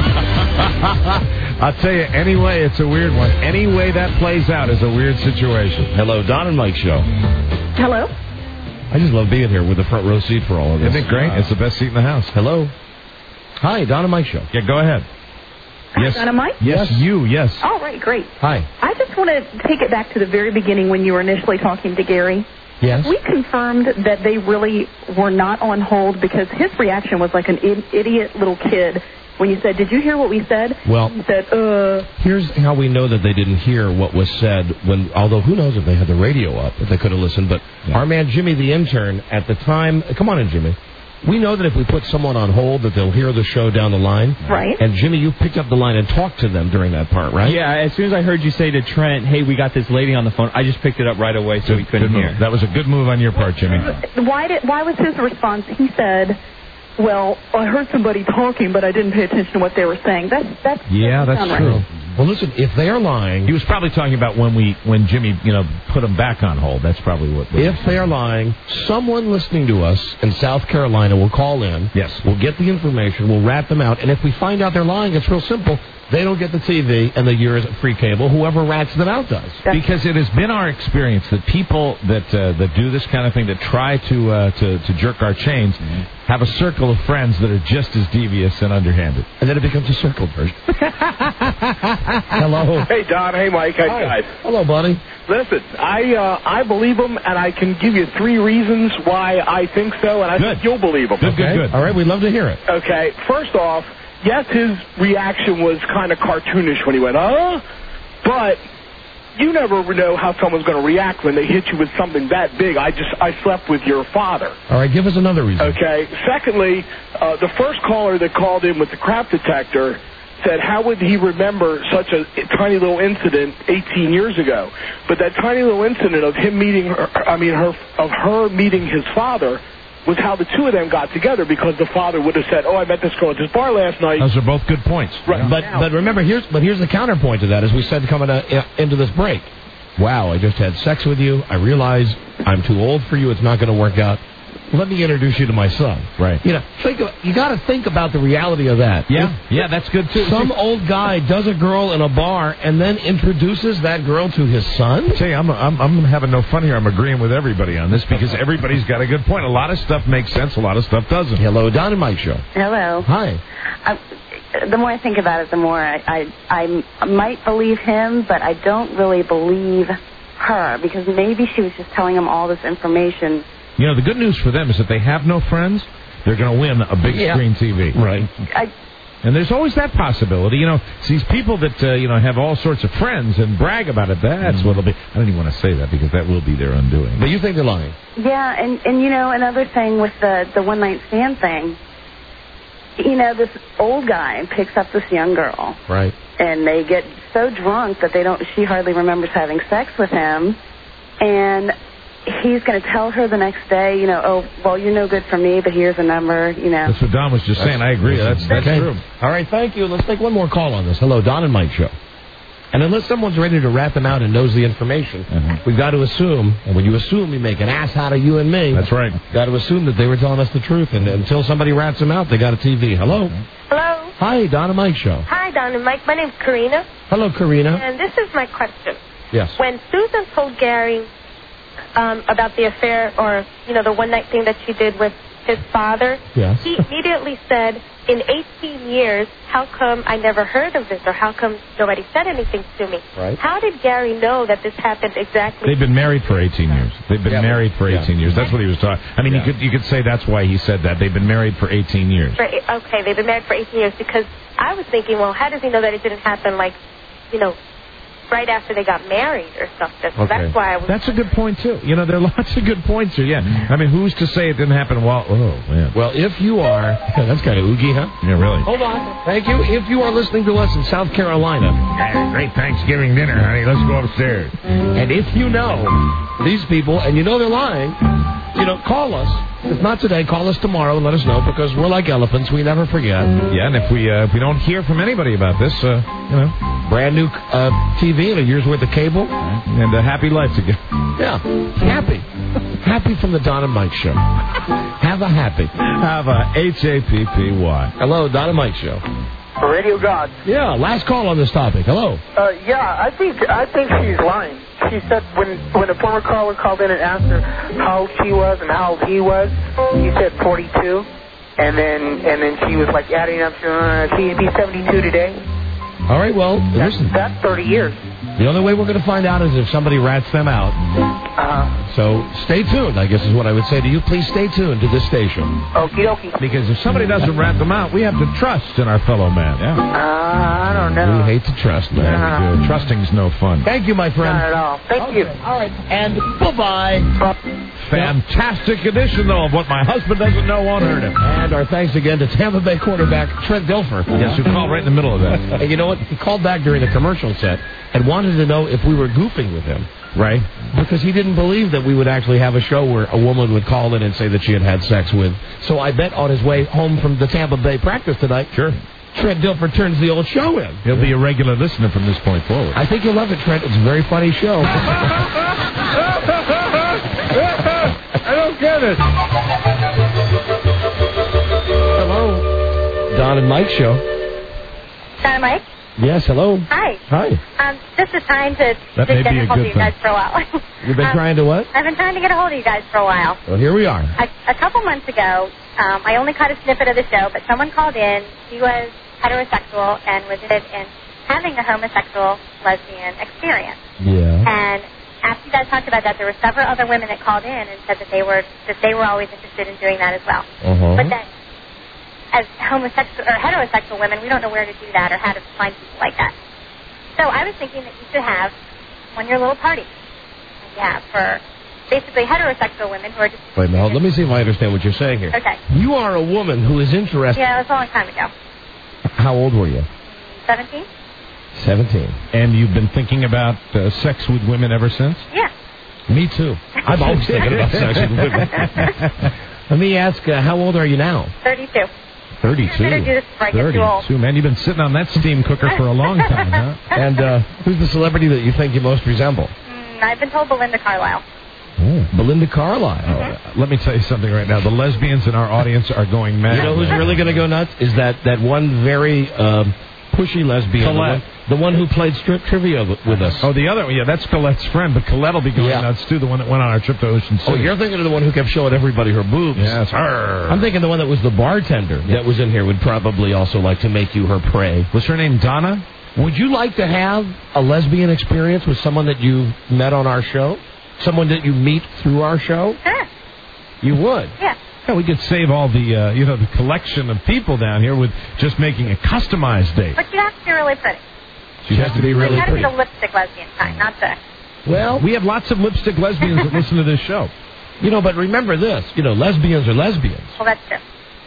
I'll tell you, anyway, it's a weird one. Any way that plays out is a weird situation. Hello, Don and Mike Show. Hello? I just love being here with the front row seat for all of this. Isn't it great? It's the best seat in the house. Hello. Hi, Don and Mike Show. Yeah, go ahead. Yes. Don and Mike? Yes, you, yes. All right, great. Hi. I just want to take it back to the very beginning when you were initially talking to Gary. Yes. We confirmed that they really were not on hold because his reaction was like an I- idiot little kid when you said, "Did you hear what we said?" Well, he said, "Uh." Here's how we know that they didn't hear what was said when, although who knows if they had the radio up, if they could have listened. But yeah. Our man Jimmy, the intern, at the time, come on in, Jimmy. We know that if we put someone on hold, that they'll hear the show down the line. Right. And Jimmy, you picked up the line and talked to them during that part, right? Yeah. As soon as I heard you say to Trent, "Hey, we got this lady on the phone," I just picked it up right away so Good, he couldn't good hear. move. That was a good move on your part, Jimmy. Why did? Why was his response? He said, "Well, I heard somebody talking, but I didn't pay attention to what they were saying." That's that's yeah, that's right. true. Well, listen, if they are lying, he was probably talking about when we when Jimmy, you know, put them back on hold. That's probably what. what if they are lying, someone listening to us in South Carolina will call in. Yes, we'll get the information. We'll rat them out, and if we find out they're lying, it's real simple. They don't get the T V and the year's free cable. Whoever rats them out does. Because it has been our experience that people that uh, that do this kind of thing, that try to uh, to, to jerk our chains, mm-hmm. have a circle of friends that are just as devious and underhanded. And then it becomes a circle version. Hello. Hey, Don. Hey, Mike. How you guys? Hello, buddy. Listen, I uh, I believe them, and I can give you three reasons why I think so, and I good. think you'll believe them. Good, okay? good, good. All right, we'd love to hear it. Okay. First off, yes, his reaction was kind of cartoonish when he went, "Huh?" But you never know how someone's going to react when they hit you with something that big. I just I slept with your father. All right, give us another reason. Okay. Secondly, uh, the first caller that called in with the crap detector said, how would he remember such a tiny little incident eighteen years ago? But that tiny little incident of him meeting her, I mean, her, of her meeting his father was how the two of them got together, because the father would have said, "Oh, I met this girl at this bar last night." Those are both good points. Right. But now. but remember, here's but here's the counterpoint to that, as we said coming uh, into this break. Wow, I just had sex with you. I realize I'm too old for you. It's not going to work out. Let me introduce you to my son. Right. You know, think of, you got to think about the reality of that. Yeah, if, yeah, that's good too. Some old guy does a girl in a bar and then introduces that girl to his son. Say, I'm I'm I'm having no fun here. I'm agreeing with everybody on this because everybody's got a good point. A lot of stuff makes sense. A lot of stuff doesn't. Hello, Don and Mike Show. Hello. Hi. I, the more I think about it, the more I, I I might believe him, but I don't really believe her, because maybe she was just telling him all this information. You know, the good news for them is that they have no friends. They're going to win a big yeah. screen T V. Right. I, and there's always that possibility. You know, it's these people that, uh, you know, have all sorts of friends and brag about it, that's mm-hmm. what it'll be. I don't even want to say that because that will be their undoing. But you think they're lying. Yeah, and, and you know, another thing with the, the one-night stand thing, you know, this old guy picks up this young girl. Right. And they get so drunk that they don't, she hardly remembers having sex with him. And he's going to tell her the next day, you know, oh, well, you're no good for me, but here's a number, you know. That's what Don was just saying. I agree. That's that's okay. true. All right, thank you. Let's take one more call on this. Hello, Don and Mike Show. And unless someone's ready to rat them out and knows the information, Mm-hmm. we've got to assume, and when you assume, you make an ass out of you and me. That's right. Got to assume that they were telling us the truth, and until somebody rats them out, they got a T V. Hello? Hello. Hi, Don and Mike Show. Hi, Don and Mike. My name's Karina. Hello, Karina. And this is my question. Yes. When Susan told Gary um, about the affair or, you know, the one-night thing that she did with his father, Yes. he immediately said, in eighteen years, how come I never heard of this or how come nobody said anything to me? Right. How did Gary know that this happened exactly? They've been married for eighteen years. They've been Yeah, married for yeah. eighteen years. That's what he was talking. I mean, you could you could say that's why he said that. They've been married for eighteen years. For, okay, they've been married for eighteen years because I was thinking, well, how does he know that it didn't happen, like, you know, right after they got married or something? So that's why I was... That's a good point, too. You know, there are lots of good points here, yeah. I mean, who's to say it didn't happen while... Oh, man. Well, if you are... That's kind of oogie, huh? Yeah, really. Hold on. Thank you. If you are listening to us in South Carolina... Great Thanksgiving dinner, honey. Let's go upstairs. And if you know these people and you know they're lying, you know, call us. If not today, call us tomorrow and let us know, because we're like elephants. We never forget. Yeah, and if we uh, if we don't hear from anybody about this, uh, you know, brand new uh, T V and a year's worth of cable. And a happy life together. Yeah, happy. Happy from the Don and Mike Show. Have a happy. Have a H A P P Y. Hello, Don and Mike Show. Radio God. Yeah, last call on this topic. Hello. Uh, yeah, I think I think she's lying. She said when when a former caller called in and asked her how old she was and how old he was, he said forty-two, and then and then she was like adding up to uh, she'd be seventy-two today. All right, well, That's, listen. that's thirty years. The only way we're going to find out is if somebody rats them out. Uh-huh. So stay tuned, I guess is what I would say to you. Please stay tuned to this station. Okie dokie. Because if somebody doesn't rat them out, we have to trust in our fellow man. Yeah. Uh, I don't know. We hate to trust, man. Yeah, we do. Trusting's no fun. Thank you, my friend. Not at all. Thank you. All right, and bye-bye. Fantastic edition, though, of What My Husband Doesn't Know Won't Hurt Him. And our thanks again to Tampa Bay quarterback Trent Dilfer. Yes, who called right in the middle of that. And you know what? He called back during the commercial set and wanted to know if we were goofing with him. Right. Because he didn't believe that we would actually have a show where a woman would call in and say that she had had sex with. So I bet on his way home from the Tampa Bay practice tonight, sure, Trent Dilfer turns the old show in. He'll be a regular listener from this point forward. I think you'll love it, Trent. It's a very funny show. I don't get it. Hello. Don and Mike Show. Don and Mike? Yes, hello. Hi. Hi. Um, just was trying to, That to may get be a a hold good of you guys thing. for a while. You've been Um, trying to what? I've been trying to get a hold of you guys for a while. Well, here we are. A, a couple months ago, um, I only caught a snippet of the show, but someone called in. She was heterosexual and was interested in having a homosexual lesbian experience. Yeah. And after you guys talked about that, there were several other women that called in and said that they were that they were always interested in doing that as well. Uh-huh. But that as homosexual or heterosexual women, we don't know where to do that or how to find people like that. So I was thinking that you should have one of your little parties. Yeah, for basically heterosexual women who are just... Wait a minute. Let me see if I understand what you're saying here. Okay. You are a woman who is interested. Yeah, it was a long time ago. How old were you? seventeen? seventeen. And you've been thinking about uh, sex with women ever since? Yeah. Me too. I'm always thinking about sex with women. Let me ask, uh, how old are you now? thirty-two. thirty-two. I better do this before I get too old. thirty-two. Man, you've been sitting on that steam cooker for a long time, huh? And uh, who's the celebrity that you think you most resemble? Mm, I've been told Belinda Carlisle. Oh, Belinda Carlisle. Uh, let me tell you something right now. The lesbians in our audience are going mad. You know who's really going to go nuts? Is that, that one very um, pushy lesbian. The Colette. one, the one who played strip trivia with with us. Oh, the other one. Yeah, that's Colette's friend, but Colette will be going Yeah. nuts, too, the one that went on our trip to Ocean City. Oh, you're thinking of the one who kept showing everybody her boobs. Yes, her. I'm thinking the one that was the bartender that was in here would probably also like to make you her prey. Was her name Donna? Would you like to have a lesbian experience with someone that you met on our show? Someone that you meet through our show? Sure. You would? Yeah. Yeah, we could save all the, uh, you know, the collection of people down here with just making a customized date. But you have to be really pretty. She has to be really You got to be pretty. the lipstick lesbian kind, not the... Well, we have lots of lipstick lesbians that listen to this show. You know, but remember this. You know, lesbians are lesbians. Well, that's true.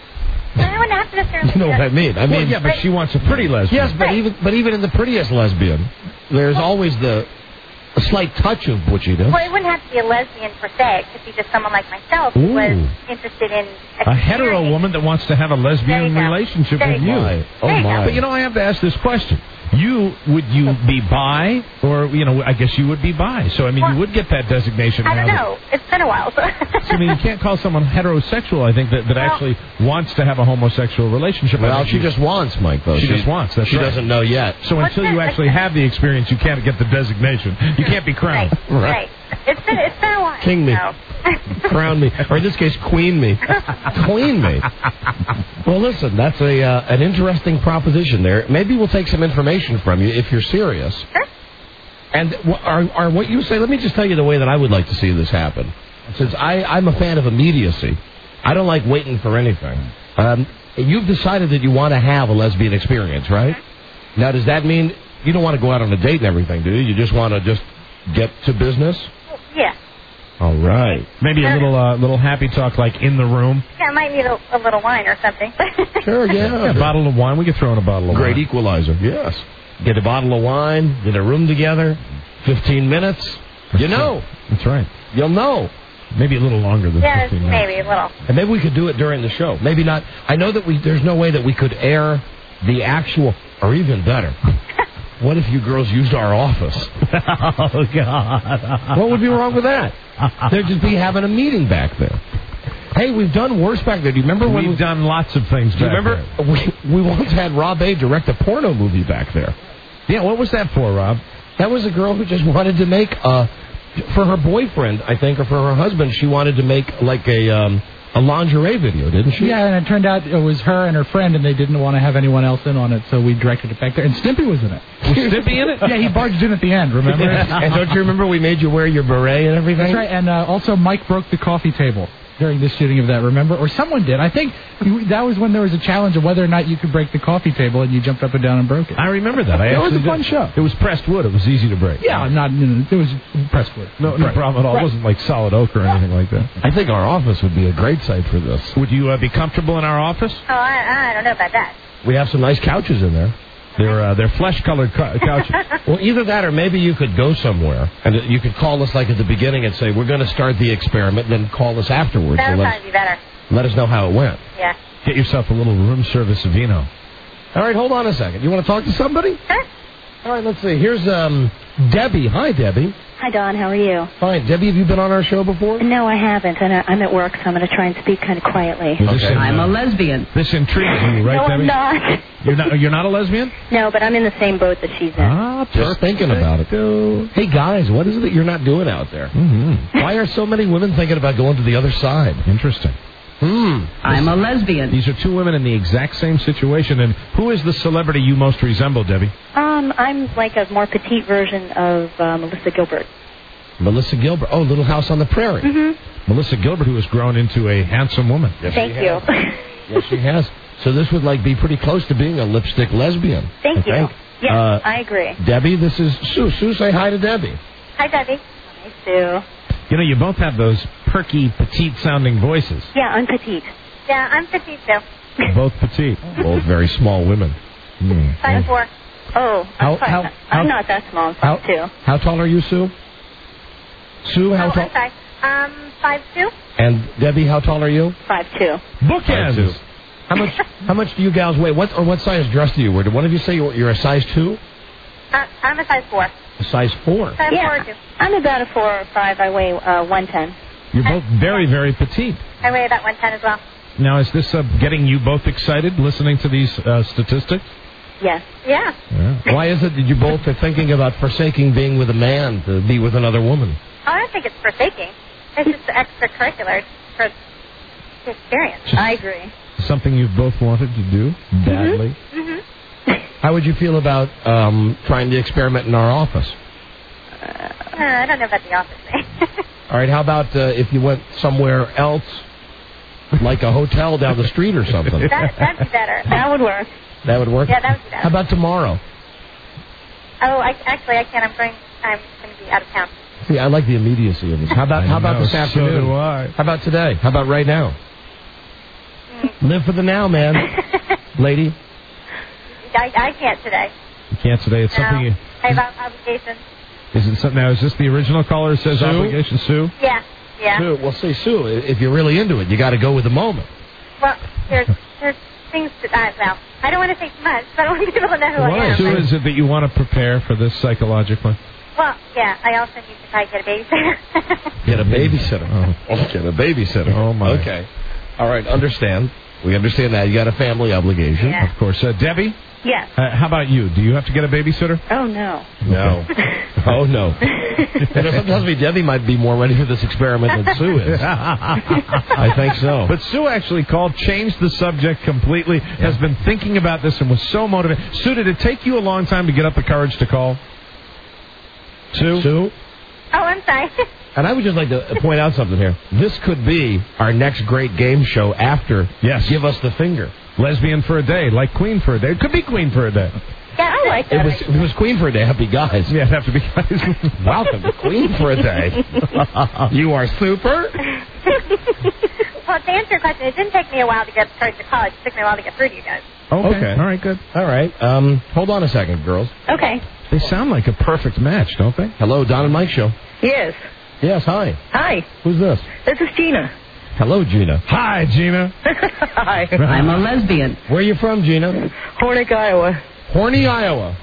I wouldn't have to necessarily... You know what I mean? I mean, Well, yeah, but she wants a pretty lesbian. Yes, but even but even in the prettiest lesbian, there's always the a slight touch of butchiness. Well, it wouldn't have to be a lesbian per se. It could be just someone like myself who Ooh. was interested in A hetero woman that wants to have a lesbian relationship There with you you. go. Oh, There you my. go. But you know, I have to ask this question. You would you be bi, or you know, I guess you would be bi. So I mean, you would get that designation. I don't now know. It's been a while. So. that- so, I mean, you can't call someone heterosexual. I think that, that Well- actually wants to have a homosexual relationship. I Well, think she you- just wants, Mike, though. She, just wants. That's she right. doesn't know yet. So until you actually have the experience, you can't get the designation. You can't be crowned. Right. It's been it's been a while. King me. So. Crown me. Or in this case, queen me. Queen me. Well, listen, that's a uh, an interesting proposition there. Maybe we'll take some information from you if you're serious. Sure. And w- are, are what you say, let me just tell you the way that I would like to see this happen. Since I, I'm a fan of immediacy, I don't like waiting for anything. Um, you've decided that you want to have a lesbian experience, right? Now, does that mean you don't want to go out on a date and everything, do you? You just want to just get to business? Yeah. All right. Maybe a little uh, little happy talk like in the room. Yeah, I might need a, a little wine or something. Sure, yeah. A bottle of wine. We could throw in a bottle of Great wine. equalizer, yes. Get a bottle of wine, get a room together, fifteen minutes. You know. That's right. You'll know. Maybe a little longer than Yeah, fifteen minutes. maybe a little. And maybe we could do it during the show. Maybe not. I know that we. There's no way that we could air the actual, or even better. What if you girls used our office? Oh, God. What would be wrong with that? They'd just be having a meeting back there. Hey, we've done worse back there. Do you remember when We've we, done lots of things do you back remember we, we once had Rob A direct a porno movie back there? Yeah, what was that for, Rob? That was a girl who just wanted to make a, for her boyfriend, I think, or for her husband, she wanted to make like a um, a lingerie video, didn't she? Yeah, and it turned out it was her and her friend, and they didn't want to have anyone else in on it, so we directed it back there. And Stimpy was in it. Was Stimpy in it? Yeah, he barged in at the end, remember? And don't you remember we made you wear your beret and everything? That's right, and uh, also Mike broke the coffee table during the shooting of that, remember? Or someone did. I think you- that was when there was a challenge of whether or not you could break the coffee table, and you jumped up and down and broke it. I remember that. I That was actually a fun did. show. It was pressed wood. It was easy to break. Yeah, I'm not, you know, it was pressed wood. No, no Right. problem at all. Right. It wasn't like solid oak or anything like that. I think our office would be a great site for this. Would you uh, be comfortable in our office? Oh, I, I don't know about that. We have some nice couches in there. They're uh, they're flesh-colored co- couches. Well, either that or maybe you could go somewhere and you could call us like at the beginning and say, we're going to start the experiment, then call us afterwards That and would let, probably be better. let us know how it went. Yeah. Get yourself a little room service of vino. All right, hold on a second. You want to talk to somebody? Sure. All right, let's see. Here's um, Debbie. Hi, Debbie. Hi, Don. How are you? Fine. Debbie, have you been on our show before? No, I haven't, and I- I'm at work, so I'm going to try and speak kind of quietly. This in- I'm uh, a lesbian. This intrigues you, right, no, Debbie? I'm not. You're not. You're not a lesbian? No, but I'm in the same boat that she's in. Ah, Just thinking about it. Hey, guys, what is it that you're not doing out there? Mm-hmm. Why are so many women thinking about going to the other side? Interesting. Hmm. I'm a lesbian. These are two women in the exact same situation. And who is the celebrity you most resemble, Debbie? Um, I'm like a more petite version of uh, Melissa Gilbert. Melissa Gilbert. Oh, Little House on the Prairie. Mm-hmm. Melissa Gilbert, who has grown into a handsome woman. Yes, Thank she you. has. Yes, she has. So this would like be pretty close to being a lipstick lesbian. Thank I you. think. Yes, Uh, I agree. Debbie, this is Sue. Sue, say hi to Debbie. Hi, Debbie. Hi, Sue. You know, you both have those perky, petite-sounding voices. Yeah, I'm petite. Yeah, I'm petite, too. Both petite. Both very small women. Hmm. Five four. Oh, How- I'm, fine. how- I'm how- not that small. I'm How, five two. how tall are you, Sue? Sue, how Oh, tall? I'm sorry. Um, five two. And Debbie, how tall are you? Five two. Bookends. How much? How much do you gals weigh? What or what size dress do you wear? Did one of you say you're, you're a size two? Uh, I'm a size four. A size four. Size Yeah. four or two. I'm about a four or five. I weigh uh, one ten. You're both very, very petite. I weigh about one ten as well. Now, is this uh, getting you both excited listening to these uh, statistics? Yes. Yeah. Yeah. Why is it that you both are thinking about forsaking being with a man to be with another woman? Oh, I don't think it's forsaking. It's just extracurricular for the experience. I agree. Something you've both wanted to do badly. Mm-hmm. How would you feel about um, trying the experiment in our office? Uh, I don't know about the office thing. All right, how about uh, if you went somewhere else, like a hotel down the street or something? that, that'd be better. That would work. That would work? Yeah, that would be better. How about tomorrow? Oh, I, actually, I can't. I'm going. I'm going to be out of town. See, I like the immediacy of this. How about I how about know, this so afternoon? do I. How about today? How about right now? Live for the now, man. Lady. I, I can't today. You can't today. It's something No. you... I have ob- obligations. Is it something now? Is this the original caller that says Sue? obligation, Sue? Yeah, yeah. Sue, well, see, Sue, if you're really into it, you got to go with the moment. Well, there's there's things that I, well, I don't want to say too much, but I don't want people to know who I Why? am. Sue, is it that you want to prepare for this psychologically? Well, yeah, I also need to try to get a babysitter. Get a babysitter. Oh, get a babysitter. Oh, my. Okay. All right, understand. We understand that. You got a family obligation. Yeah. Of course. Uh, Debbie? Yes. Uh, how about you? Do you have to get a babysitter? Oh, no. No. Oh, no. You know, sometimes tells me Debbie might be more ready for this experiment than Sue is. I think so. But Sue actually called, changed the subject completely, yeah. has been thinking about this and was so motivated. Sue, did it take you a long time to get up the courage to call? Sue? Sue? Oh, I'm sorry. And I would just like to point out something here. This could be our next great game show after yes. Give Us the Finger. Lesbian for a day, like Queen for a day. It could be Queen for a day. Yeah, I like that. It was, it was Queen for a day. It'd be guys. Yeah, it'd have to be guys. Welcome to Queen for a day. You are super. Well, to answer your question, it didn't take me a while to get started to college. It took me a while to get through to you guys. Okay. okay. All right, good. All right. Um, hold on a second, girls. Okay. They sound like a perfect match, don't they? Hello, Don and Mike Show. Yes. Yes, hi. Hi. Who's this? This is Gina. Hello, Gina. Hi, Gina. Hi. I'm a lesbian. Where are you from, Gina? Hornick, Iowa. Horny, Iowa.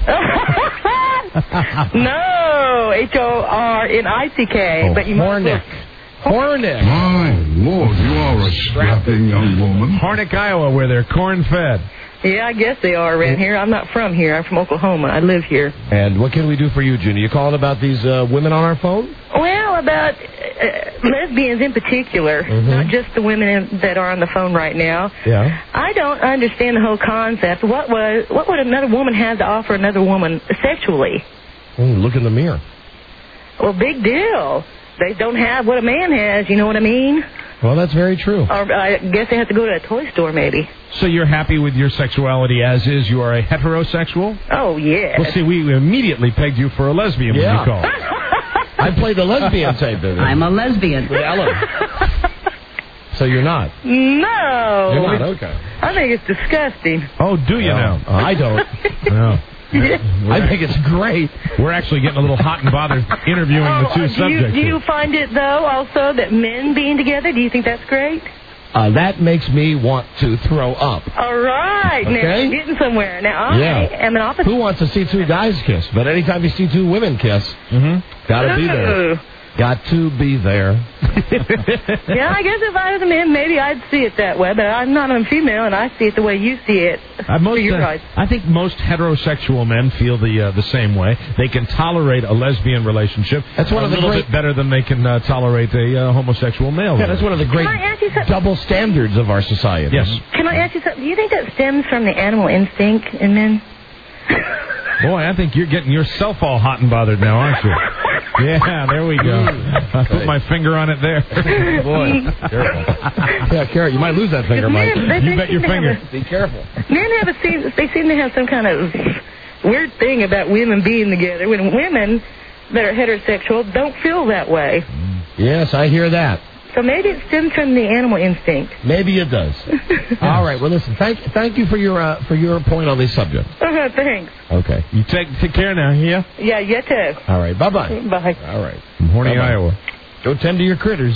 No, H O R N I C K. Oh, but you Hornick. Hornick. My Lord, you are a strapping young woman. Hornick, Iowa, where they're corn-fed. Yeah, I guess they are around here. I'm not from here. I'm from Oklahoma. I live here. And what can we do for you, Gina? You calling about these uh, women on our phone? Well, about uh, lesbians in particular, mm-hmm. not just the women in, that are on the phone right now. Yeah. I don't understand the whole concept. What was what would another woman have to offer another woman sexually? Mm, look in the mirror. Well, big deal. They don't have what a man has. You know what I mean? Well, that's very true. Or I guess they have to go to a toy store, maybe. So you're happy with your sexuality as is? You are a heterosexual? Oh, yes. Well, see, we immediately pegged you for a lesbian yeah. when you called. I played the lesbian tape. I'm a lesbian. With Ellen. So you're not? No. You're not? Okay. I think it's disgusting. Oh, do you no. now? Uh, I don't. No. I think it's great. We're actually getting a little hot and bothered interviewing oh, the two do subjects. You, do you find it, though, also, that men being together, do you think that's great? Uh, that makes me want to throw up. All right. Okay. Now you're getting somewhere. Now, I yeah. am an opposite. Who wants to see two guys kiss? But anytime you see two women kiss, mm-hmm. gotta be there. Got to be there. Yeah, I guess if I was a man, maybe I'd see it that way, but I'm not a female, and I see it the way you see it. Uh, most, you're uh, right. I think most heterosexual men feel the uh, the same way. They can tolerate a lesbian relationship that's one a of the little great... bit better than they can uh, tolerate a uh, homosexual male. Yeah, that's one of the great double standards of our society. Yes. Can I ask you something? Do you think that stems from the animal instinct in men? Boy, I think you're getting yourself all hot and bothered now, aren't you? Yeah, there we go. I put my finger on it there. Boy, careful. Yeah, careful. You might lose that finger, Mike. Men, you bet your finger. A, Be careful. Men have a seem, they seem to have some kind of weird thing about women being together when women that are heterosexual don't feel that way. Yes, I hear that. So maybe it stems from the animal instinct. Maybe it does. All right. Well, listen. Thank thank you for your uh, for your point on this subject. Uh-huh, thanks. Okay. You take take care now, yeah. Yeah, you too. All right. Bye bye. Bye. All right. From Horny, Bye-bye. Iowa. Go tend to your critters.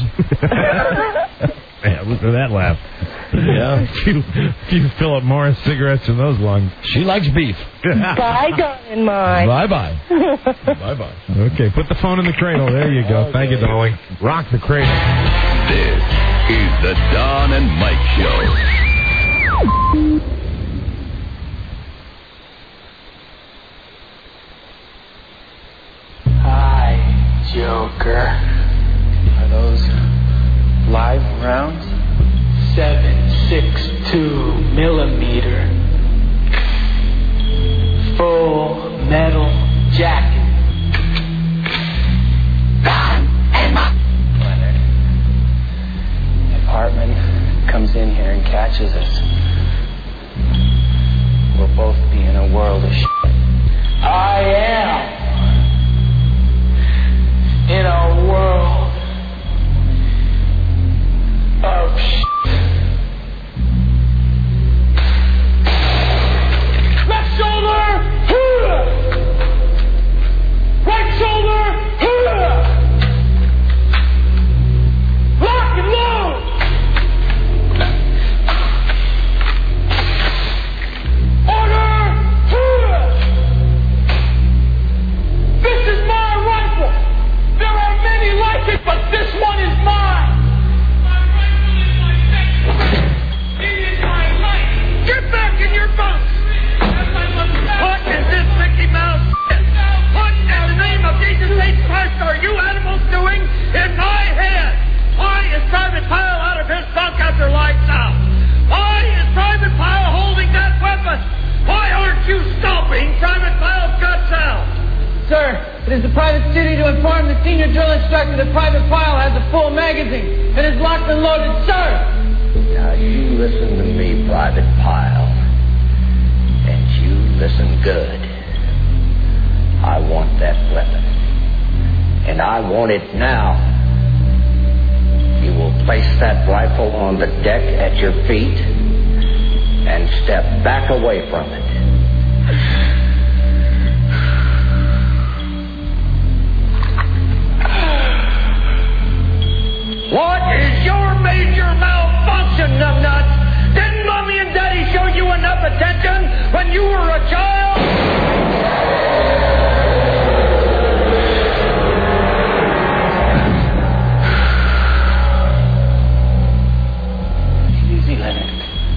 Yeah, listen to that laugh. Yeah. A few, few Philip Morris cigarettes in those lungs. She likes beef. Bye, darling mine. Bye bye. Bye bye. Okay, put the phone in the cradle. There you go. Okay. Thank you, darling. Rock the cradle. This is the Don and Mike Show. Hi, Joker. Are those live rounds? seven six two millimeter. Full metal jacket. Leonard. If Hartman comes in here and catches us, we'll both be in a world of shit. I am in a world of shit. Left shoulder, right shoulder, Sir, it is the private duty to inform the senior drill instructor that Private Pyle has a full magazine and is locked and loaded, sir! Now, you listen to me, Private Pyle. And you listen good. I want that weapon. And I want it now. You will place that rifle on the deck at your feet and step back away from it. What is your major malfunction, numbnuts? Didn't Mommy and Daddy show you enough attention when you were a child? Easy, Leonard.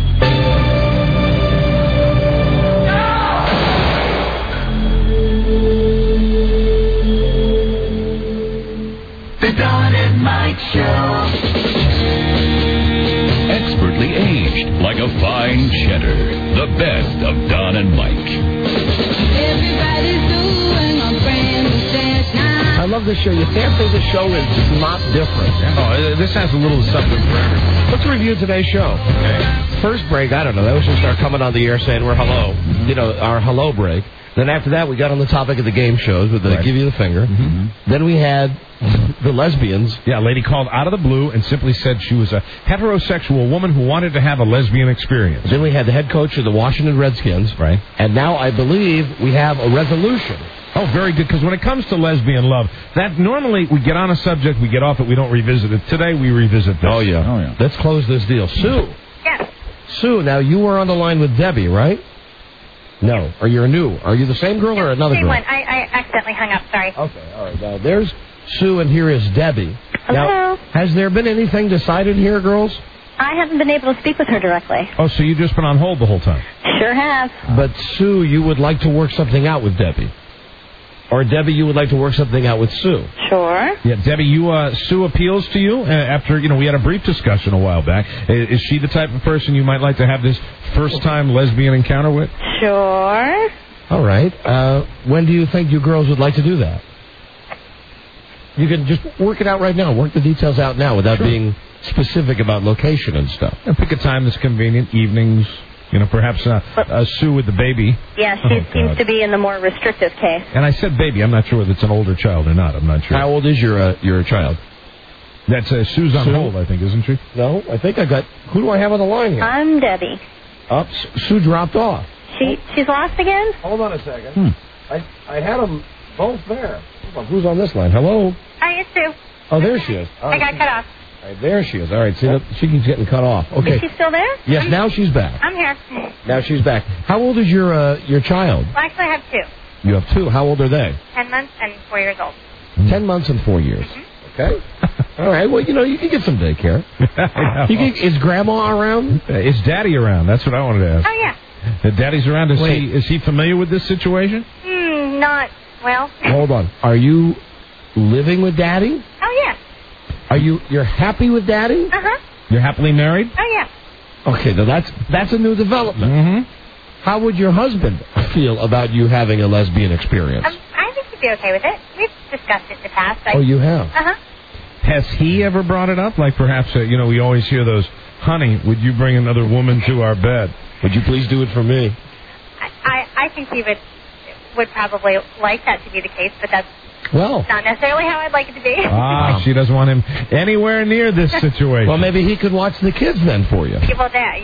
The Don and Mike Show. Expertly aged like a fine cheddar. The best of Don and Mike. Everybody's doing a brand new dance now. I love this show. You can't say the show is not different. Oh, this has a little something for everyone. Let's review today's show. Okay. First break, I don't know. That was just our coming on the air saying we're hello. Mm-hmm. You know, our hello break. Then after that, we got on the topic of the game shows with the Right. give you the finger. Mm-hmm. Then we had the lesbians. Yeah, a lady called out of the blue and simply said she was a heterosexual woman who wanted to have a lesbian experience. Then we had the head coach of the Washington Redskins. Right. And now I believe we have a resolution. Oh, very good, because when it comes to lesbian love, that normally we get on a subject, we get off it, we don't revisit it. Today we revisit this. Oh, yeah. Oh, yeah. Let's close this deal. Sue. Yes. Sue, now you were on the line with Debbie, right? No. Or you're new. Are you the same girl or another Same girl? one. I, I accidentally hung up. Sorry. Okay, all right. Now, there's Sue, and here is Debbie. Hello. Now, has there been anything decided here, girls? I haven't been able to speak with her directly. Oh, so you've just been on hold the whole time? Sure have. But, Sue, you would like to work something out with Debbie. Or, Debbie, you would like to work something out with Sue. Sure. Yeah, Debbie, you uh, Sue appeals to you uh, after, you know, we had a brief discussion a while back. Is, is she the type of person you might like to have this first-time lesbian encounter with? Sure. All right. Uh, when do you think you girls would like to do that? You can just work it out right now. Work the details out now without Sure. being specific about location and stuff. And pick a time that's convenient, evenings, you know, perhaps uh, uh, Sue with the baby. Yeah, she Oh, seems God. to be in the more restrictive case. And I said baby. I'm not sure whether it's an older child or not. I'm not sure. How old is your uh, your child? That's uh, Sue's on Sue? hold, I think, isn't she? No, I think I got... Who do I have on the line here? I'm Debbie. Up. Sue dropped off. She she's lost again? Hold on a second. Hmm. I I had them both there. Hold on, who's on this line? Hello? Hi, it's Sue. Oh, there she is. All I right. got cut off. All right, there she is. All right, see, that, she keeps getting cut off. Okay. Is she still there? Yes, now she's back. I'm here. Now she's back. How old is your uh, your child? Well, actually, I have two. You have two. How old are they? Ten months and four years old. Ten months and four years. Okay. All right. Well, you know, you can get some daycare. You can, is Grandma around? Uh, is Daddy around? That's what I wanted to ask. Oh, yeah. Uh, Daddy's around. Is Wait. he is he familiar with this situation? Hmm, not, well. Hold on. Are you living with Daddy? Oh, yeah. Are you you're happy with Daddy? Uh-huh. You're happily married? Oh, yeah. Okay, now that's that's a new development. Mm-hmm. How would your husband feel about you having a lesbian experience? Um, I think he'd be okay with it. We've discussed it in the past. I, Oh, you have? Uh-huh. Has he ever brought it up? Like perhaps, uh, you know, we always hear those, honey, would you bring another woman to our bed? Would you please do it for me? I, I, I think he would would probably like that to be the case, but that's Well. not necessarily how I'd like it to be. Ah, she doesn't want him anywhere near this situation. Well, maybe he could watch the kids then for you. Well, that,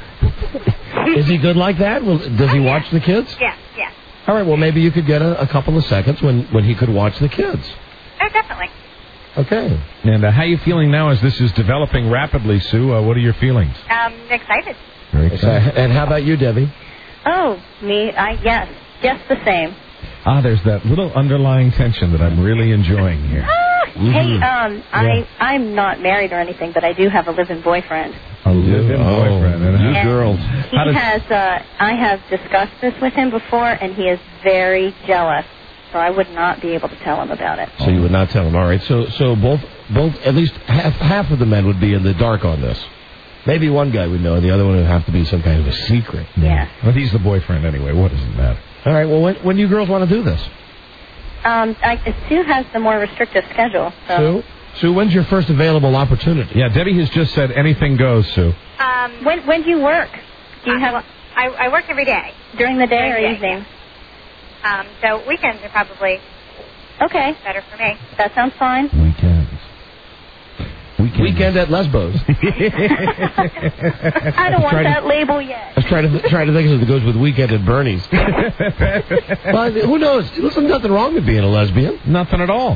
yeah. Is he good like that? Well, does he watch the kids? Yeah, yeah. All right, well, maybe you could get a, a couple of seconds when, when he could watch the kids. Oh, definitely. Okay. And uh, how are you feeling now as this is developing rapidly, Sue? Uh, what are your feelings? Um, excited. Very Uh, excited. and how about you, Debbie? Oh, me? I yes. Just the same. Ah, there's that little underlying tension that I'm really enjoying here. Ah, Mhm. Hey, um, Yeah. I I'm not married or anything, but I do have a live-in boyfriend. A live-in Oh, boyfriend. And you how- girls. He How does- has. Uh, I have discussed this with him before, and he is very jealous. So I would not be able to tell him about it. So you would not tell him. All right. So so both both at least half half of the men would be in the dark on this. Maybe one guy would know, and the other one would have to be some kind of a secret. Yeah. Well, he's the boyfriend anyway. What does it matter? All right. Well, when when do you girls want to do this? Um, I, Sue has the more restrictive schedule. So. Sue? Sue, when's your first available opportunity? Yeah, Debbie has just said anything goes, Sue. Um, when when do you work? Do you uh, have well, I, I work every day. during the day During or the day, evening? Um, so weekends are probably Okay, better for me. that sounds fine. Weekends. Weekends. Weekend at Lesbos. I don't want Try to- that label yet. I was trying to trying to think if it goes with Weekend at Bernie's. Well, who knows? Listen, nothing wrong with being a lesbian. Nothing at all.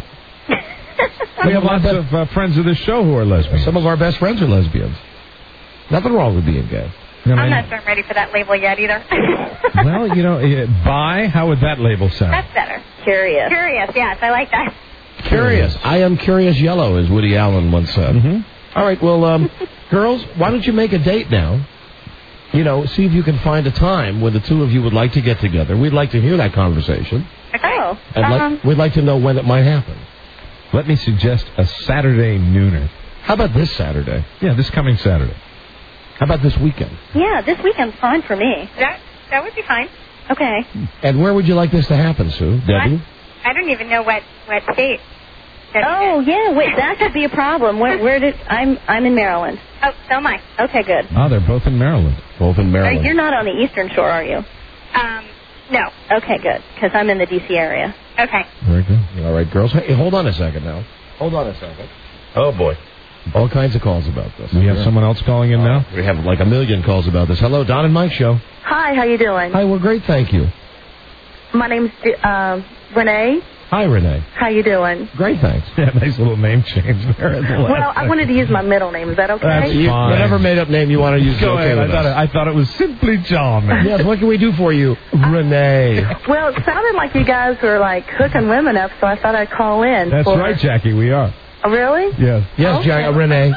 We have lots of uh, friends of this show who are lesbians. Some of our best friends are lesbians. Nothing wrong with being gay. I'm not sure I'm ready for that label yet either. Well, you know, uh, bi, how would that label sound? That's better. Curious. Curious, yes, I like that. Curious. I am curious yellow, as Woody Allen once said. Mm-hmm. All right, well, um, girls, why don't you make a date now? You know, see if you can find a time when the two of you would like to get together. We'd like to hear that conversation. Oh, And um, like, we'd like to know when it might happen. Let me suggest a Saturday nooner. How about this Saturday? Yeah, this coming Saturday. How about this weekend? yeah, this weekend's fine for me. That that would be fine. Okay. And where would you like this to happen, Sue? Debbie? I don't even know what, what state. that Oh yeah, wait, that could be a problem. Where where did I'm I'm in Maryland. Oh, so am I. Okay, good. Oh, they're both in Maryland. Both in Uh, Maryland. You're not on the Eastern Shore, are you? Um, no. Okay, good, because I'm in the D C area. Okay. Very good. All right, girls. Hey, hold on a second now. Hold on a second. Oh, boy. All kinds of calls about this. We have someone else calling in now? We have like a million calls about this. Hello, Don and Mike Show. Hi, how you doing? Hi, we're great, thank you. My name's uh, Renee. Hi, Renee. How you doing? Great, thanks. Yeah, nice little name change there. At the last Well, I wanted to use my middle name. Is that okay? That's You- fine. Whatever made-up name you want to use is Go okay ahead. I with thought, us. it, I thought it was simply charming. Yes, what can we do for you, Renee? Well, it sounded like you guys were like hooking women up, so I thought I'd call in. That's for... right, Jackie, we are. Oh, really? Yes. Yes, Okay. Jack, uh, Renee.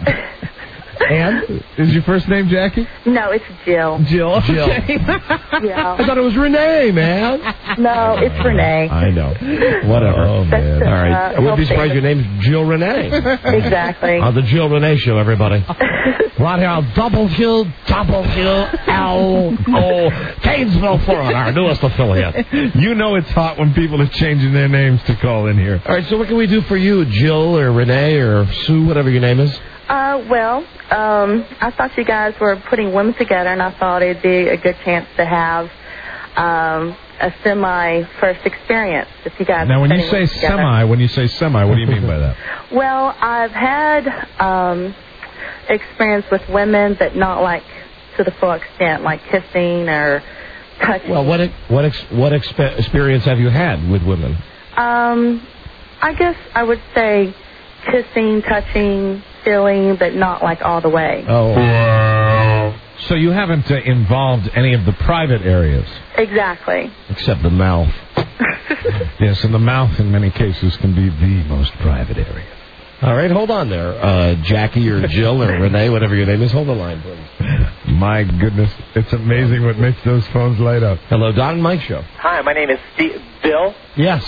And? Is your first name Jackie? No, it's Jill. Jill. Jill. Yeah. I thought it was Renee, man. No, it's Renee. I know. Whatever. Oh, man. All right. Uh, I wouldn't be he'll surprised your name's Jill Renee. Exactly. On the Jill Renee Show, everybody. Right here, W, W, L, O, Gainesville, Florida, our newest affiliate. You know it's hot when people are changing their names to call in here. All right, so what can we do for you, Jill or Renee or Sue, whatever your name is? Uh, well, um, I thought you guys were putting women together, and I thought it'd be a good chance to have um, a semi-first experience if you guys. Now, were when you putting say women together. semi, when you say semi, what do you mean by that? Well, I've had um, experience with women, but not like to the full extent, like kissing or touching. Well, what ex- what ex- what expe- experience have you had with women? Um, I guess I would say kissing, touching, feeling, but not like all the way. Oh. So you haven't uh, involved any of the private areas? Exactly. Except the mouth. Yes, and the mouth in many cases can be the most private area. All right, hold on there, uh, Jackie or Jill or Renee, whatever your name is. Hold the line, please. My goodness, it's amazing what makes those phones light up. Hello, Don and Mike Show. Hi, my name is Steve, Bill. Yes.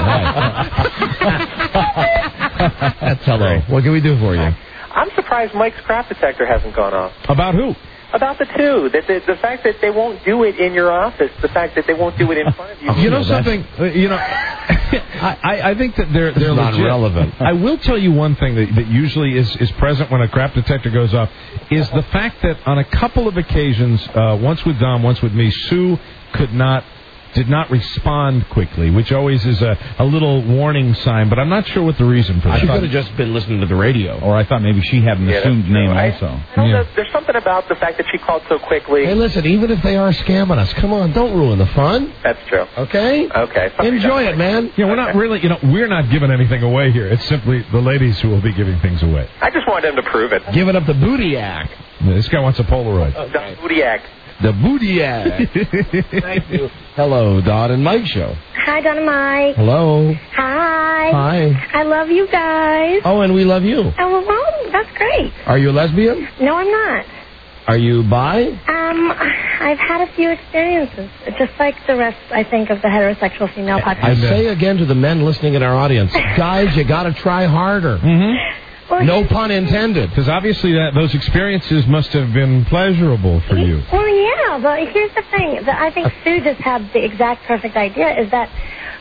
That's hello. What can we do for you? I'm surprised Mike's crap detector hasn't gone off. About who? About the two, that the, the fact that they won't do it in your office, the fact that they won't do it in front of you. You know something? Uh, you know, I, I, I think that they're they're not legit. relevant. I will tell you one thing that, that usually is, is present when a crap detector goes off is the fact that on a couple of occasions, uh, once with Dom, once with me, Sue could not. Did not respond quickly, which always is a, a little warning sign, but I'm not sure what the reason for that. She could have just been listening to the radio. Or I thought maybe she had an Yeah, assumed that's name true. I- also. I don't know, there's something about the fact that she called so quickly. Hey, listen, even if they are scamming us, come on, don't ruin the fun. That's true. Okay? Okay. Sorry, Enjoy that's it, man. Yeah, we're not really, you know, we're not giving anything away here. It's simply the ladies who will be giving things away. I just wanted them to prove it. Giving up the booty act. This guy wants a Polaroid. Don Budiak. The booty act. Thank you. Hello, Don and Mike Show. Hi, Don and Mike. Hello. Hi. Hi. I love you guys. Oh, and we love you. Oh, well, that's great. Are you a lesbian? No, I'm not. Are you bi? Um, I've had a few experiences, just like the rest, I think, of the heterosexual female I population. say again to the men listening in our audience, guys, you got to try harder. Mm-hmm. Well, No pun intended. Because obviously that those experiences must have been pleasurable for you. Well, yeah, but here's the thing. That I think Sue just had the exact perfect idea, is that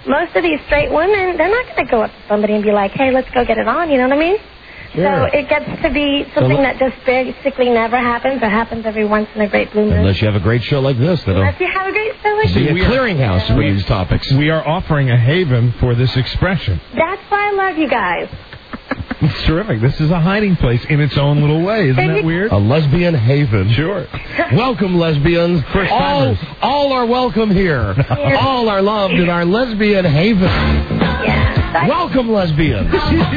most of these straight women, they're not going to go up to somebody and be like, hey, let's go get it on, you know what I mean? Sure. So it gets to be something So- that just basically never happens or happens every once in a great blue moon. Unless you have a great show like this, that'll Unless you have a great show like be a this. clearinghouse for these topics. We are offering a haven for this expression. That's why I love you guys. It's terrific. This is a hiding place in its own little way. Isn't that weird? A lesbian haven. Sure. Welcome, lesbians. First all, timers. all are welcome here. All are loved in our lesbian haven. Yeah. Welcome, lesbians.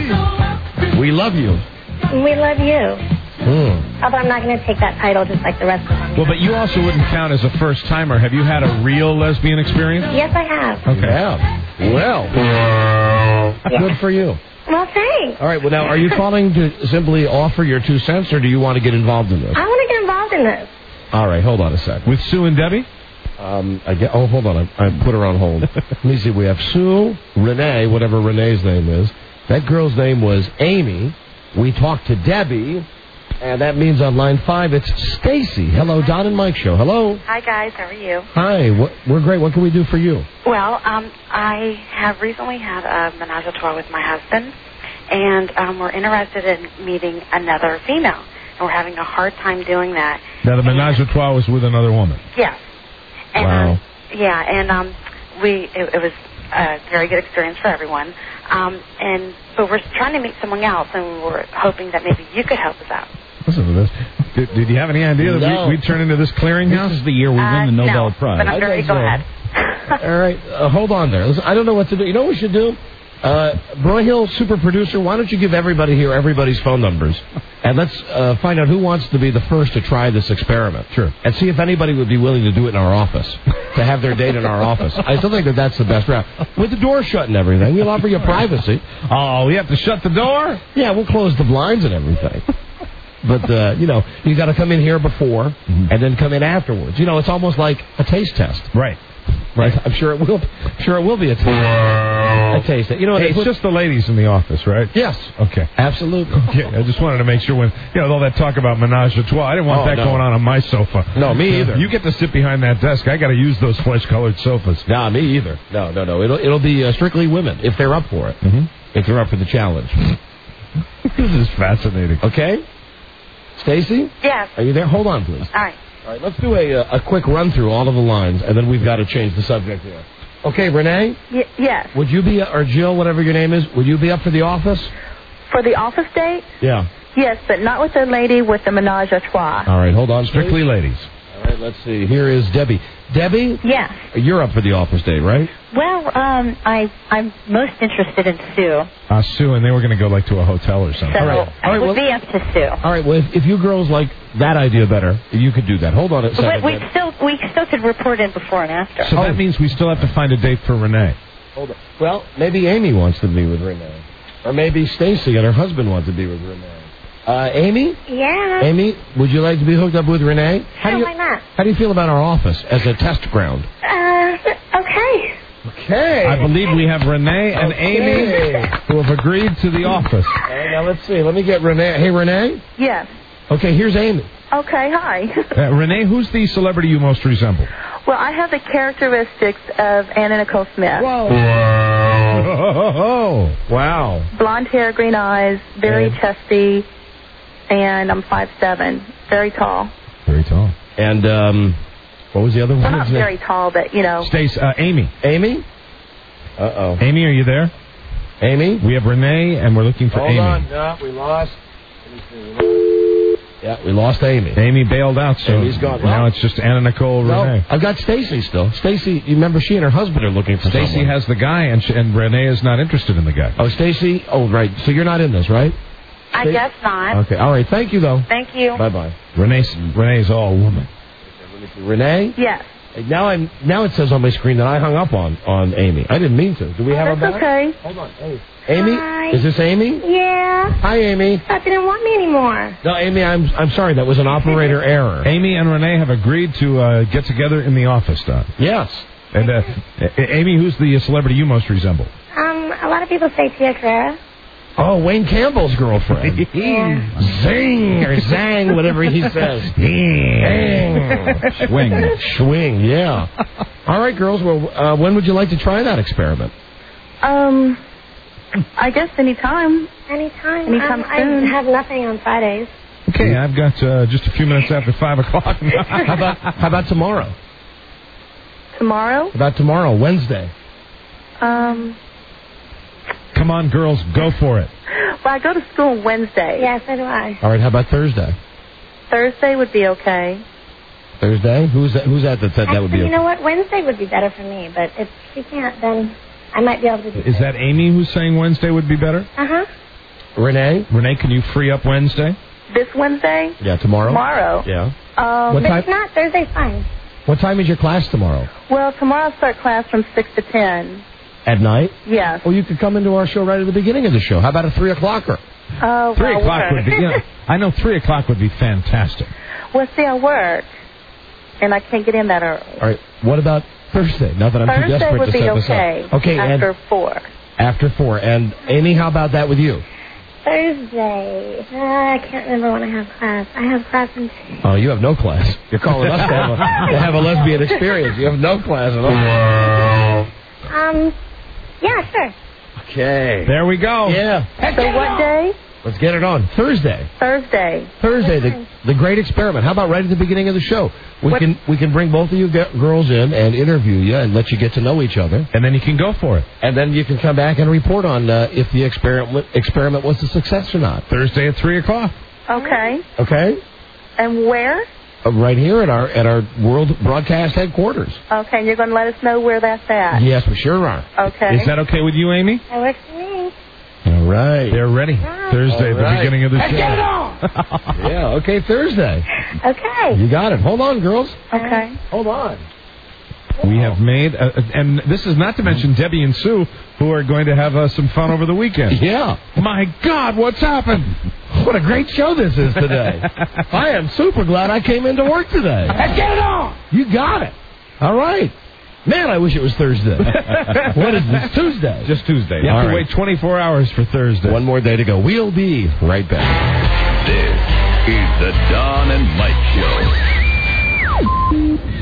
We love you. We love you. Mm. Although I'm not going to take that title just like the rest of them. Well, but you also wouldn't count as a first timer. Have you had a real lesbian experience? Yes, I have. Okay. Yeah. Well, good for you. Well, thanks. All right. Well, now, are you calling to simply offer your two cents, or do you want to get involved in this? I want to get involved in this. All right. Hold on a sec. With Sue and Debbie? Um, I get, oh, hold on. I, I put her on hold. Let me see. We have Sue, Renee, whatever Renee's name is. That girl's name was Amy. We talked to Debbie, and that means on line five it's Stacy. Hello, Don and Mike Show. Hello. Hi, guys. How are you? Hi. What, we're great. What can we do for you? Well, um, I have recently had a menage a trois with my husband, and um, we're interested in meeting another female, and we're having a hard time doing that. Now, the menage a trois was with another woman. Yes. And, Wow. um, yeah, and um, we it, it was a very good experience for everyone. Um, and but we're trying to meet someone else, and we're hoping that maybe you could help us out. Listen to this. Did, did you have any idea that No. we, we'd turn into this clearinghouse? This is the year we Uh, win the Nobel no, Prize. but I'm I very think so. glad. All right. Uh, hold on there. Listen, I don't know what to do. You know what we should do? Uh, Broyhill, super producer, why don't you give everybody here everybody's phone numbers? And let's uh, find out who wants to be the first to try this experiment. Sure. And see if anybody would be willing to do it in our office, to have their date in our office. I still think that that's the best route. With the door shut and everything, we'll offer you privacy. Oh, we have to shut the door? Yeah, we'll close the blinds and everything. But, uh, you know, you got to come in here before Mm-hmm. and then come in afterwards. You know, it's almost like a taste test. Right. Right. I'm sure it will. Sure, it will be a taste. A taste. You know, Hey, they it's put- just the ladies in the office, right? yes, Okay. absolutely. Okay, I just wanted to make sure when, you know, with all that talk about menage a trois, I didn't want Oh, that no. going on on my sofa. No, me either. You get to sit behind that desk. I got to use those flesh-colored sofas. Nah, me either. No, no, no. It'll it'll be uh, strictly women if they're up for it. Mm-hmm. If they're up for the challenge. This is fascinating. Okay. Stacy, Yes. are you there? Hold on, please. All right. All right, let's do a uh, a quick run through all of the lines, and then we've got to change the subject here. Okay, Renee, Y- yes. would you be or Jill, whatever your name is, would you be up for the office? For the office date? Yeah. Yes, but not with the lady with the menage a trois. All right, hold on. Strictly please. ladies. All right, let's see. Here is Debbie. Debbie, Yes. you're up for the office date, right? Well, um, I, I'm most interested in Sue. Uh, Sue, and they were going to go, like, to a hotel or something. So All right. I All right, would well- be up to Sue. All right, well, if, if you girls like that idea better, you could do that. Hold on a second. We, we Debbie. still we still could report in before and after. So that means we still have to find a date for Renee. Hold on. Well, maybe Amy wants to be with Renee. Or maybe Stacy and her husband want to be with Renee. Uh, Amy? Yeah. Amy, would you like to be hooked up with Renee? How do Sure, you, why not? How do you feel about our office as a test ground? Uh, okay. Okay. I believe we have Renee and Okay. Amy who have agreed to the office. All right, now let's see. Let me get Renee. Hey, Renee? Yes. Okay, here's Amy. Okay, hi. Uh, Renee, who's the celebrity you most resemble? Well, I have the characteristics of Anna Nicole Smith. Oh, wow. Blonde hair, green eyes, very And- chesty, and I'm five seven, very tall. Very tall. And, um, what was the other Well, one? not very tall, but, you know. Stace, uh, Amy. Amy? Uh-oh. Amy, are you there? Amy? We have Renee, and we're looking for Hold Amy. on. No, we lost. Let me see. We lost. Yeah, we lost Amy. Amy bailed out, so Amy's gone. now Well- it's just Anna Nicole No, Renee. I've got Stacy still. Stacy, you remember she and her husband are looking for Stacy someone. has the guy, and, sh- and Renee is not interested in the guy. Oh, Stacy. Oh, right. So you're not in this, right? I Stay- guess not. Okay. All right. Thank you, though. Thank you. Bye-bye. Renee's, Renee's all woman. Renee? Yes. Now I'm. Now it says on my screen that I hung up on on Amy. I didn't mean to. Do we have her That's back? okay. Hold on. Hey. Amy? Hi. Is this Amy? Yeah. Hi, Amy. Thought you didn't want me anymore. No, Amy, I'm I'm sorry. That was an operator error. Amy and Renee have agreed to uh, get together in the office, Don. Yes. And uh, A- Amy, who's the celebrity you most resemble? Um, a lot of people say Tia Carrera. Oh, Wayne Campbell's girlfriend. Zing or zang, whatever he says. Zing. Swing. Swing, yeah. All right, girls. Well, uh, when would you like to try that experiment? Um, I guess anytime. Anytime. Anytime um, soon. I have nothing on Fridays. Okay, I've got uh, just a few minutes after five o'clock. how about how about tomorrow? Tomorrow? How about tomorrow, Wednesday? Um, Come on, girls, go for it. well, I go to school Wednesday. Yes, so do I. All right, how about Thursday? Thursday would be okay. Thursday? Who's that? Who's that that said Actually, that would be you okay? know what? Wednesday would be better for me, but if she can't, then I might be able to do Is that Amy who's saying Wednesday would be better? Uh-huh. Renee? Renee, can you free up Wednesday? This Wednesday? Yeah, tomorrow? Tomorrow. Yeah. Um, What If time? it's not, Thursday's fine. What time is your class tomorrow? Well, tomorrow I start class from six to ten. At night? Yes. Or you could come into our show right at the beginning of the show. How about a three o'clocker? Oh, Three well, o'clock work. would be. Yeah, I know three o'clock would be fantastic. Well, see, I work, and I can't get in that early. All right. What about Thursday? Not that I'm too Thursday desperate would to be set okay. this up. Okay, After and four. after four. And Amy, how about that with you? Thursday. Uh, I can't remember when I have class. I have class in... Oh, you have no class. You're calling us to have a, to have a lesbian experience. You have no class at all. Um, yeah, sure. Okay. There we go. Yeah. So what day? Let's get it on. Thursday. Thursday. Thursday, the the great experiment. How about right at the beginning of the show? We What- can we can bring both of you ge- girls in and interview you and let you get to know each other. And then you can go for it. And then you can come back and report on uh, if the experiment experiment was a success or not. Thursday at three o'clock. Okay. Okay? And where? Uh, right here at our at our world broadcast headquarters. Okay, and you're going to let us know where that's at? Yes, we sure are. Okay. Is that okay with you, Amy? That works for me. All right. They're ready. Thursday at All right. the beginning of the Let's show. get it on. Yeah, okay, Thursday. Okay. You got it. Hold on, girls. Okay. Hold on. We have made, uh, and this is not to mention Debbie and Sue, who are going to have uh, some fun over the weekend. Yeah. My God, what's happened? What a great show this is today. I am super glad I came into work today. Let's get it on! You got it. All right. Man, I wish it was Thursday. What is this? Tuesday. Just Tuesday. You have All to right. wait twenty-four hours for Thursday. One more day to go. We'll be right back. This is the Don and Mike Show.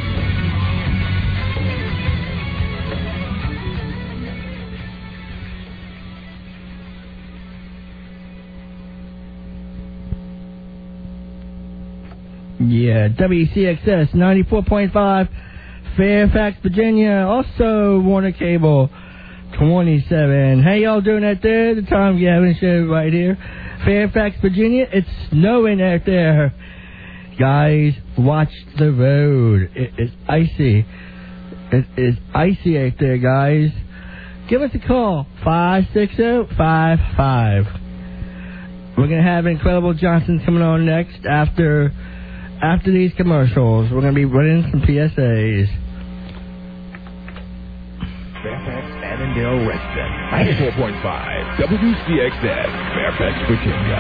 Yeah, W C X S ninety-four point five, Fairfax, Virginia. Also, Warner Cable twenty-seven. How y'all doing out there? The Tom Gavin Show right here. Fairfax, Virginia. It's snowing out there. Guys, watch the road. It is icy. It is icy out there, guys. Give us a call, five six zero five five. We're going to have Incredible Johnson coming on next after... After these commercials, we're going to be running some P S As. Fairfax, Annandale, Reston, ninety-four point five, W C X S, Fairfax, Virginia.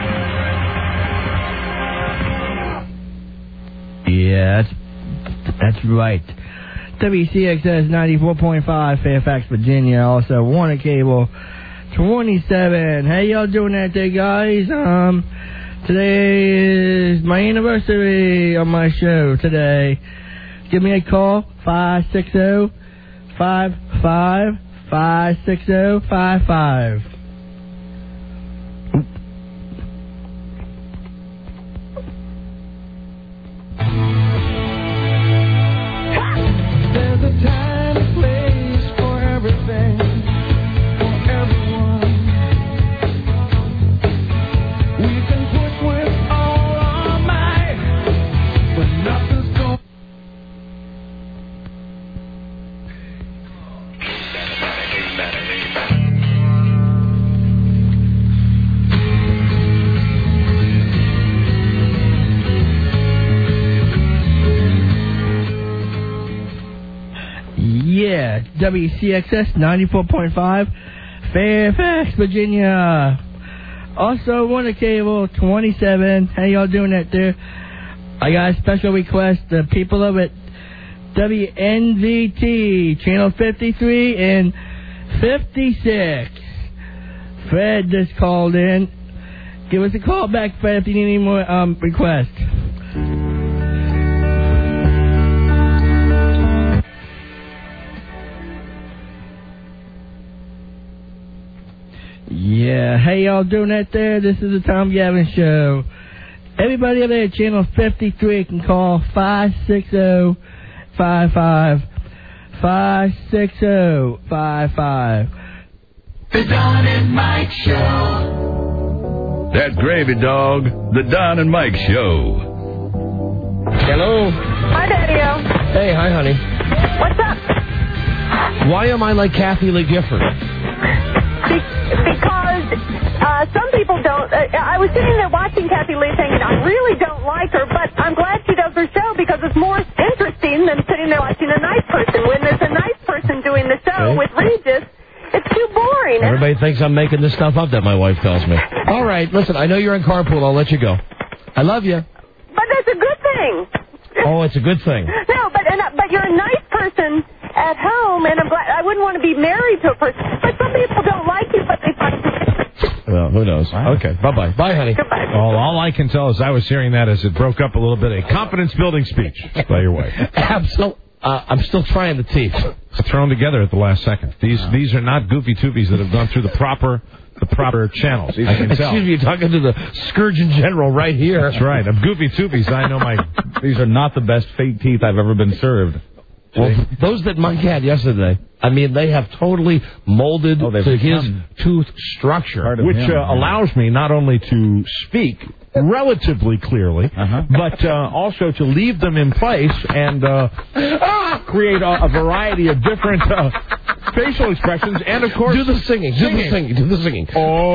Yeah, that's, that's right. W C X S ninety-four point five, Fairfax, Virginia. Also, Warner Cable twenty-seven. How y'all doing out there, guys? Um... Today is my anniversary on my show today. Give me a call, five six zero five five, five six zero five five. There's a time and place for everything, for everyone. We can push with all our might, but nothing's going. Yeah, W C X S ninety-four point five, Fairfax, Virginia. Also, Warner Cable twenty-seven. How y'all doing out there? I got a special request. The people of it, W N V T, channel fifty-three and fifty-six. Fred just called in. Give us a call back, Fred, if you need any more um, requests. Yeah, how y'all doing out there? This is the Tom Gavin Show. Everybody up there at Channel fifty-three can call five six zero, five five, five six zero, five five. The Don and Mike Show. That gravy dog, the Don and Mike Show. Hello. Hi, Daddy-O. Hey, hi, honey. What's up? Why am I like Kathy Lee Gifford? Because uh, some people don't. Uh, I was sitting there watching Kathy Lee thinking, I really don't like her, but I'm glad she does her show because it's more interesting than sitting there watching a nice person. When there's a nice person doing the show Okay. with Regis, it's too boring. Everybody thinks I'm making this stuff up that my wife tells me. All right, listen, I know you're in carpool. I'll let you go. I love you. But that's a good thing. Oh, it's a good thing. No, but and, uh, but you're a nice person at home, and I'm glad. I wouldn't want to be married to a person. But some people don't like you, but they find you. Well, who knows? Okay, bye-bye. Bye, honey. Goodbye. All, all I can tell is I was hearing that as it broke up a little bit. A confidence-building speech by your wife. Absolutely. Uh, I'm still trying the teeth. Thrown together at the last second. These these are not goofy tubies that have gone through the proper the proper channels. I can tell. Excuse me, you're talking to the Scourgeon General right here. That's right. I'm goofy tubies. I know my. These are not the best fake teeth I've ever been served. Well, those that Mike had yesterday, I mean, they have totally molded Oh, they've to his become tooth structure. Which uh, allows me not only to speak relatively clearly, Uh-huh. but uh, also to leave them in place and uh, create a, a variety of different uh, facial expressions and, of course, Do the singing. Do the singing. Do the singing. Oh,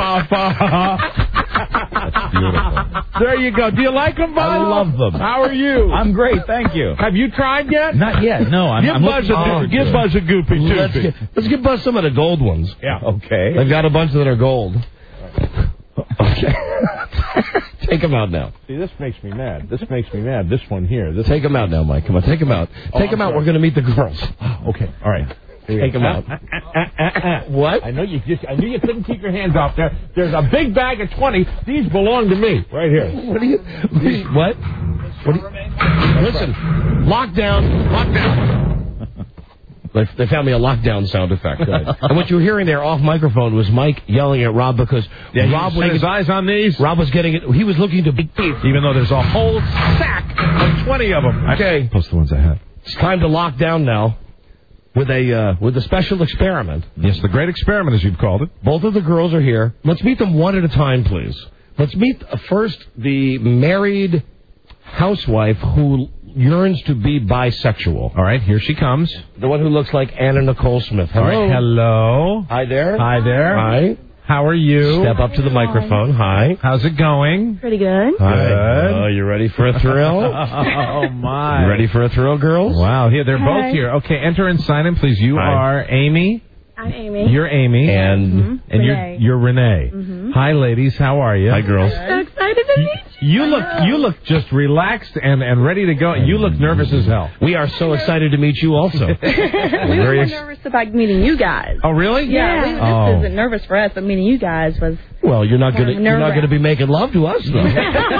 Beautiful. there you go. Do you like them, Bob? I love them. How are you? I'm great, thank you. Have you tried yet? Not yet. No, I'm. Give I'm Buzz looking a forward give to it. Buzz a goofy Let's too. get, let's give Buzz some of the gold ones. Yeah. Okay. They've got a bunch that are gold. Okay. Take them out now. See, this makes me mad. This makes me mad. This one here. This Take them out now, Mike. Come on, take them out. Oh, Take them I'm out. sorry. We're going to meet the girls. Okay. All right. Take them out. What? I know you just. I knew you couldn't keep your hands off there. There's a big bag of twenty. These belong to me, right here. What are you? What? What? Do you, listen. Lockdown. Lockdown. They, they found me a lockdown sound effect. And what you were hearing there off microphone was Mike yelling at Rob because Yeah, Rob Rob was had his eyes on these. Rob was getting it. He was looking to beat teeth. Even though there's a whole sack of twenty of them. Okay. Post the ones I have. It's time to lock down now with a uh, with a special experiment. Yes, the great experiment, as you've called it. Both of the girls are here. Let's meet them one at a time, please. Let's meet uh, first the married housewife who yearns to be bisexual. All right, here she comes. The one who looks like Anna Nicole Smith. Hello. All right, hello. Hi there. Hi there. Hi. How are you? Step up to the microphone. Hi. How's it going? Pretty good. Hi. Oh, you ready for a thrill? Oh, my. You ready for a thrill, girls? Wow, here they're Hi. both here. Okay, enter and sign in, please. You Hi. are Amy. I'm Amy. You're Amy. And Mhm. and Renee. you're you're Renee. Mhm. Hi, ladies. How are you? hi, girls. So excited to meet you. You look you look just relaxed and, and ready to go. You look nervous as hell. We are so excited to meet you also. we Very were more ex- nervous about meeting you guys. Oh, really? Yeah, we, this Oh. isn't nervous for us, but meeting you guys was. Well, you're not going to I'm you're not nerve-wracked. going to be making love to us, though.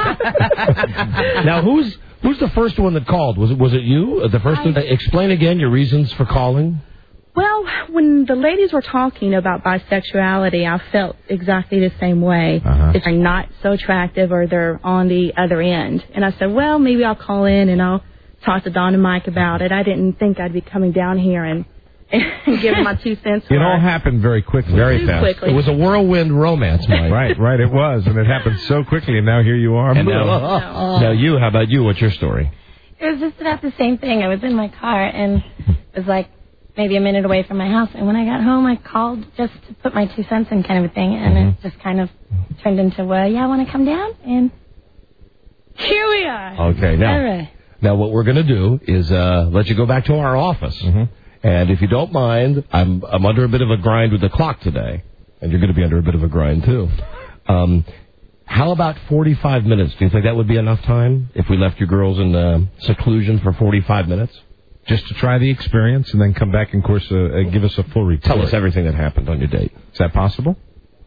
Now, who's who's the first one that called? Was it was it you? Uh, The first one? Explain again your reasons for calling. Well, when the ladies were talking about bisexuality, I felt exactly the same way. Uh-huh. If they're not so attractive or they're on the other end. And I said, well, maybe I'll call in and I'll talk to Don and Mike about it. I didn't think I'd be coming down here and, and giving my two cents. It for all it. happened very quickly. Very Too fast. quickly. It was a whirlwind romance, Mike. Right, right, it was. And it happened so quickly, and now here you are. And now, now you, how about you? What's your story? It was just about the same thing. I was in my car and it was like maybe a minute away from my house. And when I got home, I called just to put my two cents in kind of a thing. And Mm-hmm. it just kind of turned into, well, yeah, I want to come down. And here we are. Okay, now, All right. now what we're going to do is uh, let you go back to our office. And if you don't mind, I'm I'm under a bit of a grind with the clock today. And you're going to be under a bit of a grind, too. Um, how about forty-five minutes? Do you think that would be enough time if we left you girls in uh, seclusion for forty-five minutes? Just to try the experience and then come back and, of course, uh, uh, give us a full report. Tell us everything that happened on your date. Is that possible?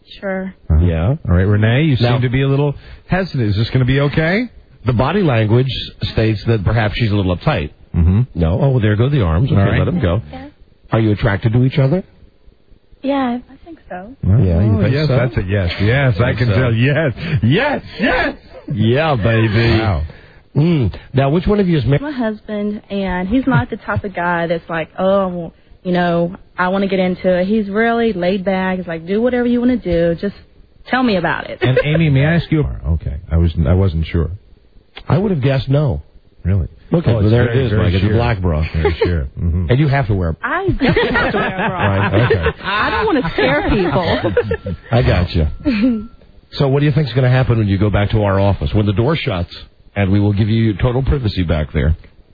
Sure. Yeah. All right, Renee, you Now- seem to be a little hesitant. Is this going to be okay? The body language states that perhaps she's a little uptight. Mm-hmm. No. Oh, well, there go the arms. Okay, All right. let them go. Yeah. Are you attracted to each other? Yeah, I think so. Yeah, you Oh, think yes, so? that's a yes. Yes, I Think can so. tell. Yes, yes, yes. Yeah, baby. Wow. Mm. Now, which one of you is married? My husband, and he's not the type of guy that's like, oh, well, you know, I want to get into it. He's really laid back. He's like, do whatever you want to do. Just tell me about it. And Amy, may I ask you? Okay, I was I wasn't sure. I would have guessed no. Really? Look, Oh, it's there very, it is, very Mike. It's a sheer. black bra. Very sure. Mm-hmm. And you have to wear. I definitely have to wear a bra. Right, okay. I don't want to scare people. I got you. So, what do you think is going to happen when you go back to our office when the door shuts, and we will give you total privacy back there?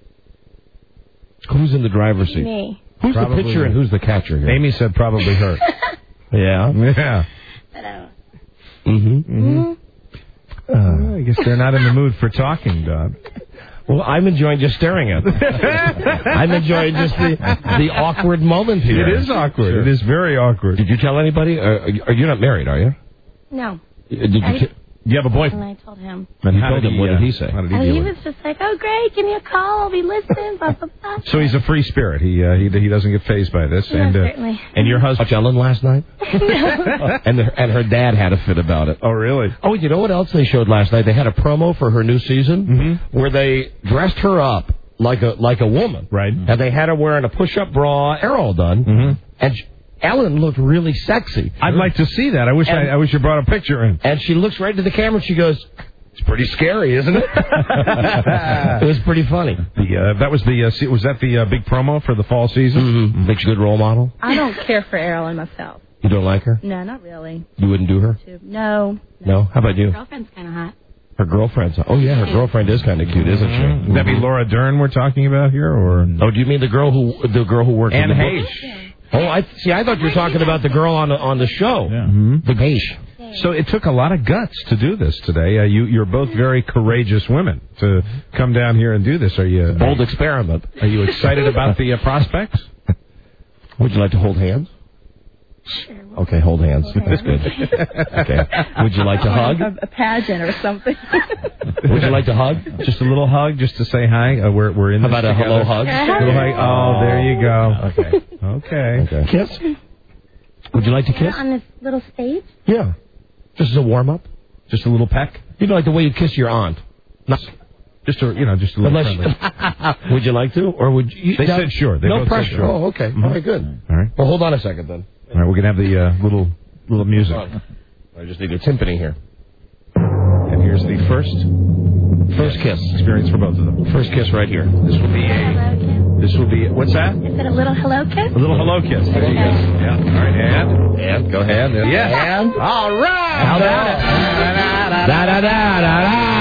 Who's in the driver's seat? Me. Who's Probably the pitcher and me. who's the catcher here? Amy said probably her. Yeah. Yeah. But, uh, Mm-hmm. Uh, I guess they're not in the mood for talking, Don. Well, I'm enjoying just staring at them. I'm enjoying just the the awkward moment here. It is awkward. Sure. It is very awkward. Did you tell anybody? Or, are you not married, are you? no. Did you? I- T- you have a And boyfriend? I told him. And You how told did him. he, What uh, did he say? How did he And deal he with was it? just like, oh, great, give me a call. I'll be listening, blah, blah, blah. So he's a free spirit. He uh, he he doesn't get phased by this. Yeah, and uh, certainly. and your husband. Watch Ellen last night? and, the, and her dad had a fit about it. Oh, really? Oh, you know what else they showed last night? They had a promo for her new season Mm-hmm. where they dressed her up like a like a woman. Right. And they had her wearing a push-up bra, hair all done. Mm-hmm. And sh- Ellen looked really sexy. I'd like to see that. I wish And- I, I wish you brought a picture in. And she looks right into the camera and she goes, it's pretty scary, isn't it? It was pretty funny. The uh, that was the uh, se- was that the uh, big promo for the fall season? Mm-hmm. Makes you a good role model. I don't care for Erin myself. You don't like her? No, not really. You wouldn't do her? No. No? How about you? Girlfriend's kind of hot. Her girlfriend's... Oh, yeah, her girlfriend is kind of cute, isn't she? Would that be Laura Dern we're talking about here, or Oh, do you mean the girl who the girl who worked Anne in the book? Heche? Oh, I see. I thought you were talking about the girl on the, on the show. Yeah. Mm-hmm. The Heche. So it took a lot of guts to do this today. Uh, you you're both very courageous women to come down here and do this. Are you Bold experiment. Are you excited about the uh, prospects? Would you like to hold hands? Sure. Okay, hold hands. That's good. Okay. Would you like to hug? A, a pageant or something. Would you like to hug? Just a little hug, just to say hi. Uh, we're we're in. How this about a together. hello hug? Little hug. Oh, there you go. Okay. Okay. Okay. Kiss? Would you like to kiss? On this little stage? Yeah. Just as a warm up. Just a little peck. You know, like the way you kiss your aunt. Not, Just a you know, just a little. unless friendly. would you like to, or would you? They no, said sure. They no both said pressure. sure. Oh, okay. Mhm. All right, good. All right. Well, hold on a second then. All right. We're gonna have the uh, little little music. I just need a timpani here. And here's the first First kiss. experience for both of them. First kiss right here. This will be a. This will be what's that? Is it a little hello kiss? A little hello kiss. There you go. Yeah. All right. And And go ahead. yeah. And All right. how about it? Da da da da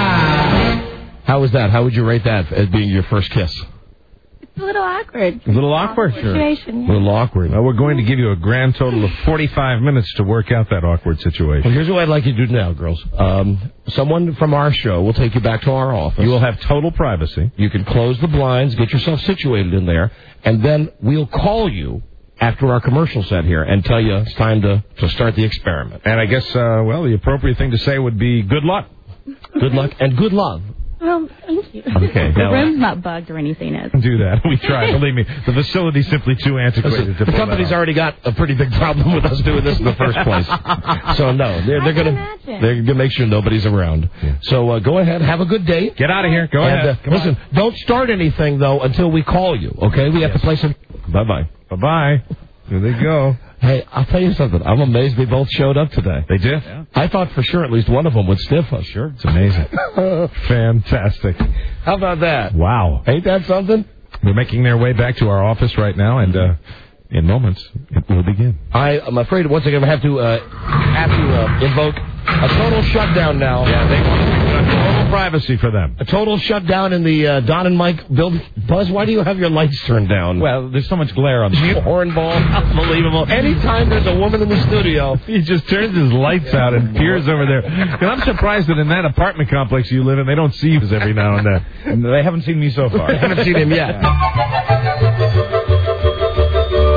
da. How was that? How would you rate that as being your first kiss? It's a little awkward. A little awkward. Sure. Situation, A yeah. little awkward. Well, we're going to give you a grand total of forty-five minutes to work out that awkward Well, situation. here's what I'd like you to do now, girls. Um, someone from our show will take you back to our office. You will have total privacy. You can close the blinds, get yourself situated in there, and then we'll call you after our commercial set here and tell you it's time to, to start the experiment. And I guess, uh, well, the appropriate thing to say would be good luck. Good luck and good love. Well, thank you. Okay. The Now, room's not bugged or anything. Is do that. We tried. Believe me, the facility's simply too antiquated Listen, to the pull company's that off. already got a pretty big problem with us doing this in the first place. So no, they're, they're I can gonna imagine. they're gonna make sure nobody's around. So uh, go ahead, have a good day. Get out of here. Go And, ahead. uh, listen, don't start anything though until we call you. Okay, we have to play some. Bye bye. Bye bye. Here they go. Hey, I'll tell you something. I'm amazed they both showed up today. They did. I thought for sure at least one of them would stiff us. Sure. It's amazing. Fantastic. How about that? Wow. Ain't that something? They're making their way back to our office right now, and uh, in moments it will begin. I am afraid once again I have to uh, have to uh, invoke a total shutdown now. Yeah, they want total privacy for them. A total shutdown in the uh, Don and Mike building. Buzz, why do you have your lights turned down? Well, there's so much glare on the hornball. Unbelievable. Anytime there's a woman in the studio, he just turns his lights out and peers over there. And I'm surprised that in that apartment complex you live in, they don't see you every now and then. They haven't seen me so far. I haven't seen him yet.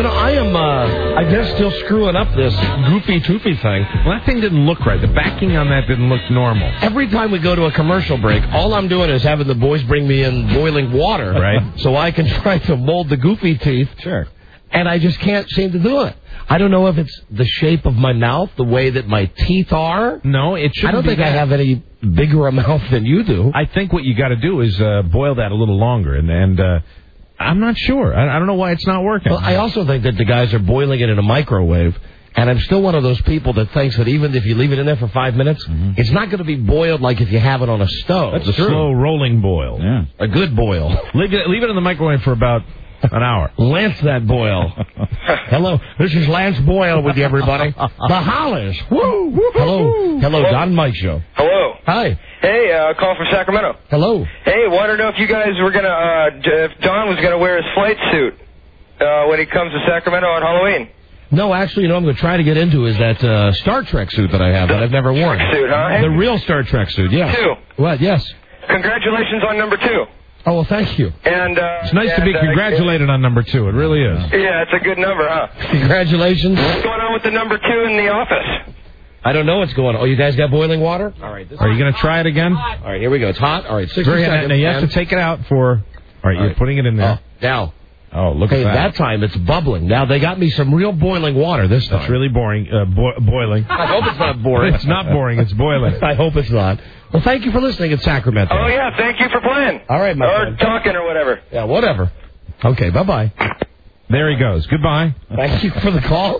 You know, I am, uh, I guess, still screwing up this goofy toofy thing. Well, that thing didn't look right. The backing on that didn't look normal. Every time we go to a commercial break, all I'm doing is having the boys bring me in boiling water. Right. So I can try to mold the goofy teeth. Sure. And I just can't seem to do it. I don't know if it's the shape of my mouth, the way that my teeth are. No, it shouldn't I don't be think that. I have any bigger a mouth than you do. I think what you got to do is uh, boil that a little longer, and and uh, I'm not sure. I, I don't know why it's not working. Well, I also think that the guys are boiling it in a microwave, and I'm still one of those people that thinks that even if you leave it in there for five minutes, mm-hmm. it's not going to be boiled like if you have it on a stove. That's a slow rolling boil. Yeah. A good boil. Leave it, leave it in the microwave for about an hour. Lance that Boyle. Hello, this is Lance Boyle with you, everybody. The Hollers. Woo, woo, Hello, hello, Don and Mike Show. Hello. Hi. Hey, uh, call from Sacramento. Hello. Hey, wanted to know if you guys were gonna, uh, if Don was gonna wear his flight suit uh, when he comes to Sacramento on Halloween. No, actually, you know, I'm going to try to get into is that uh, Star Trek suit that I have that I've never worn. Suit, huh? The real Star Trek suit, yeah. Two. What? Yes. Congratulations on number two. Oh, well, thank you. And uh, It's nice and, to be uh, congratulated on number two. It really is. Yeah, it's a good number, huh? Congratulations. What's going on with the number two in the office? I don't know what's going on. Oh, you guys got boiling water? All right. This Are you going to try it again? All right, here we go. It's hot. All right, sixty Very hot. seconds. Now, you have and- to take it out for... All right, All you're right. putting it in there. Oh, now. Oh, look Hey, at that. that time it's bubbling. Now, they got me some real boiling water this time. That's really boring. Uh, bo- boiling. I hope it's not boring. It's not boring. It's boiling. I hope it's not. Well, thank you for listening in Sacramento. Oh, yeah, thank you for playing. All right, my Or friend. talking or whatever. Yeah, whatever. Okay, bye-bye. There he goes. Goodbye. Thank you for the call.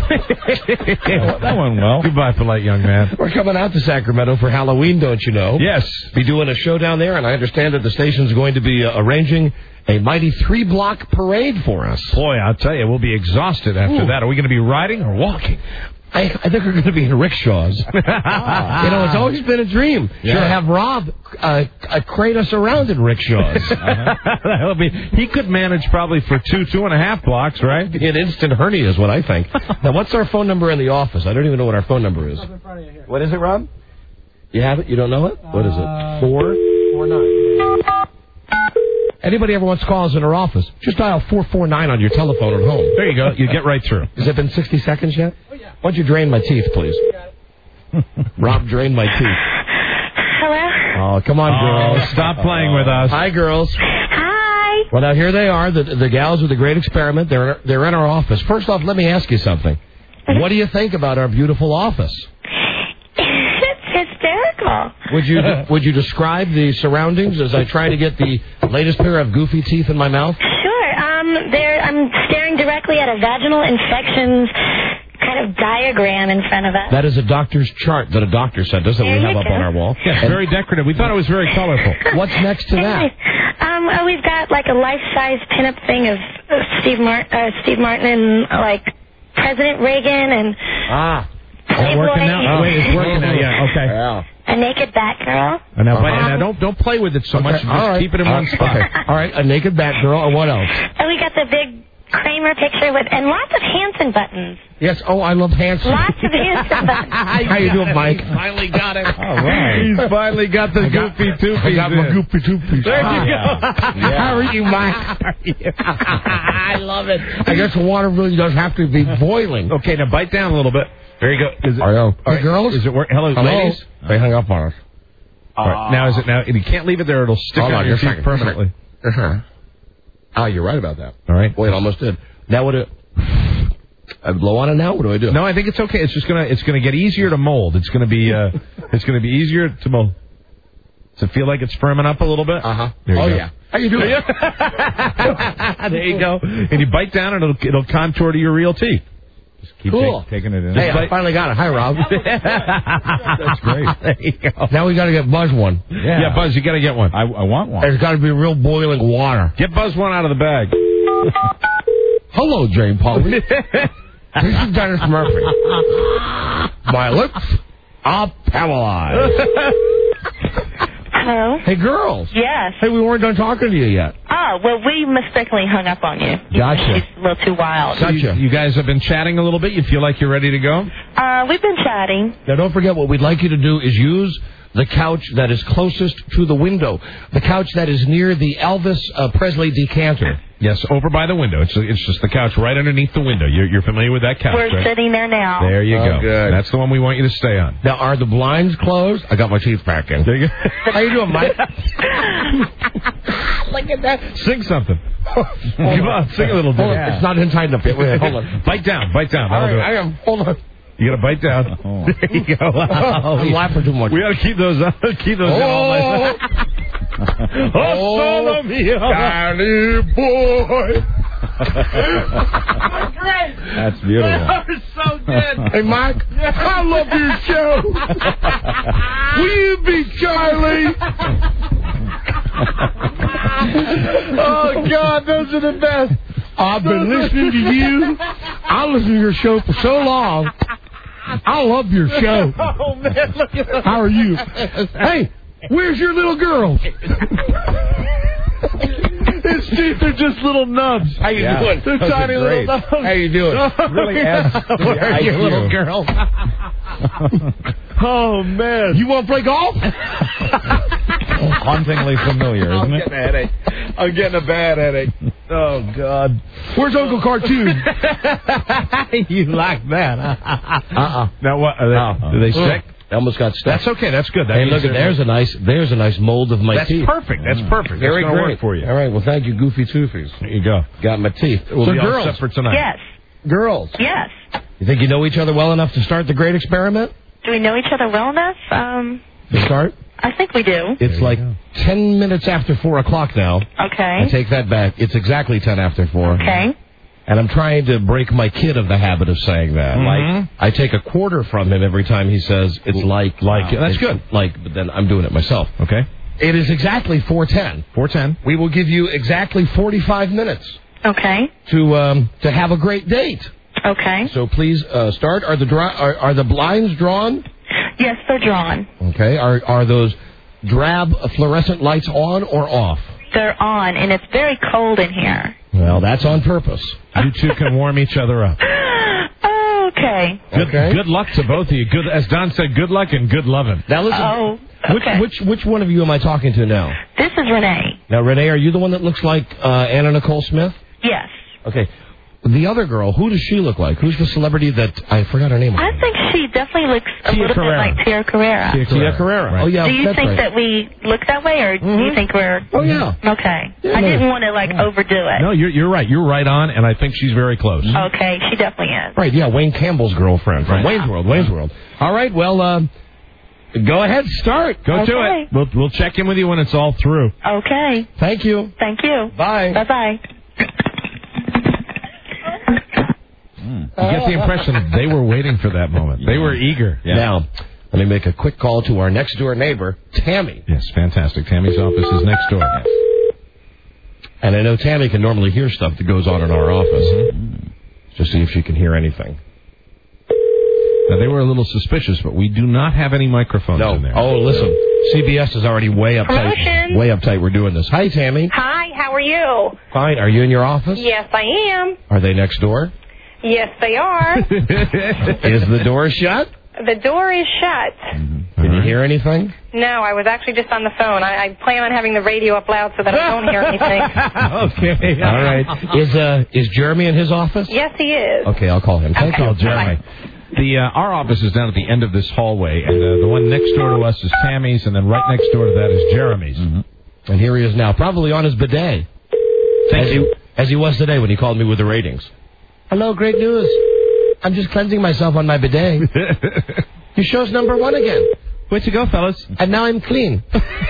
That went well. Goodbye, polite young man. We're coming out to Sacramento for Halloween, don't you know? Yes. Be doing a show down there, and I understand that the station's going to be uh, arranging a mighty three-block parade for us. Boy, I'll tell you, we'll be exhausted after Ooh. that. Are we going to be riding or walking? I, I think we're going to be in rickshaws. You know, it's always been a dream. Yeah. Should have Rob uh, uh, crate us around in rickshaws. Uh-huh. That'll be, he could manage probably for two, two and a half blocks, right? An instant hernia is what I think. Now, what's our phone number in the office? I don't even know what our phone number is. What is it, Rob? You have it? You don't know it? What is it? Four? Four nine. Anybody ever wants to call us in our office, just dial four four nine on your telephone at home. There you go. You get right through. Has it been sixty seconds yet? Oh, yeah. Why don't you drain my teeth, please? Rob, drain my teeth. Hello? Oh, come on, Oh, girls. stop playing with us. Hi, girls. Hi. Well, now, here they are, the, the gals with the great experiment. They're, they're in our office. First off, let me ask you something. What do you think about our beautiful office? It's hysterical. Would you would you describe the surroundings as I try to get the latest pair of goofy teeth in my mouth? Sure. Um, there. I'm staring directly at a vaginal infections kind of diagram in front of us. That is a doctor's chart that a doctor sent us that There we you have up go. on our wall. Yes, very decorative. We thought it was very colorful. What's next to that? Um, oh, we've got like a life-size pinup thing of of Steve Martin, uh, Steve Martin, and uh, like President Reagan, and Ah. Is that working now? Oh, wait, it's working now. Yeah, okay. Yeah. a naked Batgirl. And now, and now don't don't play with it so Okay, much. Just all right. keep it in All one right, spot. okay. All right, a naked Batgirl, and what else? And we got the big Kramer picture with, and lots of Hanson buttons. Yes, oh, I love Hanson. Lots of Hanson buttons. How you doing, Mike? Finally got it. All right. He's finally got the I got- goofy toofies I got my in. goofy toofies. There you Ah, go. yeah. How are you, Mike? I love it. I guess the water really does have to be boiling. Okay, now bite down a little bit. There you go. Is it, Are you? all Hey, girls? Is it work? Hello, Hello? ladies. They hung up on us. All right, now is it now? You can't leave it there; it'll stick Hold on on, your just a teeth second, permanently. just a second. Uh-huh. Oh, you're right about that. All right. Wait, almost did. Now what? Do, I blow on it now. What do I do? No, I think it's okay. It's just gonna it's gonna get easier to mold. It's gonna be uh, it's gonna be easier to mold. Does it feel like it's firming up a little bit? Uh huh. There you Oh go. yeah. How you doing? There you go. And you bite down, and it'll it'll contour to your real teeth. Just keep Cool. take- taking it in. Hey, Just I bite- finally got it. Hi, Rob. That's great. There you go. Now we got to get Buzz one. Yeah. Buzz, you got to get one. I, I want one. There's got to be real boiling water. Get Buzz one out of the bag. Hello, Jane Pauley. This is Dennis Murphy. My lips are paralyzed. Hello? Hey, girls. Yes. Hey, we weren't done talking to you yet. Oh, well, we mistakenly hung up on you. Gotcha. She's a little too wild. So you, you guys have been chatting a little bit. You feel like you're ready to go? Uh, we've been chatting. Now, don't forget, what we'd like you to do is use the couch that is closest to the window, the couch that is near the Elvis uh, Presley decanter. Yes, over by the window. It's it's just the couch right underneath the window. You're, you're familiar with that couch, We're right? sitting there now. There you Oh, go. good. That's the one we want you to stay on. Now, are the blinds closed? I got my teeth back in. There you go. How you doing, Mike? Look at that. Sing something. Come on, sing a little bit. Hold on. It's not in tight enough yet. Wait, hold on. Bite down, bite down. All That'll right, do it. I am. Hold on. You gotta bite down. Oh. There you go. I'm laughing too much. We gotta keep those up. Keep those in all night. Oh, solo mio. Danny boy. Great. That's beautiful. That was so good. Hey, Mike, I love your show. Will you be Charlie? Oh, God, those are the best. I've been listening to you. I listened to your show for so long. I love your show. Oh, man, look at that. How are you? Hey, where's your little girl? His teeth are just little nubs. How you Yeah. doing? They're Those are tiny little great. nubs. How you doing? Really adds to the Where are your I Q. little girl? Oh, man. You want to play golf? Hauntingly familiar, I'm isn't it? getting a headache. I'm getting a bad headache. Oh, God. Where's Uncle Cartoon? You like that, huh? Uh-uh. Now, what? Are they, Oh. do they stick? I almost got stuck. That's okay. That's good. That Hey, means look, at they're- there's a nice, there's a nice mold of my That's teeth. perfect. That's perfect. Very That's gonna great work for you. All right. Well, thank you, Goofy Toofies. There you go. Got my teeth. We'll so be all girls, set for tonight. Yes. girls, Yes. you think you know each other well enough to start the great experiment? Do we know each other well enough? Um, To start? I think we do. It's like ten minutes after four o'clock now. I Okay. take that back. It's exactly ten after four. Okay. And I'm trying to break my kid of the habit of saying that. Mhm. Like, I take a quarter from him every time he says it's like. Like, that's It's good. Like, but then I'm doing it myself. Okay. It is exactly four ten. four ten. We will give you exactly forty-five minutes Okay. to um, to have a great date. Okay. So please uh, start. Are the dra- are, are the blinds drawn? Yes, they're drawn. Okay. Are are those drab fluorescent lights on or off? They're on, and it's very cold in here. Well, that's on purpose. You two can warm each other up. Okay. Good, Okay. good luck to both of you. Good, as Don said, good luck and good loving. Now listen. Oh, Which okay. which which one of you am I talking to now? This is Renee. Now, Renee, are you the one that looks like uh, Anna Nicole Smith? Yes. Okay. The other girl, who does she look like? Who's the celebrity that I forgot her name? I think she definitely looks a Tia little Carrera. bit like Tia Carrera. Tia Tia Carrera. Right. Oh yeah, Do you that's think right. that we look that way, or do you think we're... Oh yeah. Okay. Yeah, I no. didn't want to, like, overdo it. No, you're you're right. You're right on, and I think she's very close. Okay, she definitely is. Right. Yeah, Wayne Campbell's girlfriend from Right. Wayne's World. Wayne's World. All right. Well, um, go ahead. Start. Go to Okay. it. We'll we'll check in with you when it's all through. Okay. Thank you. Thank you. Bye. Bye-bye. You get the impression that they were waiting for that moment. They were eager. Now, let me make a quick call to our next door neighbor, Tammy. Yes, fantastic. Tammy's office is next door. And I know Tammy can normally hear stuff that goes on in our office. Mm-hmm. Just see if she can hear anything. Now, they were a little suspicious, but we do not have any microphones No. in there. Oh, listen. C B S is already way uptight. Promotion. Way uptight. We're doing this. Hi, Tammy. Hi, how are you? Fine. Are you in your office? Yes, I am. Are they next door? Yes, they are. Is the door shut? The door is shut. Can you hear anything? No, I was actually just on the phone. I, I plan on having the radio up loud so that I don't hear anything. Okay. All right. Is uh is Jeremy in his office? Yes, he is. Okay, I'll call him. Thank Okay. you, Jeremy. The uh, our office is down at the end of this hallway, and uh, the one next door to us is Tammy's, and then right next door to that is Jeremy's. And here he is now, probably on his bidet. Thank as you. He, as he was today when he called me with the ratings. Hello, great news. I'm just cleansing myself on my bidet. Your show's number one again. Way to go, fellas. And now I'm clean.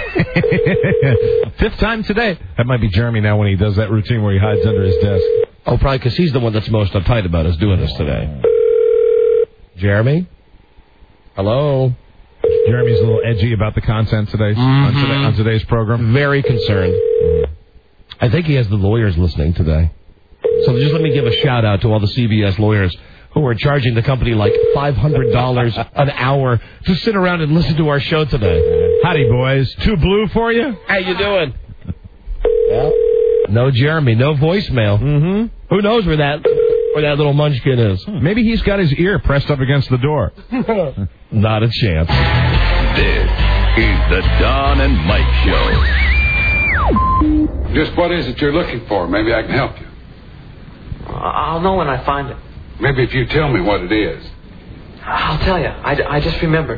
Fifth time today. That might be Jeremy now when he does that routine where he hides under his desk. Oh, probably because he's the one that's most uptight about us doing this today. Jeremy? Hello? Jeremy's a little edgy about the content today, on, today on today's program. Very concerned. I think he has the lawyers listening today. So just let me give a shout out to all the C B S lawyers who are charging the company like five hundred dollars an hour to sit around and listen to our show today. Howdy, boys. Too blue for you? How you doing? Well, no Jeremy, no voicemail. Mm-hmm. Who knows where that where that little munchkin is? Maybe he's got his ear pressed up against the door. Not a chance. This is the Don and Mike Show. Just what is it you're looking for? Maybe I can help you. I'll know when I find it. Maybe if you tell me what it is. I'll tell you. I, I just remembered.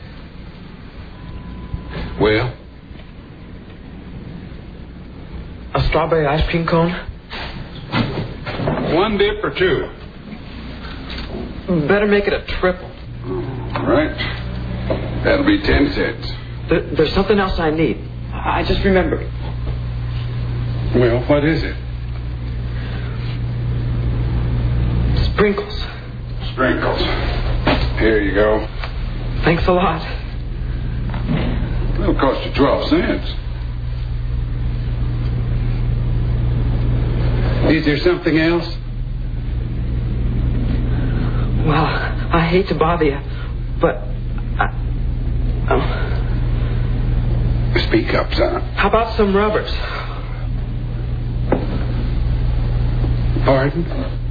Well? A strawberry ice cream cone? One dip or two? Better make it a triple. All right. That'll be ten cents. There, there's something else I need. I just remembered. Well, what is it? Sprinkles. Sprinkles. Here you go. Thanks a lot. It'll cost you twelve cents. Is there something else? Well, I hate to bother you, but I, oh. Speak up, son. How about some rubbers? Pardon?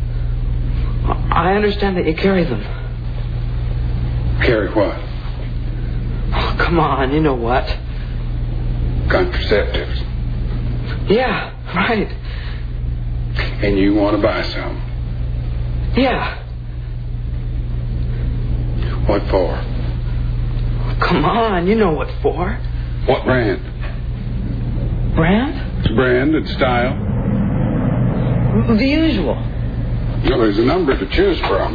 I understand that you carry them. Carry what? Oh, come on, you know what? Contraceptives. Yeah, right. And you want to buy some? Yeah. What for? Come on, you know what for. What brand? Brand? Brand and style. The usual. Well, there's a number to choose from.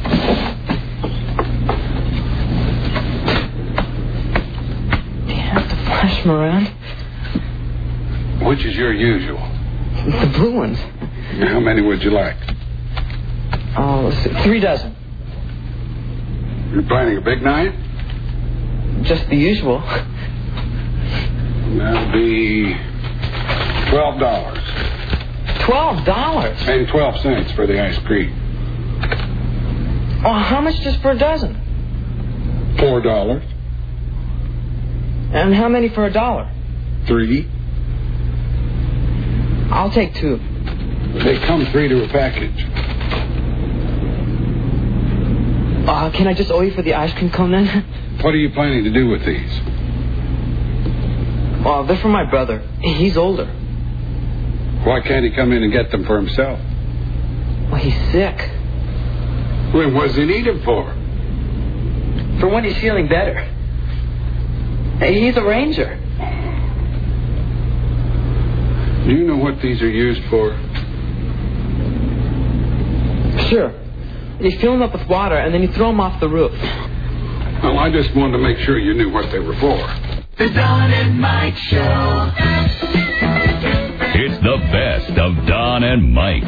Do you have to flash them around? Which is your usual? The blue ones. How many would you like? Oh, let's see, three dozen. You're planning a big night? Just the usual. That'll be twelve dollars. Twelve dollars? And twelve cents for the ice cream. Oh, how much just for a dozen? Four dollars. And how many for a dollar? Three. I'll take two. They come three to a package. Uh, can I just owe you for the ice cream cone then? What are you planning to do with these? Well, they're for my brother. He's older. Why can't he come in and get them for himself? Well, he's sick. Well, what does he need them for? For when he's feeling better. He's a ranger. Do you know what these are used for? Sure. You fill them up with water, and then you throw them off the roof. Well, I just wanted to make sure you knew what they were for. The Don and Mike Show. It's the best of Don and Mike.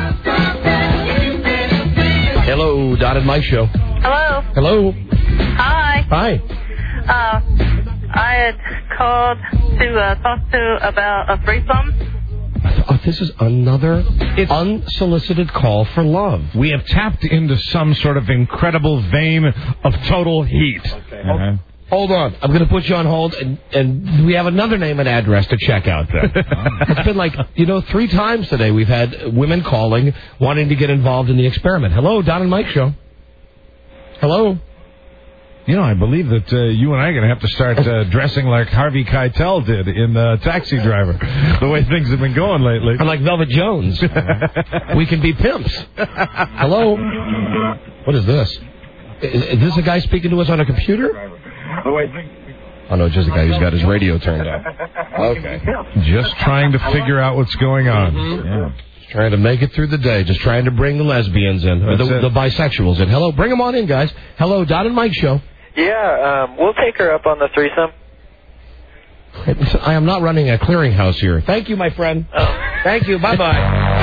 Hello, Don and Mike Show. Hello. Hello. Hi. Hi. Uh, I had called to uh, talk to about a threesome. Oh, this is another unsolicited call for love. We have tapped into some sort of incredible vein of total heat. Okay. Uh-huh. Hold on. I'm going to put you on hold, and, and we have another name and address to check out there. It's been like, you know, three times today we've had women calling, wanting to get involved in the experiment. Hello, Don and Mike Show. Hello. You know, I believe that uh, you and I are going to have to start uh, dressing like Harvey Keitel did in uh, Taxi Driver, the way things have been going lately. Or like Velvet Jones. We can be pimps. Hello? What is this? Is, is this a guy speaking to us on a computer? Oh, no, just a guy who's got his radio turned on. Okay. Just trying to figure out what's going on. Mm-hmm. Yeah. Trying to make it through the day. Just trying to bring the lesbians in. Or the, the bisexuals in. Hello, bring them on in, guys. Hello, Don and Mike Show. Yeah, um, we'll take her up on the threesome. I am not running a clearinghouse here. Thank you, my friend. Oh. Thank you. Bye-bye.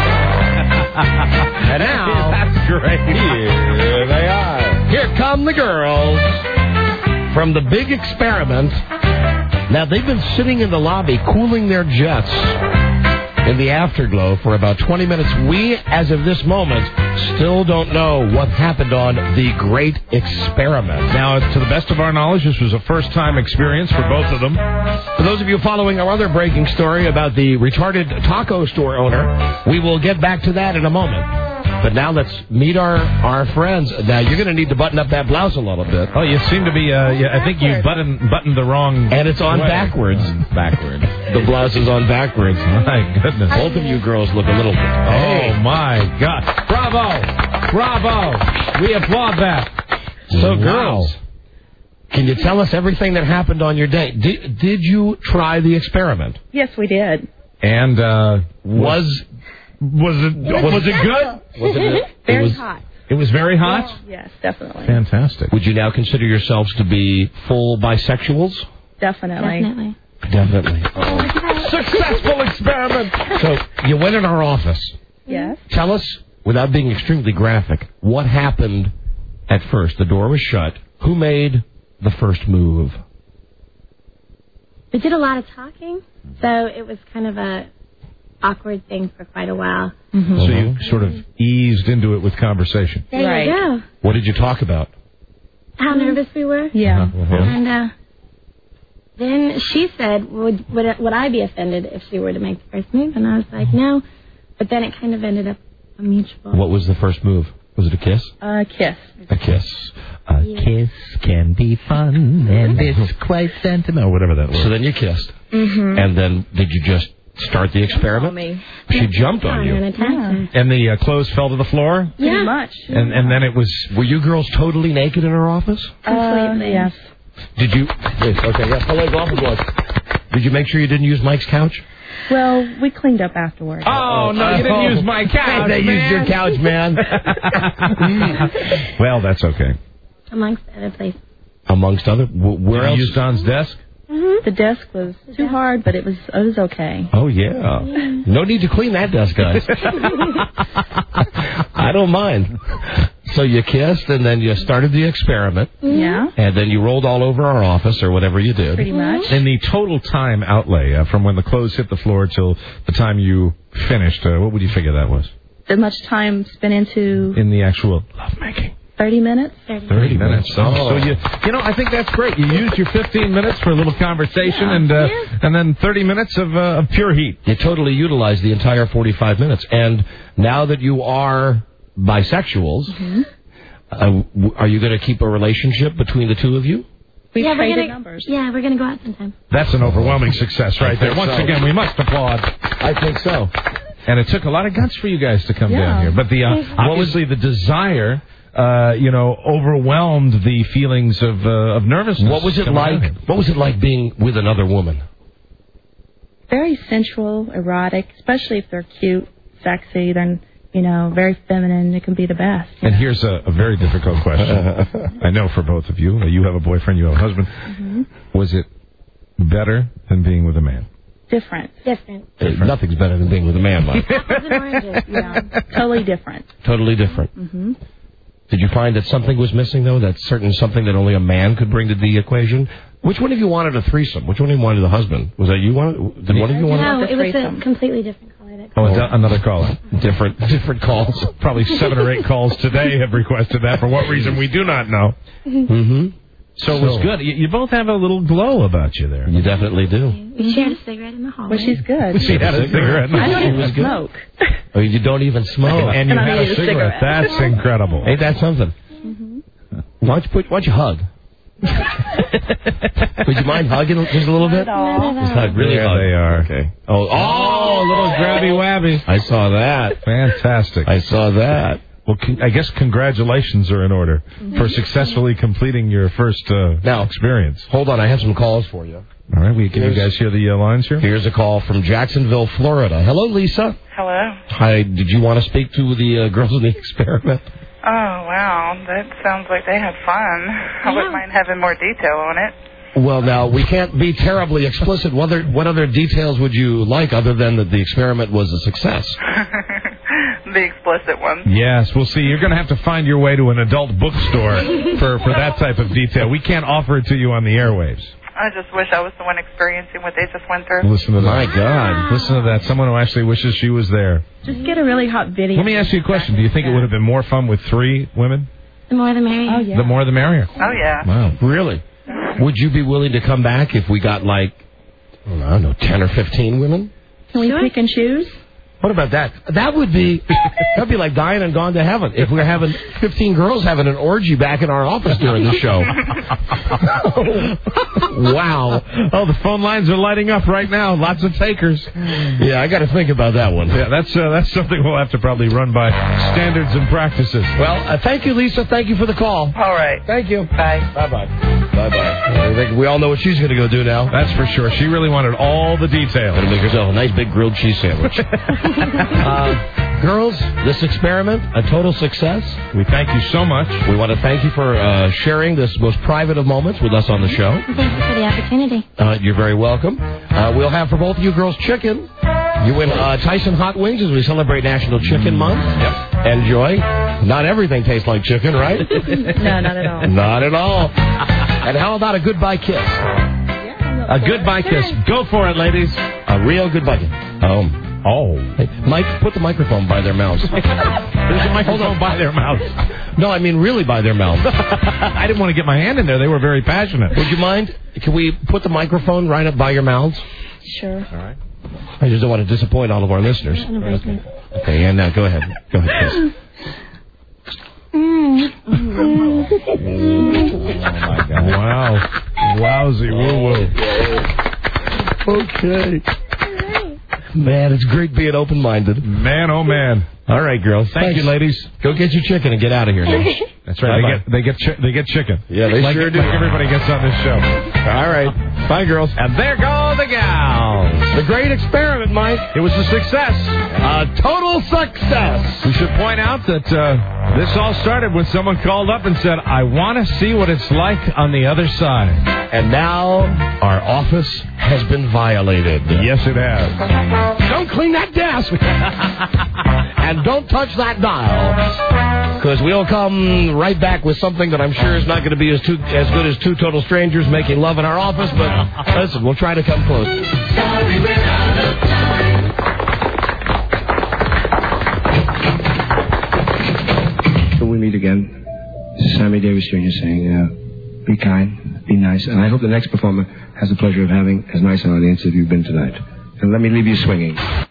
And now... That's great. Here they are. Here come the girls from the big experiment. Now, they've been sitting in the lobby cooling their jets in the afterglow for about twenty minutes. We, as of this moment, still don't know what happened on the great experiment. Now, to the best of our knowledge, this was a first-time experience for both of them. For those of you following our other breaking story about the retarded taco store owner, we will get back to that in a moment. But now let's meet our, our friends. Now, you're going to need to button up that blouse a little bit. Oh, you seem to be, uh, yeah, I think you button, buttoned the wrong And it's on way. backwards. Backwards. The blouse is on backwards. My goodness. Both of you girls look a little... Oh, my God. Bravo. Bravo. We applaud that. So, Wow. girls. Can you tell us everything that happened on your date? Did, did you try the experiment? Yes, we did. And, uh, Was... Was it, was it good? Was it, Very it was, hot. It was very hot? Yes, definitely. Fantastic. Would you now consider yourselves to be full bisexuals? Definitely. Definitely. Definitely. Successful experiment. So you went in our office. Yes. Tell us, without being extremely graphic, what happened at first. The door was shut. Who made the first move? We did a lot of talking, so it was kind of a awkward thing for quite a while. Mm-hmm. So you sort of eased into it with conversation. There Right. you go. What did you talk about? How nervous we were. Yeah. Uh-huh. And uh, then she said, would, would would I be offended if she were to make the first move? And I was like, no. But then it kind of ended up a mutual. What was the first move? Was it a kiss? Uh, kiss. A kiss. A kiss can be fun, and it's quite sentimental, or whatever that was. So then you kissed. Mm-hmm. And then did you just start the experiment? Me. She jumped on And you. attacked her. And the uh, clothes fell to the floor? Pretty Yeah. much. And, and then it was... Were you girls totally naked in her office? Uh, yes. Did you... Yes, okay, yeah, pull those off applause. Did you make sure you didn't use Mike's couch? Well, we cleaned up afterwards. Oh, no, you didn't use my couch, They man. used your couch, man. Well, that's okay. Amongst other places. Amongst other... wh- Where Did you else? use Don's desk? Mm-hmm. The desk was too hard, but it was it was okay. Oh, yeah. No need to clean that desk, guys. I don't mind. So you kissed, and then you started the experiment, Yeah. and then you rolled all over our office, or whatever you did. Pretty much. And the total time outlay uh, from when the clothes hit the floor till the time you finished, uh, what would you figure that was? As much time spent into In the actual lovemaking. thirty minutes. thirty minutes. Oh. So you, you know, I think that's great. You used your fifteen minutes for a little conversation, Yeah. and uh, Yeah. and then thirty minutes of, uh, of pure heat. You totally utilized the entire forty-five minutes. And now that you are bisexuals, Mm-hmm. uh, w- are you going to keep a relationship between the two of you? We yeah, we're traded gonna, numbers. Yeah, we're going to go out sometime. That's an overwhelming success right there. think Once so. again, we must applaud. I think so. And it took a lot of guts for you guys to come Yeah. down here. But the uh, obviously the desire, uh, you know, overwhelmed the feelings of uh, of nervousness. What was it coming down like? here. What was it like being with another woman? Very sensual, erotic, especially if they're cute, sexy, then, you know, very feminine. It can be the best. And here's a, a very difficult question. I know for both of you. You have a boyfriend, you have a husband. Mm-hmm. Was it better than being with a man? Different. Different. Uh, Nothing's better than being with a man, Mike. Apples and oranges. Yeah. Totally different. Totally different. Mm-hmm. Did you find that something was missing, though? That certain something that only a man could bring to the equation? Which one of you wanted a threesome? Which one of you wanted a husband? Was that you wanted? Did one of you want? No, the it was a threesome. completely different color. That Oh, a- another caller. Different, different calls. Probably seven or eight calls today have requested that. For what reason, we do not know. Mm-hmm. So it was good. You, you both have a little glow about you there. You definitely do. we shared a cigarette in the hallway. Well, she's good. She had a cigarette. I don't She even was good. smoke. Oh, you don't even smoke. And you And I had a need a cigarette. cigarette. That's incredible. Ain't that something? Why don't you put? Why don't you hug? Would you mind hugging just a little bit? Not at Just all. hug, really There hug. they are. Okay. Oh, oh, a little grabby wabby. I saw that. Fantastic. I saw that. Well, con- I guess congratulations are in order for successfully completing your first uh, Now- experience. Hold on, I have some calls for you. All right, we, can you Here's- guys hear the uh, lines here? Here's a call from Jacksonville, Florida. Hello, Lisa. Hello. Hi. Did you want to speak to the uh, girls in the experiment? Oh, wow. That sounds like they had fun. I wouldn't mind having more detail on it. Well, now, we can't be terribly explicit. What other, what other details would you like other than that the experiment was a success? The explicit one. Yes, we'll see. You're going to have to find your way to an adult bookstore for, for that type of detail. We can't offer it to you on the airwaves. I just wish I was the one experiencing what they just went through. Listen to that. My God. Listen to that. Someone who actually wishes she was there. Just get a really hot video. Let me ask you a question. Do you think it would have been more fun with three women? The more the merrier. Oh, yeah. The more the merrier. Oh, yeah. Wow. Really? Would you be willing to come back if we got, like, I don't know, ten or fifteen women? Can we Sure. pick and choose? What about that? That would be That'd be like dying and gone to heaven if we were having fifteen girls having an orgy back in our office during the show. Wow. Oh, the phone lines are lighting up right now. Lots of takers. Yeah, I got to think about that one. Yeah, that's uh, that's something we'll have to probably run by standards and practices. Well, uh, thank you, Lisa. Thank you for the call. All right. Thank you. Bye. Bye-bye. Bye-bye. I think we all know what she's going to go do now. That's for sure. She really wanted all the details. Going to make herself a nice big grilled cheese sandwich. uh, girls, this experiment, a total success. We thank you so much. We want to thank you for uh, sharing this most private of moments with us on the show. Thank you for the opportunity. Uh, you're very welcome. Uh, we'll have for both of you girls chicken. You win uh, Tyson Hot Wings as we celebrate National Chicken Month. Yep. Enjoy. Not everything tastes like chicken, right? No, not at all. Not at all. And how about a goodbye kiss? A goodbye kiss. Go for it, ladies. A real goodbye kiss. Um. Oh. Hey, Mike, put the microphone by their mouths. There's a microphone by their mouths. No, I mean really by their mouths. I didn't want to get my hand in there. They were very passionate. Would you mind? Can we put the microphone right up by your mouths? Sure. All right. I just don't want to disappoint all of our listeners. Okay, okay and now go ahead. Go ahead, Chris. Oh, my God. Wow. Wowzy woo-woo. Okay. Man, it's great being open-minded. Man, oh, man. All right, girls. Thank Thanks. you, ladies. Go get your chicken and get out of here now. That's right. They get, they get chi- they get chicken. Yeah, they like, sure do. Like everybody gets on this show. All right. Bye, girls. And there go the gals. The great experiment, Mike. It was a success. A total success. We should point out that uh, this all started when someone called up and said, I want to see what it's like on the other side. And now our office has been violated. Yes, it has. Don't clean that desk. And don't touch that dial. Because we'll come right back with something that I'm sure is not going to be as, too, as good as two total strangers making love in our office. But listen, we'll try to come close. Sorry, we're out of time. Till we meet again, this is Sammy Davis Junior saying, uh, be kind, be nice, and I hope the next performer has the pleasure of having as nice an audience as you've been tonight. And let me leave you swinging.